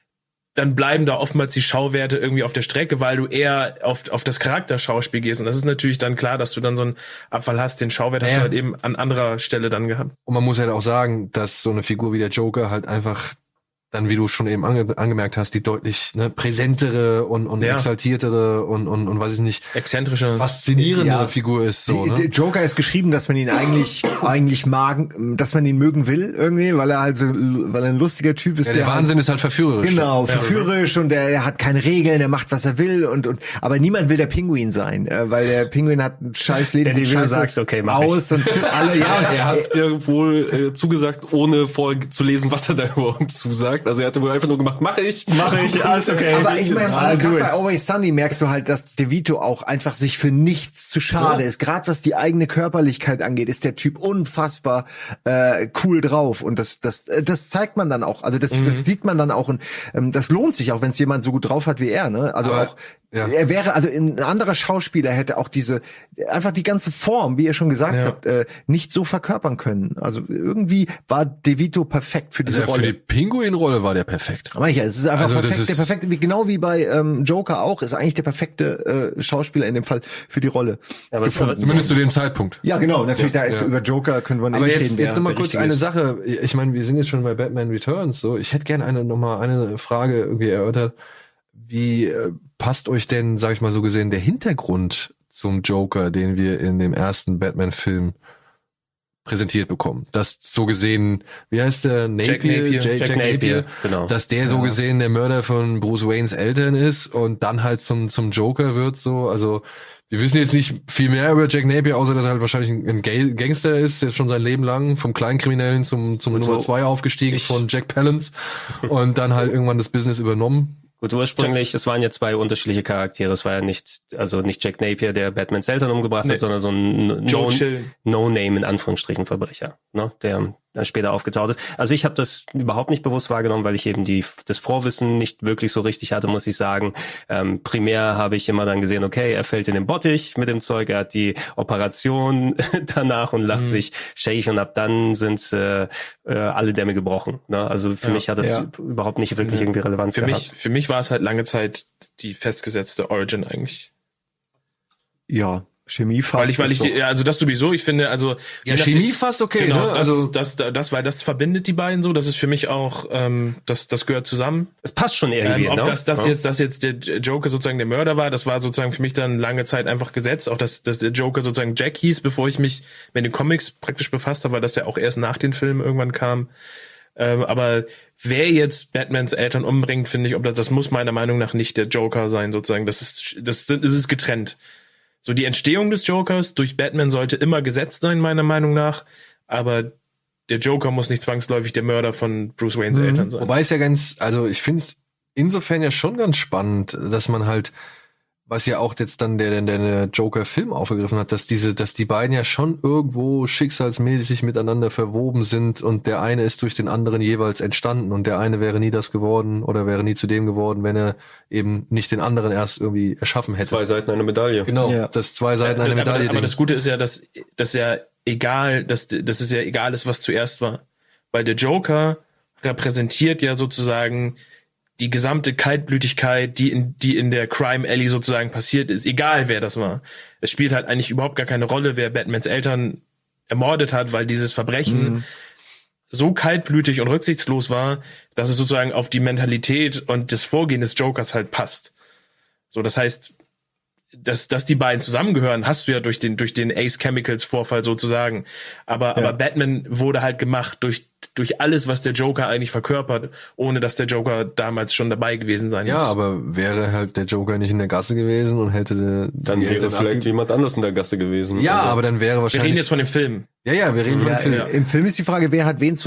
dann bleiben da oftmals die Schauwerte irgendwie auf der Strecke, weil du eher auf, auf das Charakterschauspiel gehst. Und das ist natürlich dann klar, dass du dann so einen Abfall hast. Den Schauwert ja. hast du halt eben an anderer Stelle dann gehabt. Und man muss halt auch sagen, dass so eine Figur wie der Joker halt einfach dann, wie du schon eben ange- angemerkt hast, die deutlich ne, präsentere und, und ja. exaltiertere und, und, und weiß ich nicht, exzentrische, faszinierende ja. Figur ist. So, die, ne? Der Joker ist geschrieben, dass man ihn eigentlich eigentlich mag, dass man ihn mögen will irgendwie, weil er halt so, weil er ein lustiger Typ ist. Ja, der, der Wahnsinn halt, ist halt verführerisch. Genau, verführerisch ja. und der, er hat keine Regeln, er macht, was er will und und aber niemand will der Pinguin sein, äh, weil der Pinguin hat ein scheiß Leben, der Scheiße sagst, okay, mach aus ich. Und alle, ja. Er hat's dir wohl äh, zugesagt, ohne vorher zu lesen, was er da überhaupt zusagt. Also er hatte wohl einfach nur gemacht, mache ich, mache ich, alles okay. Aber ich meine, ah, gerade bei Always Sunny merkst du halt, dass DeVito auch einfach sich für nichts zu schade ja. ist. Gerade was die eigene Körperlichkeit angeht, ist der Typ unfassbar äh, cool drauf. Und das das das zeigt man dann auch. Also das mhm. das sieht man dann auch. Und ähm, das lohnt sich auch, wenn es jemand so gut drauf hat wie er. Ne? Also aber, auch ja. er wäre, also ein anderer Schauspieler hätte auch diese, einfach die ganze Form, wie ihr schon gesagt ja. habt, äh, nicht so verkörpern können. Also irgendwie war DeVito perfekt für diese also Rolle. Für die Pinguin-Rolle war der perfekt. Aber ja, es ist einfach also perfekt, ist der perfekte, genau wie bei ähm, Joker auch, ist eigentlich der perfekte äh, Schauspieler in dem Fall für die Rolle. Ja, aber zumindest zu dem Zeitpunkt. Ja, genau. Natürlich ja, da, ja. über Joker können wir nicht aber jetzt, reden. Jetzt nochmal kurz eine ist. Sache. Ich meine, wir sind jetzt schon bei Batman Returns. So, ich hätte gerne eine nochmal eine Frage irgendwie erörtert. Wie äh, passt euch denn, sag ich mal so gesehen, der Hintergrund zum Joker, den wir in dem ersten Batman-Film präsentiert bekommen? Das so gesehen, wie heißt der? Napier? Jack Napier. Jack, Jack, Jack Napier, Napier. Genau. Dass der so gesehen der Mörder von Bruce Waynes Eltern ist und dann halt zum zum Joker wird. So, also wir wissen jetzt nicht viel mehr über Jack Napier, außer dass er halt wahrscheinlich ein Gangster ist, jetzt schon sein Leben lang vom Kleinkriminellen zum zum Nummer zwei aufgestiegen ich. von Jack Palance und dann halt irgendwann das Business übernommen. Gut, ursprünglich, es waren ja zwei unterschiedliche Charaktere. Es war ja nicht, also nicht Jack Napier, der Batmans Eltern umgebracht nee. hat, sondern so ein No, No-Name in Anführungsstrichen Verbrecher, ne, der dann später aufgetaucht ist. Also ich habe das überhaupt nicht bewusst wahrgenommen, weil ich eben die das Vorwissen nicht wirklich so richtig hatte, muss ich sagen. Ähm, primär habe ich immer dann gesehen, okay, er fällt in den Bottich mit dem Zeug, er hat die Operation danach und lacht mhm. sich shake und ab dann sind äh, äh, alle Dämme gebrochen. Ne? Also für ja, mich hat das ja. überhaupt nicht wirklich ja. irgendwie Relevanz für gehabt. Mich, für mich war es halt lange Zeit die festgesetzte Origin eigentlich. Ja. Chemie fast. Weil ich, weil ich, die, also das sowieso, ich finde, also. Ja, Chemie fast okay, genau, ne? Also, das, das, das, weil das verbindet die beiden so, das ist für mich auch, ähm, das, das gehört zusammen. Es passt schon irgendwie, ähm, ob ne? das, das ja. jetzt, dass jetzt der Joker sozusagen der Mörder war, das war sozusagen für mich dann lange Zeit einfach gesetzt, auch dass, dass der Joker sozusagen Jack hieß, bevor ich mich mit den Comics praktisch befasst habe, weil das ja auch erst nach den Filmen irgendwann kam. Ähm, aber wer jetzt Batmans Eltern umbringt, finde ich, ob das, das muss meiner Meinung nach nicht der Joker sein, sozusagen. Das ist, das, das ist getrennt. So, die Entstehung des Jokers durch Batman sollte immer gesetzt sein, meiner Meinung nach. Aber der Joker muss nicht zwangsläufig der Mörder von Bruce Waynes mhm. Eltern sein. Wobei es ja ganz, also ich finde es insofern ja schon ganz spannend, dass man halt, was ja auch jetzt dann der, der, der Joker-Film aufgegriffen hat, dass diese, dass die beiden ja schon irgendwo schicksalsmäßig miteinander verwoben sind und der eine ist durch den anderen jeweils entstanden und der eine wäre nie das geworden oder wäre nie zu dem geworden, wenn er eben nicht den anderen erst irgendwie erschaffen hätte. Zwei Seiten einer Medaille. Genau, ja. das zwei Seiten einer Medaille. Aber, aber das Gute ist ja, dass, dass ja egal, dass, dass es ja egal ist, was zuerst war. Weil der Joker repräsentiert ja sozusagen die gesamte Kaltblütigkeit, die in, die in der Crime Alley sozusagen passiert ist, egal wer das war. Es spielt halt eigentlich überhaupt gar keine Rolle, wer Batmans Eltern ermordet hat, weil dieses Verbrechen mhm. so kaltblütig und rücksichtslos war, dass es sozusagen auf die Mentalität und das Vorgehen des Jokers halt passt. So, das heißt, dass, dass die beiden zusammengehören, hast du ja durch den, durch den Ace Chemicals Vorfall sozusagen. Aber, ja. aber Batman wurde halt gemacht durch, durch alles, was der Joker eigentlich verkörpert, ohne dass der Joker damals schon dabei gewesen sein muss. Ja, aber wäre halt der Joker nicht in der Gasse gewesen und hätte, dann wäre hätte vielleicht jemand anders in der Gasse gewesen. Ja, also. aber dann wäre wahrscheinlich. Wir reden jetzt von dem Film. Ja, ja, wir reden ja, vom Film. Im Film ist die Frage, wer hat wen zum,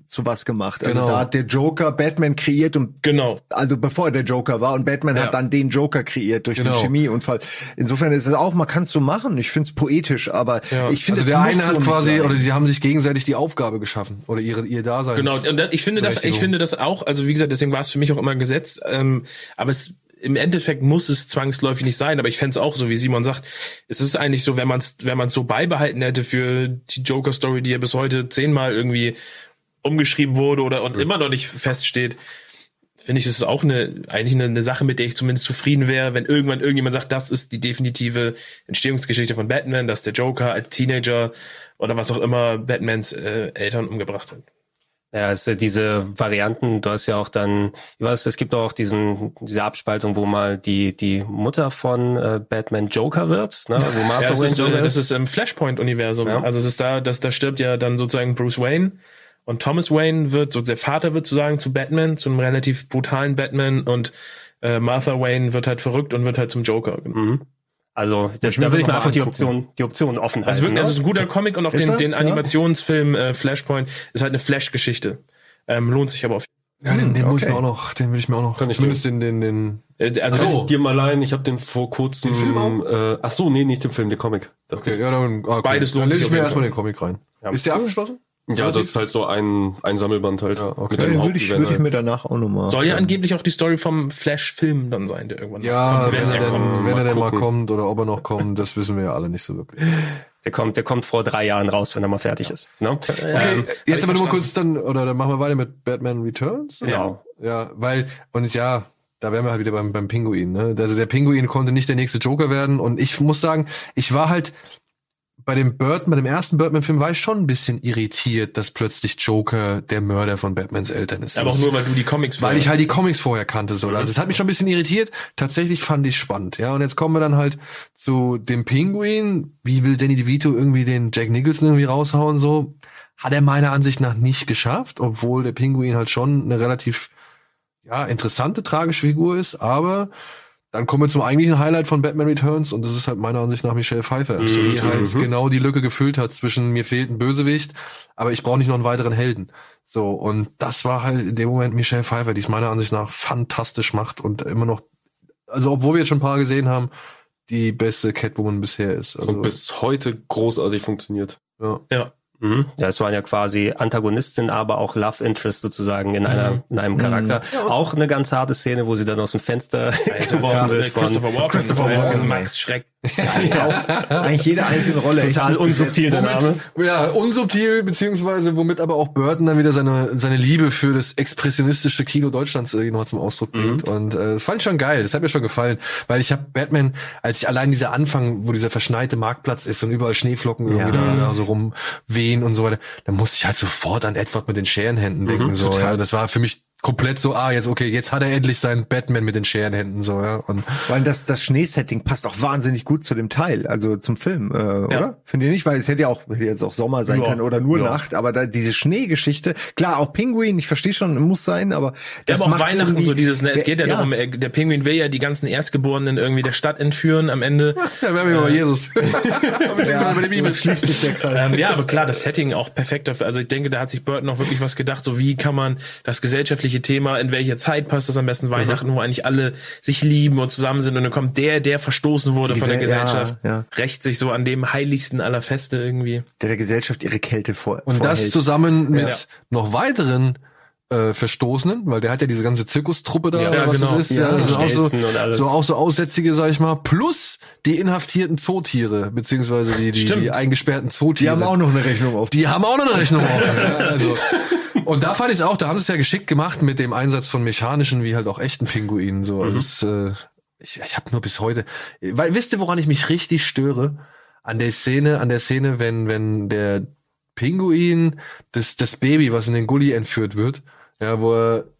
zu was gemacht. Also Genau. da hat der Joker Batman kreiert und genau. Also bevor er der Joker war und Batman Ja. hat dann den Joker kreiert durch Genau. den Chemieunfall. Insofern ist es auch, man kann es so machen. Ich finde es poetisch, aber Ja. ich finde Also es der muss eine so hat nicht quasi, sein. oder sie haben sich gegenseitig die Aufgabe geschaffen oder ihre ihr Dasein. Genau, und da- ich finde das, ich finde das auch, also wie gesagt, deswegen war es für mich auch immer ein Gesetz, ähm, aber es im Endeffekt muss es zwangsläufig nicht sein, aber ich fände es auch so, wie Simon sagt, es ist eigentlich so, wenn man es wenn man es so beibehalten hätte für die Joker-Story, die ja bis heute zehnmal irgendwie umgeschrieben wurde oder und immer noch nicht feststeht, finde ich, es ist auch eine eigentlich eine, eine Sache, mit der ich zumindest zufrieden wäre, wenn irgendwann irgendjemand sagt, das ist die definitive Entstehungsgeschichte von Batman, dass der Joker als Teenager oder was auch immer Batmans äh, Eltern umgebracht hat. Ja, also diese Varianten, du hast ja auch dann, ich weiß, es gibt auch diesen diese Abspaltung, wo mal die die Mutter von äh, Batman Joker wird, ne, wo Martha Ja, das Wayne ist, Joker äh, das ist im Flashpoint-Universum. Ja. Also es ist da, das, da stirbt ja dann sozusagen Bruce Wayne und Thomas Wayne wird, so der Vater wird sozusagen zu Batman, zu einem relativ brutalen Batman und äh, Martha Wayne wird halt verrückt und wird halt zum Joker. Mhm. Also das, mir da will ich noch mir mal einfach die angucken. Option die Option offen halten. Also wirklich, ne? das ist ein guter Comic und auch Ist den, er? den Ja. Animationsfilm äh, Flashpoint ist halt eine Flash-Geschichte. Ähm, lohnt sich aber auf Ja, den, den muss ich Okay. mir auch noch, den will ich mir auch noch, Kann ich zumindest den, den, den, äh, also Kann wenn- ich dir mal leihen? Ich habe den vor kurzem. Den Film auch? Äh, ach so, nee, nicht den Film, den Comic. okay, ja, dann, okay. Beides lohnt dann lese sich ich auf mir jeden erstmal Fall. den Comic rein. Ja. Ist der abgeschlossen? Ja, das ist halt so ein, ein Sammelband halt. Ja, okay. Mit Ja, dem den würde ich, Hauptevent würde ich halt. mir danach auch nochmal. soll ja angeblich auch die Story vom Flash-Film dann sein, der irgendwann Ja, kommt, wenn, er denn, kommt. wenn Mal er denn mal gucken. kommt oder ob er noch kommt, das wissen wir ja alle nicht so wirklich. Der kommt, der kommt vor drei Jahren raus, wenn er mal fertig ist. Ne? Okay, Ähm, jetzt hab aber ich nur mal verstanden. kurz dann, oder dann machen wir weiter mit Batman Returns. Genau. Ja, weil, und ja, da wären wir halt wieder beim, beim Pinguin, ne? Also der Pinguin konnte nicht der nächste Joker werden und ich muss sagen, ich war halt bei dem Birdman, bei dem ersten Birdman-Film war ich schon ein bisschen irritiert, dass plötzlich Joker der Mörder von Batmans Eltern ist. Aber auch Das- nur, weil du die Comics weil vorher- ich halt die Comics vorher kannte, so. Also das hat mich schon ein bisschen irritiert. Tatsächlich fand ich spannend, ja. Und jetzt kommen wir dann halt zu dem Pinguin. Wie will Danny DeVito irgendwie den Jack Nicholson irgendwie raushauen, so? Hat er meiner Ansicht nach nicht geschafft, obwohl der Pinguin halt schon eine relativ, ja, interessante, tragische Figur ist, aber dann kommen wir zum eigentlichen Highlight von Batman Returns und das ist halt meiner Ansicht nach Michelle Pfeiffer, die halt genau die Lücke gefüllt hat zwischen mir fehlt ein Bösewicht, aber ich brauche nicht noch einen weiteren Helden. So, und das war halt in dem Moment Michelle Pfeiffer, die es meiner Ansicht nach fantastisch macht und immer noch, also obwohl wir jetzt schon ein paar gesehen haben, die beste Catwoman bisher ist. Also, Und bis heute großartig funktioniert. ja. Ja. Mhm. Ja, es waren ja quasi Antagonistin, aber auch Love Interest sozusagen in einer in einem Charakter. Auch eine ganz harte Szene, wo sie dann aus dem Fenster geworfen wird von Christopher Walken, Christopher als Walken. Max Schreck. Eigentlich jede einzelne Rolle. total echt gut unsubtil der besetzt. Name. Ja, unsubtil, beziehungsweise womit aber auch Burton dann wieder seine seine Liebe für das expressionistische Kino Deutschlands irgendwie nochmal zum Ausdruck bringt. Mhm. Und äh, das fand ich schon geil, das hat mir schon gefallen. Weil ich habe Batman, als ich allein dieser Anfang, wo dieser verschneite Marktplatz ist und überall Schneeflocken irgendwie Ja. da, da so rumwehen und so weiter, da musste ich halt sofort an Edward mit den Scherenhänden denken. so, total. ja, das war für mich komplett so, ah, jetzt, okay, jetzt hat er endlich seinen Batman mit den Scherenhänden, so, ja. Und Vor allem das, das Schneesetting passt auch wahnsinnig gut zu dem Teil, also zum Film, äh, oder? Findet ihr nicht? Weil es hätte ja auch, hätte jetzt auch Sommer sein Ja. können oder nur Ja. Nacht, aber da diese Schneegeschichte, klar, auch Pinguin, ich verstehe schon, muss sein, aber Ja, das aber auch macht's Weihnachten irgendwie- so dieses, ne, es geht ja, Ja. darum, er, der Pinguin will ja die ganzen Erstgeborenen irgendwie der Stadt entführen am Ende. ja, wir haben ja mal Jesus. Beziehungsweise bei der Bibel. schließt sich der Kreis. Ähm, ja, aber klar, das Setting auch perfekt dafür. Also ich denke, da hat sich Burton auch wirklich was gedacht, so wie kann man das gesellschaftliche Thema, in welcher Zeit passt das am besten Weihnachten, wo eigentlich alle sich lieben und zusammen sind und dann kommt der, der verstoßen wurde Die von der Gesell- ja, Gesellschaft, ja. rächt sich so an dem heiligsten aller Feste irgendwie. Der der Gesellschaft ihre Kälte vor. Und das vorhält. zusammen mit Ja. noch weiteren äh, Verstoßenen, weil der hat ja diese ganze Zirkustruppe da, Ja, oder was genau. das ist, Ja, ja, das sind auch so, Stelzen und alles. so auch so Aussätzige, sag ich mal, plus die inhaftierten Zootiere, beziehungsweise die die, Stimmt. die eingesperrten Zootiere. Die haben auch noch eine Rechnung auf. Die haben auch noch eine Rechnung offen. Ja, also. Und da fand ich es auch, da haben sie es ja geschickt gemacht mit dem Einsatz von mechanischen wie halt auch echten Pinguinen. So, also es, äh, ich, ich habe nur bis heute, weil wisst ihr, woran ich mich richtig störe? An der Szene, an der Szene, wenn wenn der Pinguin das das Baby, was in den Gully entführt wird, ja, wo er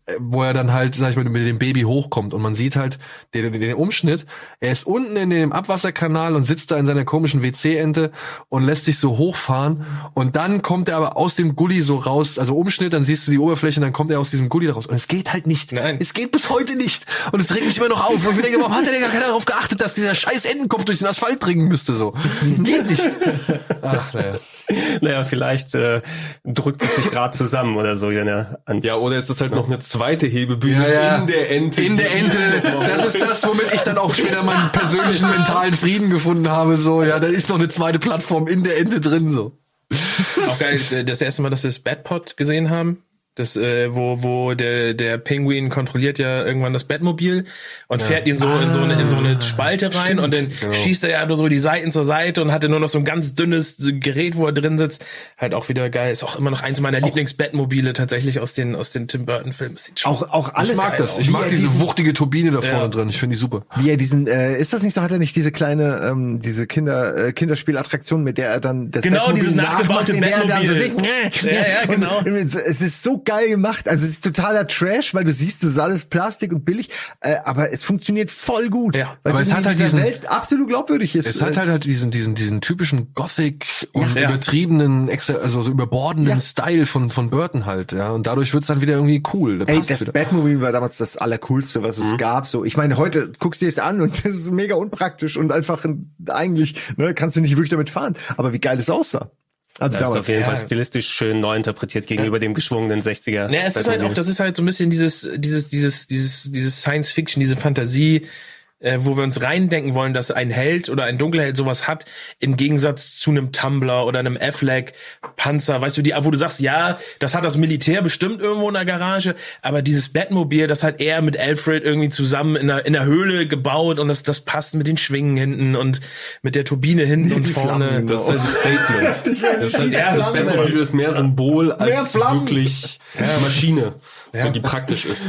wo er dann halt, sag ich mal, mit dem Baby hochkommt und man sieht halt den, den Umschnitt. Er ist unten in dem Abwasserkanal und sitzt da in seiner komischen W C-Ente und lässt sich so hochfahren und dann kommt er aber aus dem Gully so raus, also Umschnitt, dann siehst du die Oberfläche und dann kommt er aus diesem Gully raus und es geht halt nicht. Nein. Es geht bis heute nicht und es regt mich immer noch auf, wo ich mir denke, warum hat der denn gar keiner darauf geachtet, dass dieser scheiß Entenkopf durch den Asphalt dringen müsste so. Geht nicht. Ach, naja. Naja, vielleicht äh, drückt es sich gerade zusammen oder so. Ja, ja, oder ist es halt noch eine zweite Hebebühne ja, ja. in der Ente. In der Ente. Das ist das, womit ich dann auch später meinen persönlichen mentalen Frieden gefunden habe. So, ja, da ist noch eine zweite Plattform in der Ente drin. So. Auch geil, das erste Mal, dass wir das Batpod gesehen haben. Das, äh, wo, wo der, der Pinguin kontrolliert ja irgendwann das Batmobil und ja. fährt ihn so ah, in so eine, in so eine Spalte rein stimmt, und dann genau. schießt er ja nur so die Seiten zur Seite und hatte nur noch so ein ganz dünnes Gerät, wo er drin sitzt. Halt auch wieder geil. Ist auch immer noch eins meiner Lieblings-Batmobile tatsächlich aus den, aus den Tim Burton-Filmen. Auch, auch alles. Ich mag das. Ich mag diese diesen, wuchtige Turbine da vorne ja. drin. Ich finde die super. Wie er diesen, äh, ist das nicht so, hat er nicht diese kleine, ähm, diese Kinder, äh, Kinderspielattraktion, mit der er dann das genau, dieses nachgebaute Batmobil. So ja, ja, genau. Und es ist so geil gemacht. Also es ist totaler Trash, weil du siehst, das ist alles Plastik und billig, äh, aber es funktioniert voll gut. Ja, weil aber es, es hat halt diesen Welt absolut glaubwürdig ist. Es hat halt halt diesen diesen diesen typischen Gothic und ja, übertriebenen, also so überbordenden ja. Style von von Burton halt, ja. Und dadurch wird's dann wieder irgendwie cool. Da Ey, das wieder. Batmobile war damals das Allercoolste, was es mhm. gab. So, ich meine, heute guckst du dir es an und das ist mega unpraktisch und einfach eigentlich, ne, kannst du nicht wirklich damit fahren. Aber wie geil es aussah. Also das ist auf jeden ja. Fall stilistisch schön neu interpretiert gegenüber ja. dem geschwungenen sechziger. Ja, es ist halt auch, das ist halt so ein bisschen dieses, dieses, dieses, dieses, dieses Science Fiction, diese Fantasie, äh, wo wir uns reindenken wollen, dass ein Held oder ein Dunkelheld sowas hat, im Gegensatz zu einem Tumbler oder einem Affleck Panzer, weißt du, die, wo du sagst, ja, das hat das Militär bestimmt irgendwo in der Garage, aber dieses Batmobil, das hat er mit Alfred irgendwie zusammen in der, in der Höhle gebaut und das, das passt mit den Schwingen hinten und mit der Turbine hinten und vorne. Flammen, das ist ein Statement. Das, ist, ja, das Batmobil ist mehr Symbol als wirklich ja. Maschine, ja. so die praktisch ist.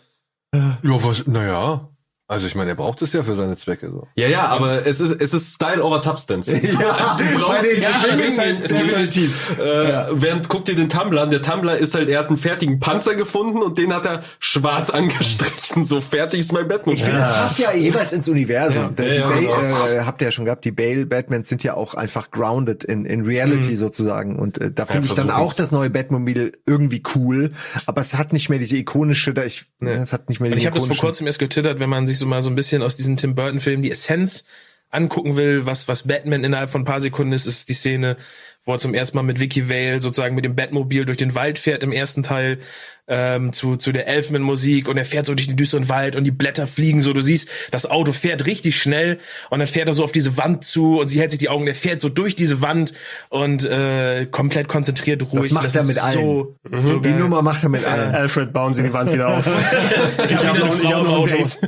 Ja, was, naja. Also ich meine, er braucht es ja für seine Zwecke so. Ja, ja, aber es ist es ist Style over Substance. Ja, also du brauchst die ja, es ist halt, es gibt halt äh, ja. während guck dir den Tumbler an, der Tumbler ist halt, er hat einen fertigen Panzer gefunden und den hat er schwarz angestrichen, so fertig ist mein Batman. Ich finde, das passt ja jeweils ins Universum. Ja. Der, ja, die ja, Bale, äh, habt ihr ja schon gehabt, die Bale Batmans sind ja auch einfach grounded in in Reality mhm. sozusagen und äh, da finde ja, ich dann auch das neue Batmobil irgendwie cool, aber es hat nicht mehr diese ikonische, da ich nee. es hat nicht mehr diese ich habe das vor kurzem erst getwittert, wenn man sich so mal so ein bisschen aus diesen Tim Burton Filmen die Essenz angucken will, was was Batman innerhalb von ein paar Sekunden ist, ist die Szene, wo er zum ersten Mal mit Vicky Vale sozusagen mit dem Batmobil durch den Wald fährt im ersten Teil ähm, zu zu der Elfman-Musik und er fährt so durch den düsteren Wald und die Blätter fliegen so, du siehst, das Auto fährt richtig schnell und dann fährt er so auf diese Wand zu und sie hält sich die Augen, der fährt so durch diese Wand und äh, komplett konzentriert, ruhig. Das macht das er mit allen. So, mhm. so die Nummer macht er mit äh, allen. Alfred, bauen Sie die Wand wieder auf. ich habe noch, ich hab noch ein Date.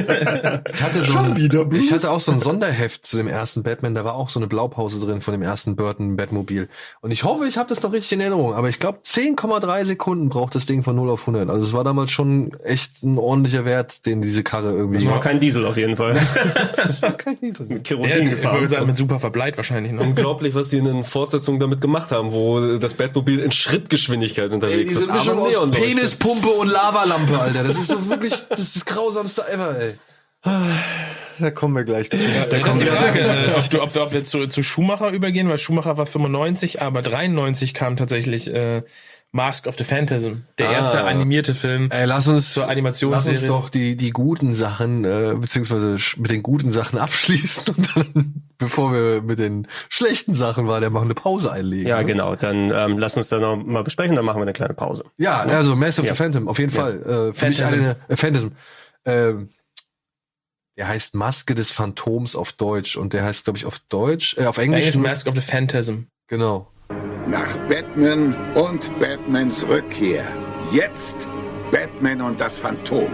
Ich hatte, so ein, wieder ich hatte auch so ein Sonderheft zu dem ersten Batman, da war auch so eine Blaupause drin von dem ersten Burton Batmobil. Und ich hoffe, ich habe das noch richtig in Erinnerung, aber ich glaube zehn Komma drei Sekunden braucht das Ding von null auf hundert. Also es war damals schon echt ein ordentlicher Wert, den diese Karre irgendwie... Das war kein Diesel auf jeden Fall. Das war kein Diesel. Mit Kerosin ja, gefahren. Ich würde sagen, mit super Verbleit wahrscheinlich. Ne? Unglaublich, was sie in den Fortsetzungen damit gemacht haben, wo das Batmobil in Schrittgeschwindigkeit unterwegs ey, diese ist. Mischung aus Penispumpe und Lavalampe, Alter. Das ist so wirklich, das ist das Grausamste ever, ey. Da kommen wir gleich zu. Ja, da ist die Frage, äh, ob, du, ob wir, ob wir zu, zu Schumacher übergehen, weil Schumacher war fünfundneunzig, aber dreiundneunzig kam tatsächlich äh, Mask of the Phantasm, der ah. erste animierte Film. Ey, lass uns zur Animationsserie. Lass uns doch die die guten Sachen äh, beziehungsweise mit den guten Sachen abschließen und dann, bevor wir mit den schlechten Sachen weiter machen, eine Pause einlegen. Ja, ne? Genau. Dann ähm, lass uns dann noch mal besprechen, dann machen wir eine kleine Pause. Ja, also Mask of ja. the Phantom, auf jeden ja. Fall. Äh, für mich eine äh, Phantasm. Ähm, der heißt Maske des Phantoms auf Deutsch und der heißt, glaube ich, auf Deutsch, äh, auf Englisch. Englisch Mask of the Phantasm. Genau. Nach Batman und Batmans Rückkehr. Jetzt Batman und das Phantom.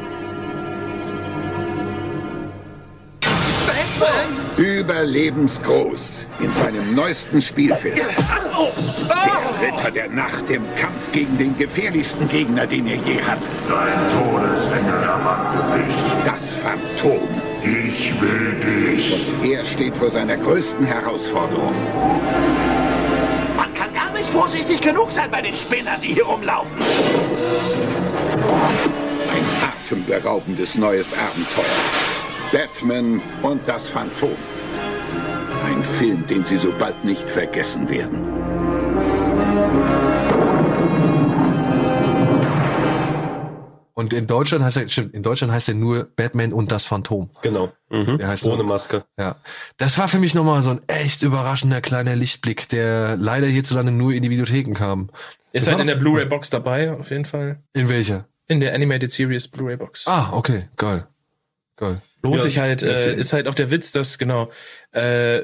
Batman! Überlebensgroß in seinem neuesten Spielfilm. Der Ritter der Nacht im Kampf gegen den gefährlichsten Gegner, den er je hatte. Dein Todesengel erwartet dich. Das Phantom. Ich will dich. Und er steht vor seiner größten Herausforderung. Man kann gar nicht vorsichtig genug sein bei den Spinnern, die hier rumlaufen. Ein atemberaubendes neues Abenteuer. Batman und das Phantom. Ein Film, den Sie so bald nicht vergessen werden. Und in Deutschland heißt er, stimmt, in Deutschland heißt er nur Batman und das Phantom. Genau. Mhm. Der heißt ohne nur, Maske. Ja. Das war für mich nochmal so ein echt überraschender kleiner Lichtblick, der leider hierzulande nur in die Videotheken kam. Ist halt in der Blu-ray-Box dabei, auf jeden Fall. In welcher? In der Animated Series Blu-ray-Box. Ah, okay, geil. Geil. Lohnt Ja, sich halt, äh, ist halt auch der Witz, dass, genau, äh,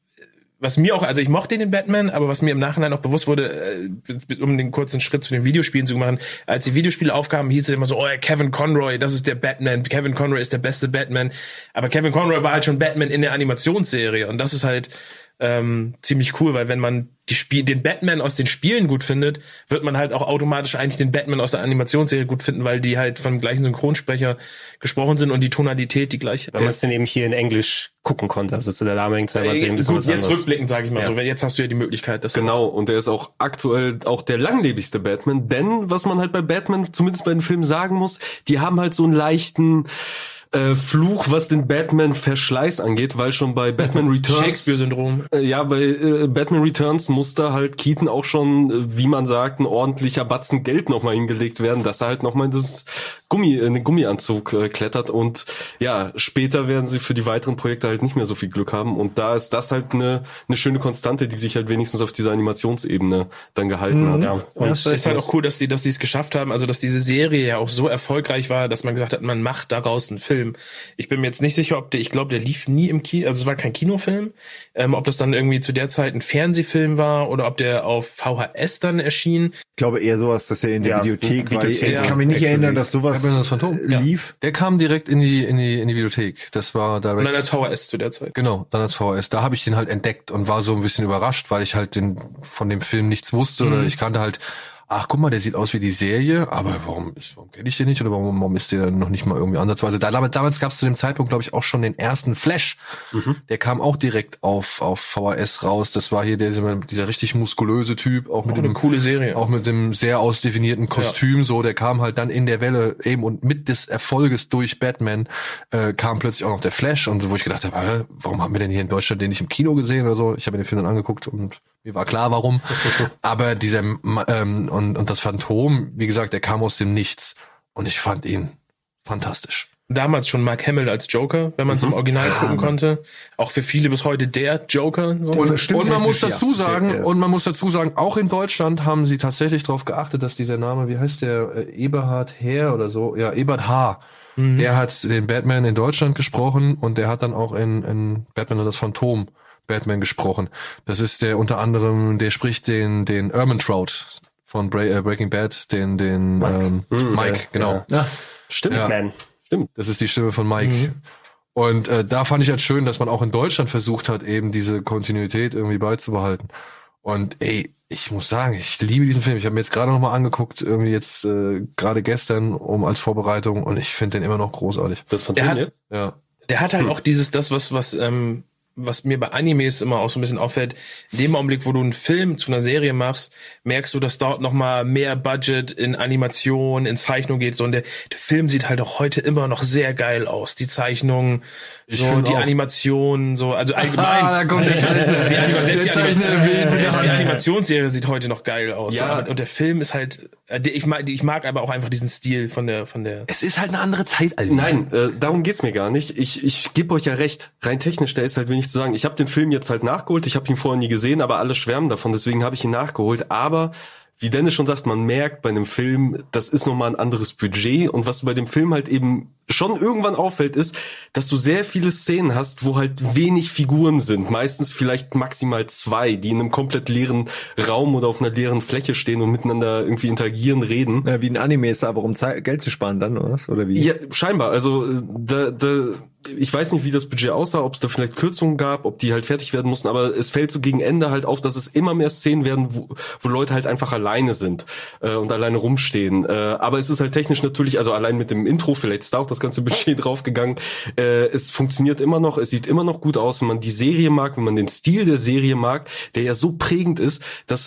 was mir auch, also ich mochte den Batman, aber was mir im Nachhinein auch bewusst wurde, äh, um den kurzen Schritt zu den Videospielen zu machen, als die Videospiele aufkamen, hieß es immer so, oh, Kevin Conroy, das ist der Batman, Kevin Conroy ist der beste Batman, aber Kevin Conroy war halt schon Batman in der Animationsserie und das ist halt ähm, ziemlich cool, weil wenn man die Spiel den Batman aus den Spielen gut findet, wird man halt auch automatisch eigentlich den Batman aus der Animationsserie gut finden, weil die halt vom gleichen Synchronsprecher gesprochen sind und die Tonalität die gleiche ist. Weil man es dann eben hier in Englisch gucken konnte, also zu der damaligen Zeit war es eben ein bisschen Gut, was jetzt anderes. rückblickend sage ich mal Ja. so, weil jetzt hast du ja die Möglichkeit, das Genau, und er ist auch aktuell auch der langlebigste Batman, denn was man halt bei Batman, zumindest bei den Filmen sagen muss, die haben halt so einen leichten äh, Fluch, was den Batman-Verschleiß angeht, weil schon bei Batman Returns... Shakespeare-Syndrom. Äh, ja, bei äh, Batman Returns musste halt Keaton auch schon, äh, wie man sagt, ein ordentlicher Batzen Geld nochmal hingelegt werden, dass er halt nochmal in das Gummi, in den Gummianzug äh, klettert und ja, später werden sie für die weiteren Projekte halt nicht mehr so viel Glück haben und da ist das halt eine eine schöne Konstante, die sich halt wenigstens auf dieser Animationsebene dann gehalten Mhm. hat. Ja. Und es ist halt auch cool, dass die, dass die es geschafft haben, also dass diese Serie ja auch so erfolgreich war, dass man gesagt hat, man macht daraus einen Film. Ich bin mir jetzt nicht sicher, ob der, ich glaube, der lief nie im Kino, also es war kein Kinofilm, ähm, ob das dann irgendwie zu der Zeit ein Fernsehfilm war oder ob der auf V H S dann erschien. Ich glaube eher sowas, dass er in der Ja, Videothek war. Ich Videothek, kann mich nicht exklusiv. erinnern, dass sowas Batman und das Phantom lief. Der kam direkt in die in die in die Videothek. Das war direkt. Und dann als V H S zu der Zeit. Genau, dann als V H S. Da habe ich den halt entdeckt und war so ein bisschen überrascht, weil ich halt den von dem Film nichts wusste oder ich kannte halt, ach guck mal, der sieht aus wie die Serie, aber warum, warum kenne ich den nicht oder warum, warum ist der noch nicht mal irgendwie ansatzweise da? Damals, damals gab es zu dem Zeitpunkt, glaube ich, auch schon den ersten Flash. Mhm. Der kam auch direkt auf auf V H S raus. Das war hier der, dieser richtig muskulöse Typ, auch mit auch dem eine coole Serie. auch mit dem sehr ausdefinierten Kostüm. Ja. So, der kam halt dann in der Welle eben und mit des Erfolges durch Batman äh, kam plötzlich auch noch der Flash und so, wo ich gedacht habe, hä, warum haben wir denn hier in Deutschland den nicht im Kino gesehen oder so? Ich habe mir den Film dann angeguckt und mir war klar, warum. Aber dieser ähm, und und das Phantom, wie gesagt, der kam aus dem Nichts und ich fand ihn fantastisch. Damals schon Mark Hamill als Joker, wenn man es mhm. im Original gucken konnte. Auch für viele bis heute der Joker. So. Und, und man muss dazu sagen, ja, und man muss dazu sagen, auch in Deutschland haben sie tatsächlich darauf geachtet, dass dieser Name, wie heißt der, äh, Eberhard Herr oder so, ja, Eberhard H. Mhm. Der hat den Batman in Deutschland gesprochen und der hat dann auch in, in Batman und das Phantom Batman gesprochen. Das ist der unter anderem, der spricht den den Ehrmantraut von Bra- äh, Breaking Bad, den den Mike, ähm, mhm, Mike ja, genau. Ja. Ja. Stimmt, ja. man. Stimmt. Das ist die Stimme von Mike. Mhm. Und äh, da fand ich halt schön, dass man auch in Deutschland versucht hat, eben diese Kontinuität irgendwie beizubehalten. Und ey, ich muss sagen, ich liebe diesen Film. Ich habe mir jetzt gerade noch mal angeguckt, irgendwie jetzt äh, gerade gestern, um als Vorbereitung, und ich finde den immer noch großartig. Das Phantom hat, jetzt? Ja. Der hat halt hm. auch dieses, das, was, was, ähm, was mir bei Animes immer auch so ein bisschen auffällt, in dem Augenblick, wo du einen Film zu einer Serie machst, merkst du, dass dort nochmal mehr Budget in Animation, in Zeichnung geht. So, und der, der Film sieht halt auch heute immer noch sehr geil aus. Die Zeichnungen, ich so, die auch. Animation, so, also allgemein. Ah, da kommt der Zeichner. Die, Anima- selbst, die Der Zeichner Animation, erwähnt. selbst die Animationsserie sieht heute noch geil aus. Ja. So, und der Film ist halt, ich mag, ich mag aber auch einfach diesen Stil von der, von der. Es ist halt eine andere Zeit, Alter. Nein, äh, darum geht's mir gar nicht. Ich ich gebe euch ja recht. Rein technisch, da ist halt wenig zu sagen. Ich habe den Film jetzt halt nachgeholt. Ich habe ihn vorher nie gesehen, aber alle schwärmen davon. Deswegen habe ich ihn nachgeholt. Aber wie Dennis schon sagt, man merkt bei einem Film, das ist nochmal ein anderes Budget. Und was bei dem Film halt eben schon irgendwann auffällt, ist, dass du sehr viele Szenen hast, wo halt wenig Figuren sind. Meistens vielleicht maximal zwei, die in einem komplett leeren Raum oder auf einer leeren Fläche stehen und miteinander irgendwie interagieren, reden. Ja, wie ein Anime ist, aber um Zeit, Geld zu sparen dann, oder was? Oder wie? Ja, scheinbar. Also da, da, ich weiß nicht, wie das Budget aussah, ob es da vielleicht Kürzungen gab, ob die halt fertig werden mussten, aber es fällt so gegen Ende halt auf, dass es immer mehr Szenen werden, wo, wo Leute halt einfach alleine sind äh, und alleine rumstehen. Äh, aber es ist halt technisch natürlich, also allein mit dem Intro, vielleicht ist da auch das ganze Budget draufgegangen. Äh, es funktioniert immer noch, es sieht immer noch gut aus, wenn man die Serie mag, wenn man den Stil der Serie mag, der ja so prägend ist, dass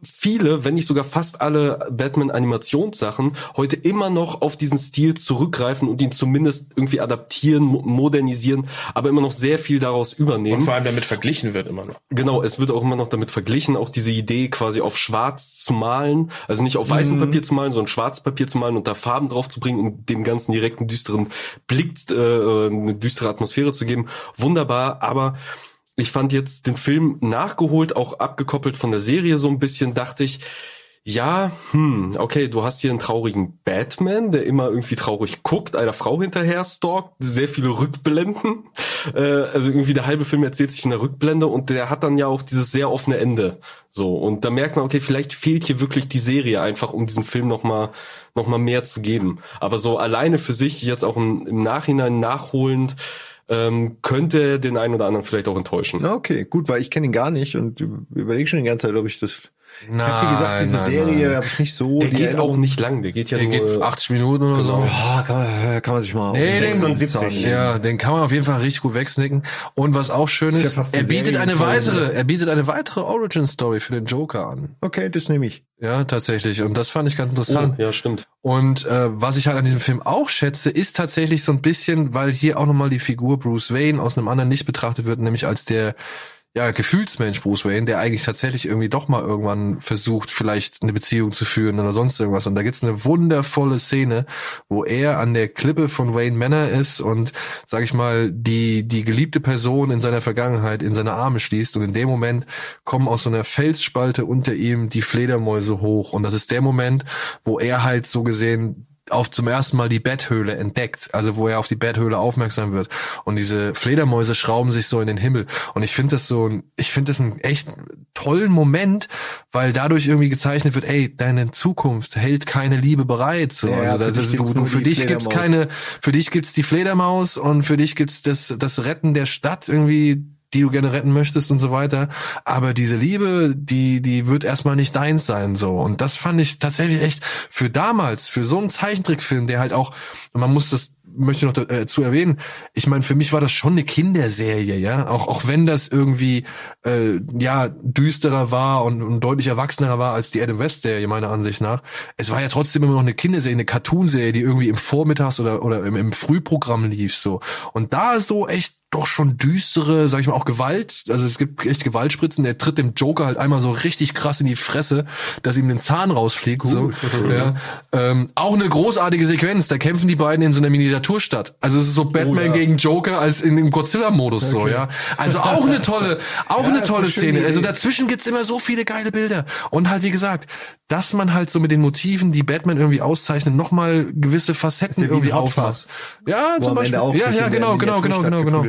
viele, wenn nicht sogar fast alle Batman-Animationssachen heute immer noch auf diesen Stil zurückgreifen und ihn zumindest irgendwie adaptieren, modernisieren, aber immer noch sehr viel daraus übernehmen. Und vor allem damit verglichen wird immer noch. Genau, es wird auch immer noch damit verglichen, auch diese Idee quasi auf schwarz zu malen, also nicht auf weißem mhm. Papier zu malen, sondern schwarz Papier zu malen und da Farben drauf zu bringen, um dem Ganzen direkt einen düsteren Blick, äh, eine düstere Atmosphäre zu geben. Wunderbar, aber ich fand jetzt den Film nachgeholt, auch abgekoppelt von der Serie so ein bisschen, dachte ich, ja, hm, okay, du hast hier einen traurigen Batman, der immer irgendwie traurig guckt, einer Frau hinterher stalkt, sehr viele Rückblenden, äh, also irgendwie der halbe Film erzählt sich in der Rückblende und der hat dann ja auch dieses sehr offene Ende, so, und da merkt man, okay, vielleicht fehlt hier wirklich die Serie einfach, um diesen Film nochmal noch mal mehr zu geben, aber so alleine für sich, jetzt auch im, im Nachhinein nachholend, ähm, könnte den einen oder anderen vielleicht auch enttäuschen. Okay, gut, weil ich kenne ihn gar nicht und überlege schon die ganze Zeit, ob ich das... Nein, ich habe dir gesagt, diese nein, Serie habe ich nicht so... Der die geht Erinnerung. auch nicht lang, der geht ja der nur... geht achtzig Minuten oder genau. so. Ja, kann man, kann man sich mal... Nee, sechsundsiebzig. Den, ja, den kann man auf jeden Fall richtig gut wegsnicken. Und was auch schön ist, ist ja er bietet Serie eine quasi. weitere, er bietet eine weitere Origin-Story für den Joker an. Okay, das nehme ich. Ja, tatsächlich. Und das fand ich ganz interessant. Oh, ja, stimmt. Und äh, was ich halt an diesem Film auch schätze, ist tatsächlich so ein bisschen, weil hier auch nochmal die Figur Bruce Wayne aus einem anderen Licht betrachtet wird, nämlich als der ja Gefühlsmensch Bruce Wayne, der eigentlich tatsächlich irgendwie doch mal irgendwann versucht, vielleicht eine Beziehung zu führen oder sonst irgendwas. Und da gibt's eine wundervolle Szene, wo er an der Klippe von Wayne Manor ist und, sag ich mal, die die geliebte Person in seiner Vergangenheit in seine Arme schließt. Und in dem Moment kommen aus so einer Felsspalte unter ihm die Fledermäuse hoch. Und das ist der Moment, wo er halt so gesehen auf zum ersten Mal die Betthöhle entdeckt, also wo er auf die Betthöhle aufmerksam wird und diese Fledermäuse schrauben sich so in den Himmel und ich finde das so ein, ich finde das einen echt tollen Moment, weil dadurch irgendwie gezeichnet wird, ey, deine Zukunft hält keine Liebe bereit, so, ja, also für das, dich du, du, für dich gibt's Fledermaus. keine, für dich gibt's die Fledermaus und für dich gibt's das, das Retten der Stadt irgendwie, die du gerne retten möchtest und so weiter. Aber diese Liebe, die, die wird erstmal nicht deins sein, so. Und das fand ich tatsächlich echt für damals, für so einen Zeichentrickfilm, der halt auch, man muss das, möchte ich noch dazu erwähnen, ich meine, für mich war das schon eine Kinderserie, ja, auch auch wenn das irgendwie äh, ja düsterer war und, und deutlich erwachsener war als die Adam West Serie meiner Ansicht nach. Es war ja trotzdem immer noch eine Kinderserie, eine Cartoonserie, die irgendwie im Vormittags oder oder im, im Frühprogramm lief, so. Und da so echt doch schon düstere, sag ich mal, auch Gewalt, also es gibt echt Gewaltspritzen, der tritt dem Joker halt einmal so richtig krass in die Fresse, dass ihm den Zahn rausfliegt, so. Ja. Ähm, auch eine großartige Sequenz, da kämpfen die beiden in so einer Miniaturstadt. Also es ist so Batman oh, ja. gegen Joker als in dem Godzilla-Modus, okay. So, ja. Also auch eine tolle, auch ja, eine tolle Szene. Idee. Also dazwischen gibt's immer so viele geile Bilder. Und halt, wie gesagt, dass man halt so mit den Motiven, die Batman irgendwie auszeichnen, nochmal gewisse Facetten irgendwie aufmacht. Ja, zum Beispiel. Ja, ja, genau, genau, genau, genau, genau.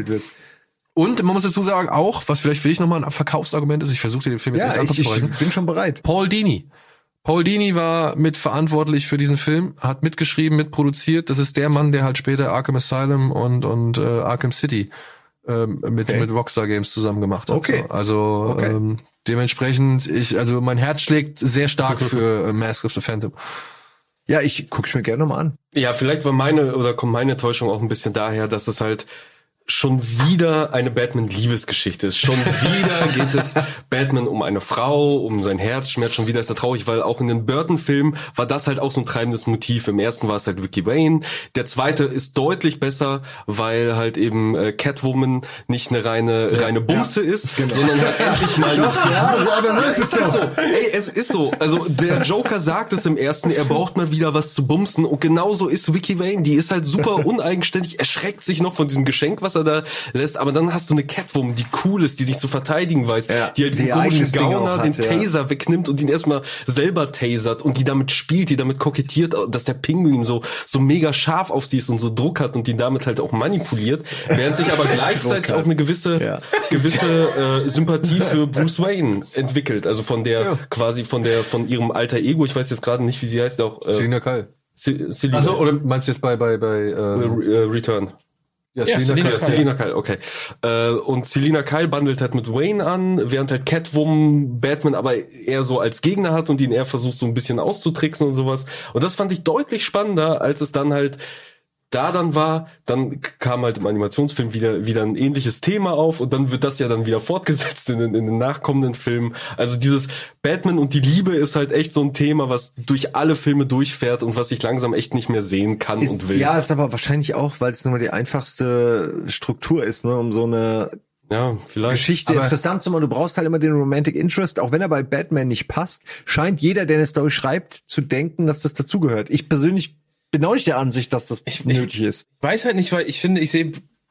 Und man muss dazu sagen, auch, was vielleicht für dich nochmal ein Verkaufsargument ist, ich versuche dir den Film jetzt ja, echt anzusprechen. Ich bin schon bereit. Paul Dini. Paul Dini war mitverantwortlich für diesen Film, hat mitgeschrieben, mitproduziert. Das ist der Mann, der halt später Arkham Asylum und und äh, Arkham City ähm, mit okay. mit Rockstar Games zusammen gemacht hat. Okay. So. Also okay. Ähm, dementsprechend, ich also mein Herz schlägt sehr stark für äh, Mask of the Phantom. Ja, ich guck's mir gerne mal an. Ja, vielleicht war meine oder kommt meine Täuschung auch ein bisschen daher, dass es halt schon wieder eine Batman-Liebesgeschichte ist. Schon wieder geht es Batman um eine Frau, um sein Herzschmerz. Schon wieder ist er traurig, weil auch in den Burton-Filmen war das halt auch so ein treibendes Motiv. Im ersten war es halt Vicky Wayne. Der zweite ist deutlich besser, weil halt eben äh, Catwoman nicht eine reine reine Bumse ja, ist, genau. sondern halt endlich mal eine Frau. Ja, aber so ist es doch so. Ey, es ist so. Also der Joker sagt es im ersten, er braucht mal wieder was zu bumsen. Und genauso ist Vicky Wayne. Die ist halt super uneigenständig, erschreckt sich noch von diesem Geschenk, was er da lässt, aber dann hast du eine Catwoman, die cool ist, die sich zu verteidigen weiß, ja, die halt diesen komischen Gauner hat, den Taser ja. wegnimmt und ihn erstmal selber tasert und die damit spielt, die damit kokettiert, dass der Pinguin so so mega scharf auf sie ist und so Druck hat und die damit halt auch manipuliert, während sich aber gleichzeitig auch eine gewisse ja. gewisse äh, Sympathie für Bruce Wayne entwickelt, also von der ja. quasi von der von ihrem alter Ego, ich weiß jetzt gerade nicht, wie sie heißt, auch äh, Selina Kyle. Selina. Also oder meinst du jetzt bei bei bei äh, Return? Ja, ja, Selina Kyle, Selina Kyle, okay. Äh, und Selina Kyle bandelt halt mit Wayne an, während halt Catwoman Batman aber eher so als Gegner hat und ihn eher versucht so ein bisschen auszutricksen und sowas. Und das fand ich deutlich spannender, als es dann halt da dann war, dann kam halt im Animationsfilm wieder wieder ein ähnliches Thema auf und dann wird das ja dann wieder fortgesetzt in den, in den nachkommenden Filmen. Also dieses Batman und die Liebe ist halt echt so ein Thema, was durch alle Filme durchfährt und was ich langsam echt nicht mehr sehen kann ist, und will. Ja, ist aber wahrscheinlich auch, weil es nur die einfachste Struktur ist, ne, um so eine ja, vielleicht. Geschichte aber interessant zu machen. Du brauchst halt immer den Romantic Interest, auch wenn er bei Batman nicht passt, scheint jeder, der eine Story schreibt, zu denken, dass das dazugehört. Ich persönlich bin auch nicht der Ansicht, dass das ich, nötig ich ist. Weiß halt nicht, weil ich finde, ich sehe,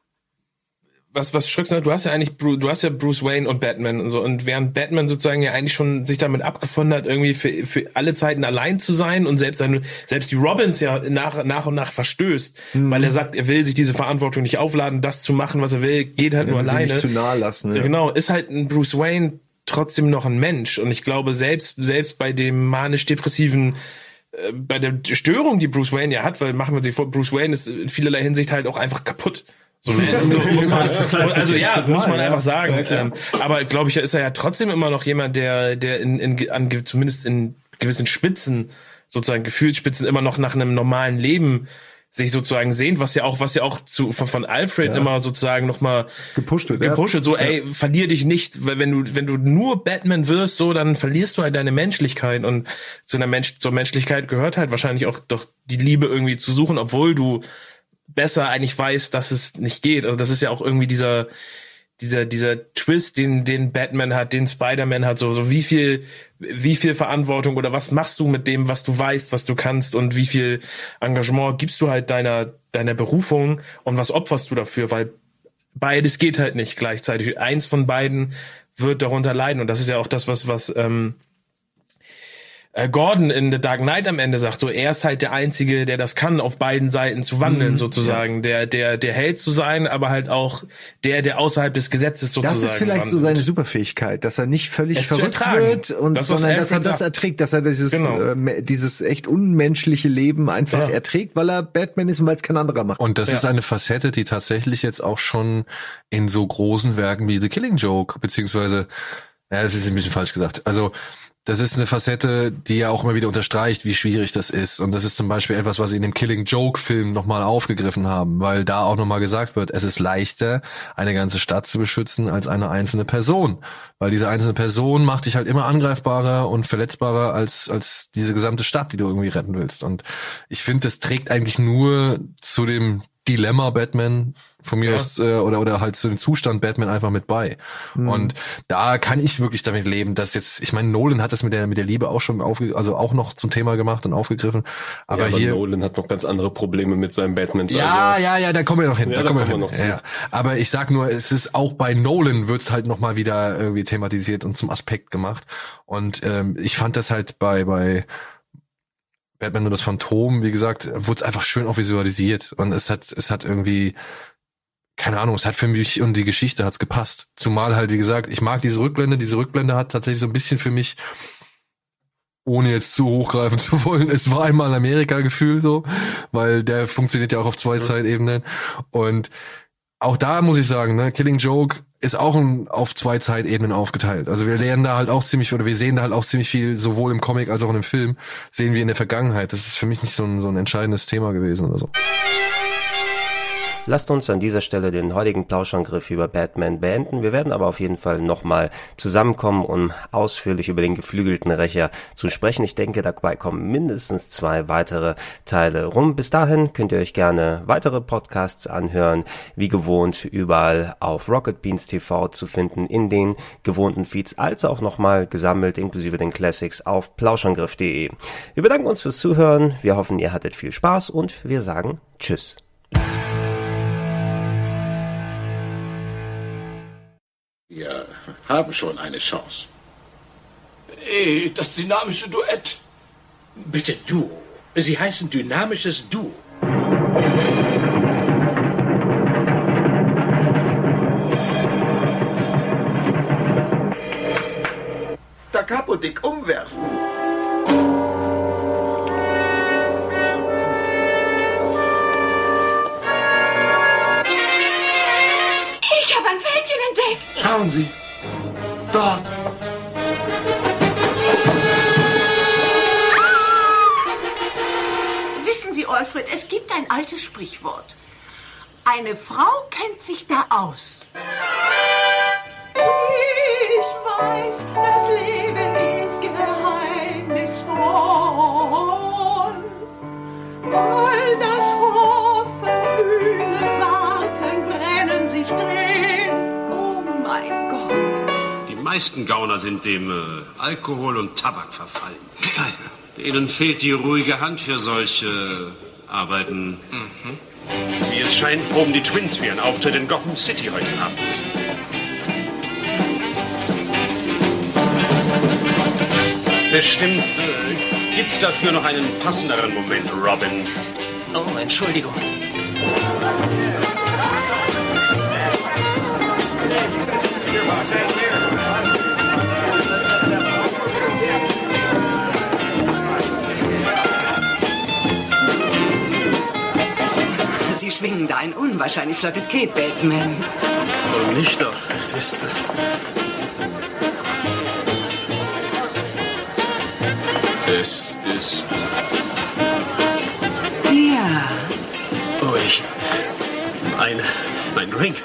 was, was Schröck sagt, du hast ja eigentlich, du hast ja Bruce Wayne und Batman und so, und während Batman sozusagen ja eigentlich schon sich damit abgefunden hat, irgendwie für, für alle Zeiten allein zu sein und selbst seine, selbst die Robins ja nach, nach und nach verstößt, mhm. weil er sagt, er will sich diese Verantwortung nicht aufladen, das zu machen, was er will, geht halt er nur will alleine. Sie nicht zu nahe lassen, ja. Genau, ist halt ein Bruce Wayne trotzdem noch ein Mensch, und ich glaube, selbst, selbst bei dem manisch-depressiven bei der Störung, die Bruce Wayne ja hat, weil machen wir sich vor, Bruce Wayne ist in vielerlei Hinsicht halt auch einfach kaputt. So, so muss man, also ja, total, muss man einfach sagen. Ja, ähm, aber glaube ich, ist er ja trotzdem immer noch jemand, der, der in, in, an, zumindest in gewissen Spitzen, sozusagen Gefühlsspitzen, immer noch nach einem normalen Leben sich sozusagen sehnt, was ja auch, was ja auch zu, von, von Alfred ja. immer sozusagen nochmal gepusht wird. Gepusht wird, so, ja. ey, verlier dich nicht, weil wenn du, wenn du nur Batman wirst, so, dann verlierst du halt deine Menschlichkeit, und zu einer Mensch, zur Menschlichkeit gehört halt wahrscheinlich auch doch die Liebe irgendwie zu suchen, obwohl du besser eigentlich weißt, dass es nicht geht. Also das ist ja auch irgendwie dieser, dieser, dieser Twist, den, den Batman hat, den Spider-Man hat, so, so wie viel, wie viel Verantwortung oder was machst du mit dem, was du weißt, was du kannst, und wie viel Engagement gibst du halt deiner, deiner Berufung und was opferst du dafür, weil beides geht halt nicht gleichzeitig. Eins von beiden wird darunter leiden, und das ist ja auch das, was, was, ähm, Gordon in The Dark Knight am Ende sagt, so, er ist halt der Einzige, der das kann, auf beiden Seiten zu wandeln, mhm, sozusagen, ja. der, der, der Held zu sein, aber halt auch der, der außerhalb des Gesetzes sozusagen Das ist vielleicht wandelt. So seine Superfähigkeit, dass er nicht völlig es verrückt wird, und, das, sondern dass er das sagt. erträgt, dass er dieses, genau. äh, dieses echt unmenschliche Leben einfach ja. erträgt, weil er Batman ist und weil es kein anderer macht. Und das ja. ist eine Facette, die tatsächlich jetzt auch schon in so großen Werken wie The Killing Joke, beziehungsweise, ja, das ist ein bisschen falsch gesagt, also, das ist eine Facette, die ja auch immer wieder unterstreicht, wie schwierig das ist. Und das ist zum Beispiel etwas, was sie in dem Killing Joke-Film nochmal aufgegriffen haben, weil da auch nochmal gesagt wird, es ist leichter, eine ganze Stadt zu beschützen, als eine einzelne Person. Weil diese einzelne Person macht dich halt immer angreifbarer und verletzbarer als als diese gesamte Stadt, die du irgendwie retten willst. Und ich finde, das trägt eigentlich nur zu dem Dilemma Batman von mir ja. aus äh, oder oder halt zu dem Zustand Batman einfach mit bei. Mhm. Und da kann ich wirklich damit leben, dass jetzt, ich meine, Nolan hat das mit der mit der Liebe auch schon aufge, also auch noch zum Thema gemacht und aufgegriffen. Aber, ja, aber hier Nolan hat noch ganz andere Probleme mit seinem Batman. Ja, also, ja, ja, da kommen wir noch hin. Ja, da kommen da wir kommen noch wir hin. noch ja, ja. Aber ich sag nur, es ist auch bei Nolan wird's halt noch mal wieder irgendwie thematisiert und zum Aspekt gemacht. Und ähm, ich fand das halt bei bei Batman und das Phantom, wie gesagt, wurde es einfach schön auch visualisiert, und es hat es hat irgendwie, keine Ahnung, es hat für mich und die Geschichte hat's gepasst. Zumal halt, wie gesagt, ich mag diese Rückblende, diese Rückblende hat tatsächlich so ein bisschen für mich, ohne jetzt zu hochgreifen zu wollen, es war einmal Amerika-Gefühl so, weil der funktioniert ja auch auf zwei Zeitebenen, und auch da muss ich sagen, ne, Killing Joke ist auch ein, auf zwei Zeitebenen aufgeteilt. Also wir lernen da halt auch ziemlich, oder wir sehen da halt auch ziemlich viel, sowohl im Comic als auch in dem Film, sehen wir in der Vergangenheit. Das ist für mich nicht so ein, so ein entscheidendes Thema gewesen oder so. Lasst uns an dieser Stelle den heutigen Plauschangriff über Batman beenden. Wir werden aber auf jeden Fall nochmal zusammenkommen, um ausführlich über den geflügelten Rächer zu sprechen. Ich denke, dabei kommen mindestens zwei weitere Teile rum. Bis dahin könnt ihr euch gerne weitere Podcasts anhören, wie gewohnt überall auf Rocket Beans T V zu finden, in den gewohnten Feeds, als auch nochmal gesammelt, inklusive den Classics, auf plauschangriff punkt de. Wir bedanken uns fürs Zuhören, wir hoffen, ihr hattet viel Spaß, und wir sagen Tschüss. Wir haben schon eine Chance. Ey, das dynamische Duett. Bitte Duo. Sie heißen dynamisches Duo. Da Capo dick umwerfen. Ich habe ein Fältchen entdeckt. Schauen Sie. Dort. Wissen Sie, Alfred, es gibt ein altes Sprichwort. Eine Frau kennt sich da aus. Ich weiß, das Leben ist geheimnisvoll. All das Hoffen, Fühlen, Warten, Brennen, sich drehen. Oh mein Gott. Die meisten Gauner sind dem äh, Alkohol und Tabak verfallen. Denen fehlt die ruhige Hand für solche Arbeiten. Mhm. Wie es scheint, proben die Twins für ihren Auftritt in Gotham City heute Abend. Bestimmt äh, gibt's dafür noch einen passenderen Moment, Robin. Oh, Entschuldigung. Sie schwingen da ein unwahrscheinlich flottes Cape, Batman. Oh, nicht doch. Es ist... Es ist... Ja. Oh, ich... Ein... Mein Drink.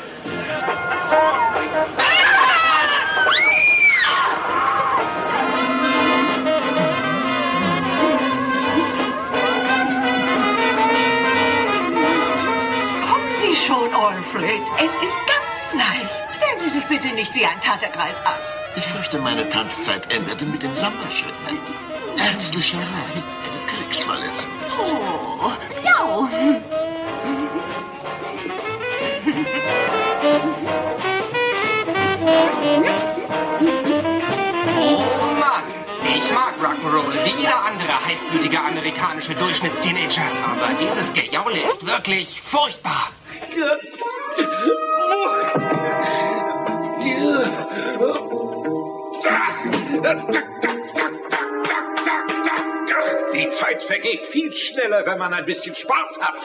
Schon, Alfred. Es ist ganz leicht. Stellen Sie sich bitte nicht wie ein Taterkreis an. Ich fürchte, meine Tanzzeit endete mit dem Samba-Schritt. Ärztlicher Rat. Eine Kriegsverletzung. Oh, ja. Oh Mann, ich mag Rock'n'Roll wie jeder andere heißblütige amerikanische Durchschnittsteenager. Aber dieses Gejaule ist wirklich furchtbar. Die Zeit vergeht viel schneller, wenn man ein bisschen Spaß hat.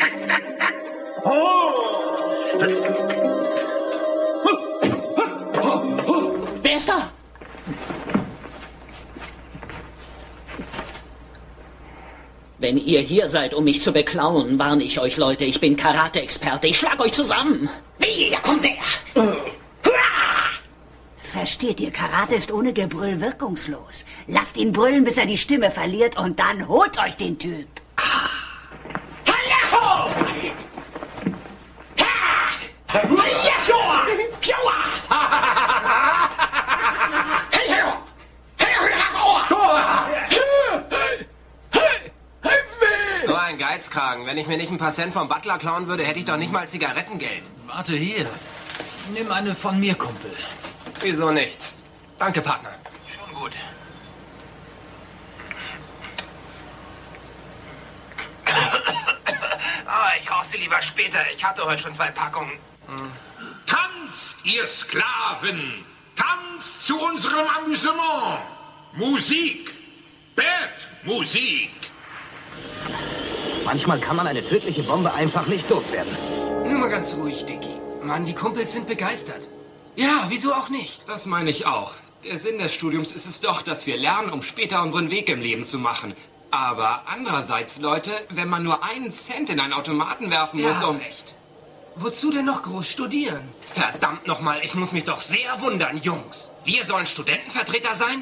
Wer ist da? Wenn ihr hier seid, um mich zu beklauen, warne ich euch, Leute. Ich bin Karate-Experte. Ich schlag euch zusammen. Wie? Da kommt der. Versteht ihr, Karate ist ohne Gebrüll wirkungslos. Lasst ihn brüllen, bis er die Stimme verliert und dann holt euch den Typ. Ah. Hallo! So ein Geizkragen. Wenn ich mir nicht ein paar Cent vom Butler klauen würde, hätte ich doch nicht mal Zigarettengeld. Warte hier. Nimm eine von mir, Kumpel. Wieso nicht? Danke, Partner. Schon gut. Oh, ich rauche sie lieber später. Ich hatte heute schon zwei Packungen. Hm. Tanzt, ihr Sklaven! Tanzt zu unserem Amüsement! Musik! Bad-Musik! Manchmal kann man eine tödliche Bombe einfach nicht loswerden. Nur mal ganz ruhig, Dicky. Mann, die Kumpels sind begeistert. Ja, wieso auch nicht? Das meine ich auch. Der Sinn des Studiums ist es doch, dass wir lernen, um später unseren Weg im Leben zu machen. Aber andererseits, Leute, wenn man nur einen Cent in einen Automaten werfen muss, Ja, um... Echt. Wozu denn noch groß studieren? Verdammt nochmal, ich muss mich doch sehr wundern, Jungs. Wir sollen Studentenvertreter sein?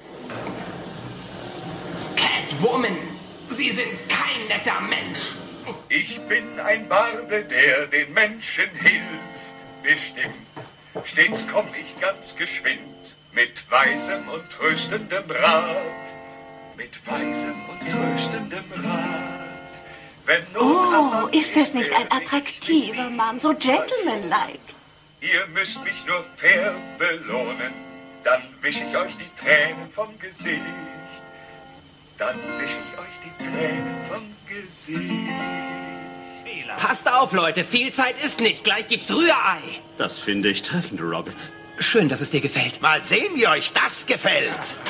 Catwoman, Sie sind kein netter Mensch. Ich bin ein Barde, der den Menschen hilft, bestimmt. Stets komm ich ganz geschwind, mit weisem und tröstendem Rat. Mit weisem und tröstendem Rat. Wenn Not am Oh, Mann ist das nicht ein attraktiver Mann, so gentlemanlike? Ihr müsst mich nur fair belohnen, dann wisch ich euch die Tränen vom Gesicht. Dann wisch ich euch die Tränen vom Gesicht. Passt auf, Leute, viel Zeit ist nicht. Gleich gibt's Rührei. Das finde ich treffend, Robin. Schön, dass es dir gefällt. Mal sehen, wie euch das gefällt.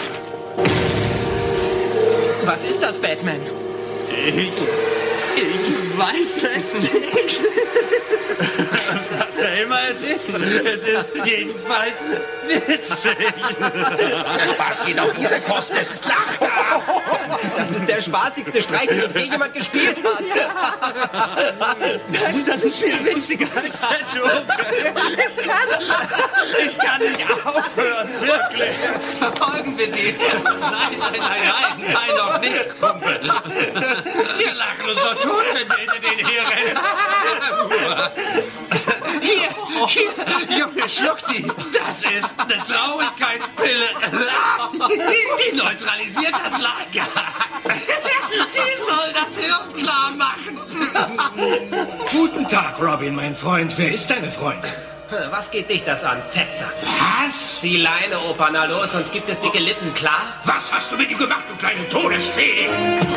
Was ist das, Batman? Ich, ich weiß es nicht. Was auch immer es ist. Es ist jedenfalls witzig. Der Spaß geht auf Ihre Kosten. Es ist Lachgas. Das ist der spaßigste Streich, den uns je jemand gespielt hat. Das, das ist viel witziger als der Joker. Ich kann, ich kann nicht aufhören, wirklich. Verfolgen wir sie. Nein, nein, nein, nein, nein, noch nicht, Kumpel. Wir lachen uns doch tot, wenn wir hinter denen herrennen. Hier, hier, Junge, schluck die. Das ist eine Traurigkeitspille. Die neutralisiert das Leid. Die soll das Hirn klar machen. Guten Tag, Robin, mein Freund. Wer ist deine Freundin? Was geht dich das an, Fetzer? Was? Zieh Leine, Opa, na los, sonst gibt es dicke Lippen, klar? Was hast du mit ihm gemacht, du kleine Todesfee?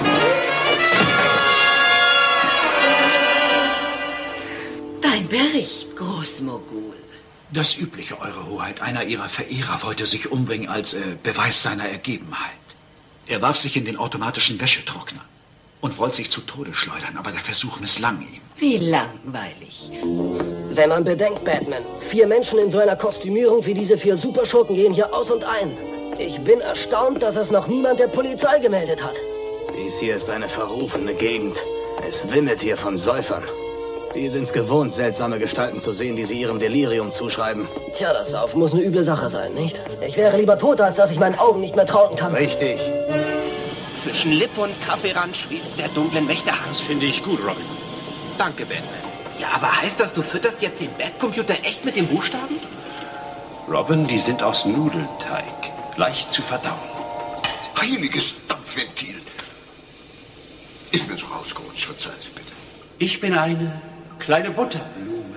Dein Bericht, Großmogul. Das Übliche, Eure Hoheit. Einer Ihrer Verehrer wollte sich umbringen als äh, Beweis seiner Ergebenheit. Er warf sich in den automatischen Wäschetrockner und wollte sich zu Tode schleudern, aber der Versuch misslang ihm. Wie langweilig. Wenn man bedenkt, Batman, vier Menschen in so einer Kostümierung wie diese vier Superschurken gehen hier aus und ein. Ich bin erstaunt, dass es noch niemand der Polizei gemeldet hat. Dies hier ist eine verrufene Gegend. Es wimmelt hier von Säufern. Die sind's gewohnt, seltsame Gestalten zu sehen, die sie ihrem Delirium zuschreiben. Tja, das Saufen muss eine üble Sache sein, nicht? Ich wäre lieber tot, als dass ich meinen Augen nicht mehr trauen kann. Richtig. Zwischen Lippe und Kaffeerand schwebt der dunklen Wächterhang. Das finde ich gut, Robin. Danke, Batman. Ja, aber heißt das, du fütterst jetzt den Batcomputer echt mit den Buchstaben? Robin, die sind aus Nudelteig. Leicht zu verdauen. Heiliges Dampfventil. Ist mir so rausgerutscht, verzeihen Sie bitte. Ich bin eine kleine Butterblume.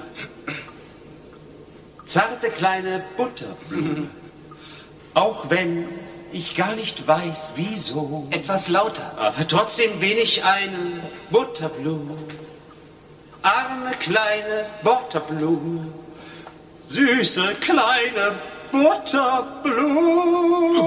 Zarte kleine Butterblume. Auch wenn ich gar nicht weiß, wieso. Etwas lauter. Aber trotzdem bin ich eine Butterblume. Arme kleine Butterblume. Süße kleine Butterblume.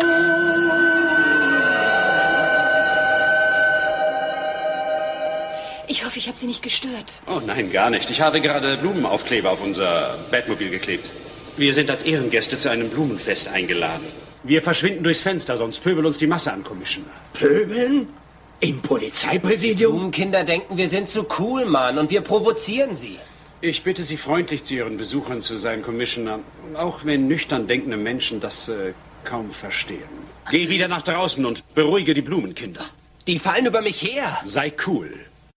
Ich hoffe, ich habe Sie nicht gestört. Oh nein, gar nicht. Ich habe gerade Blumenaufkleber auf unser Batmobil geklebt. Wir sind als Ehrengäste zu einem Blumenfest eingeladen. Wir verschwinden durchs Fenster, sonst pöbelt uns die Masse an, Commissioner. Pöbeln? Im Polizeipräsidium? Kinder denken, wir sind zu cool, Mann, und wir provozieren sie. Ich bitte Sie freundlich zu Ihren Besuchern zu sein, Commissioner. Auch wenn nüchtern denkende Menschen das äh, kaum verstehen. Geh wieder nach draußen und beruhige die Blumenkinder. Die fallen über mich her. Sei cool.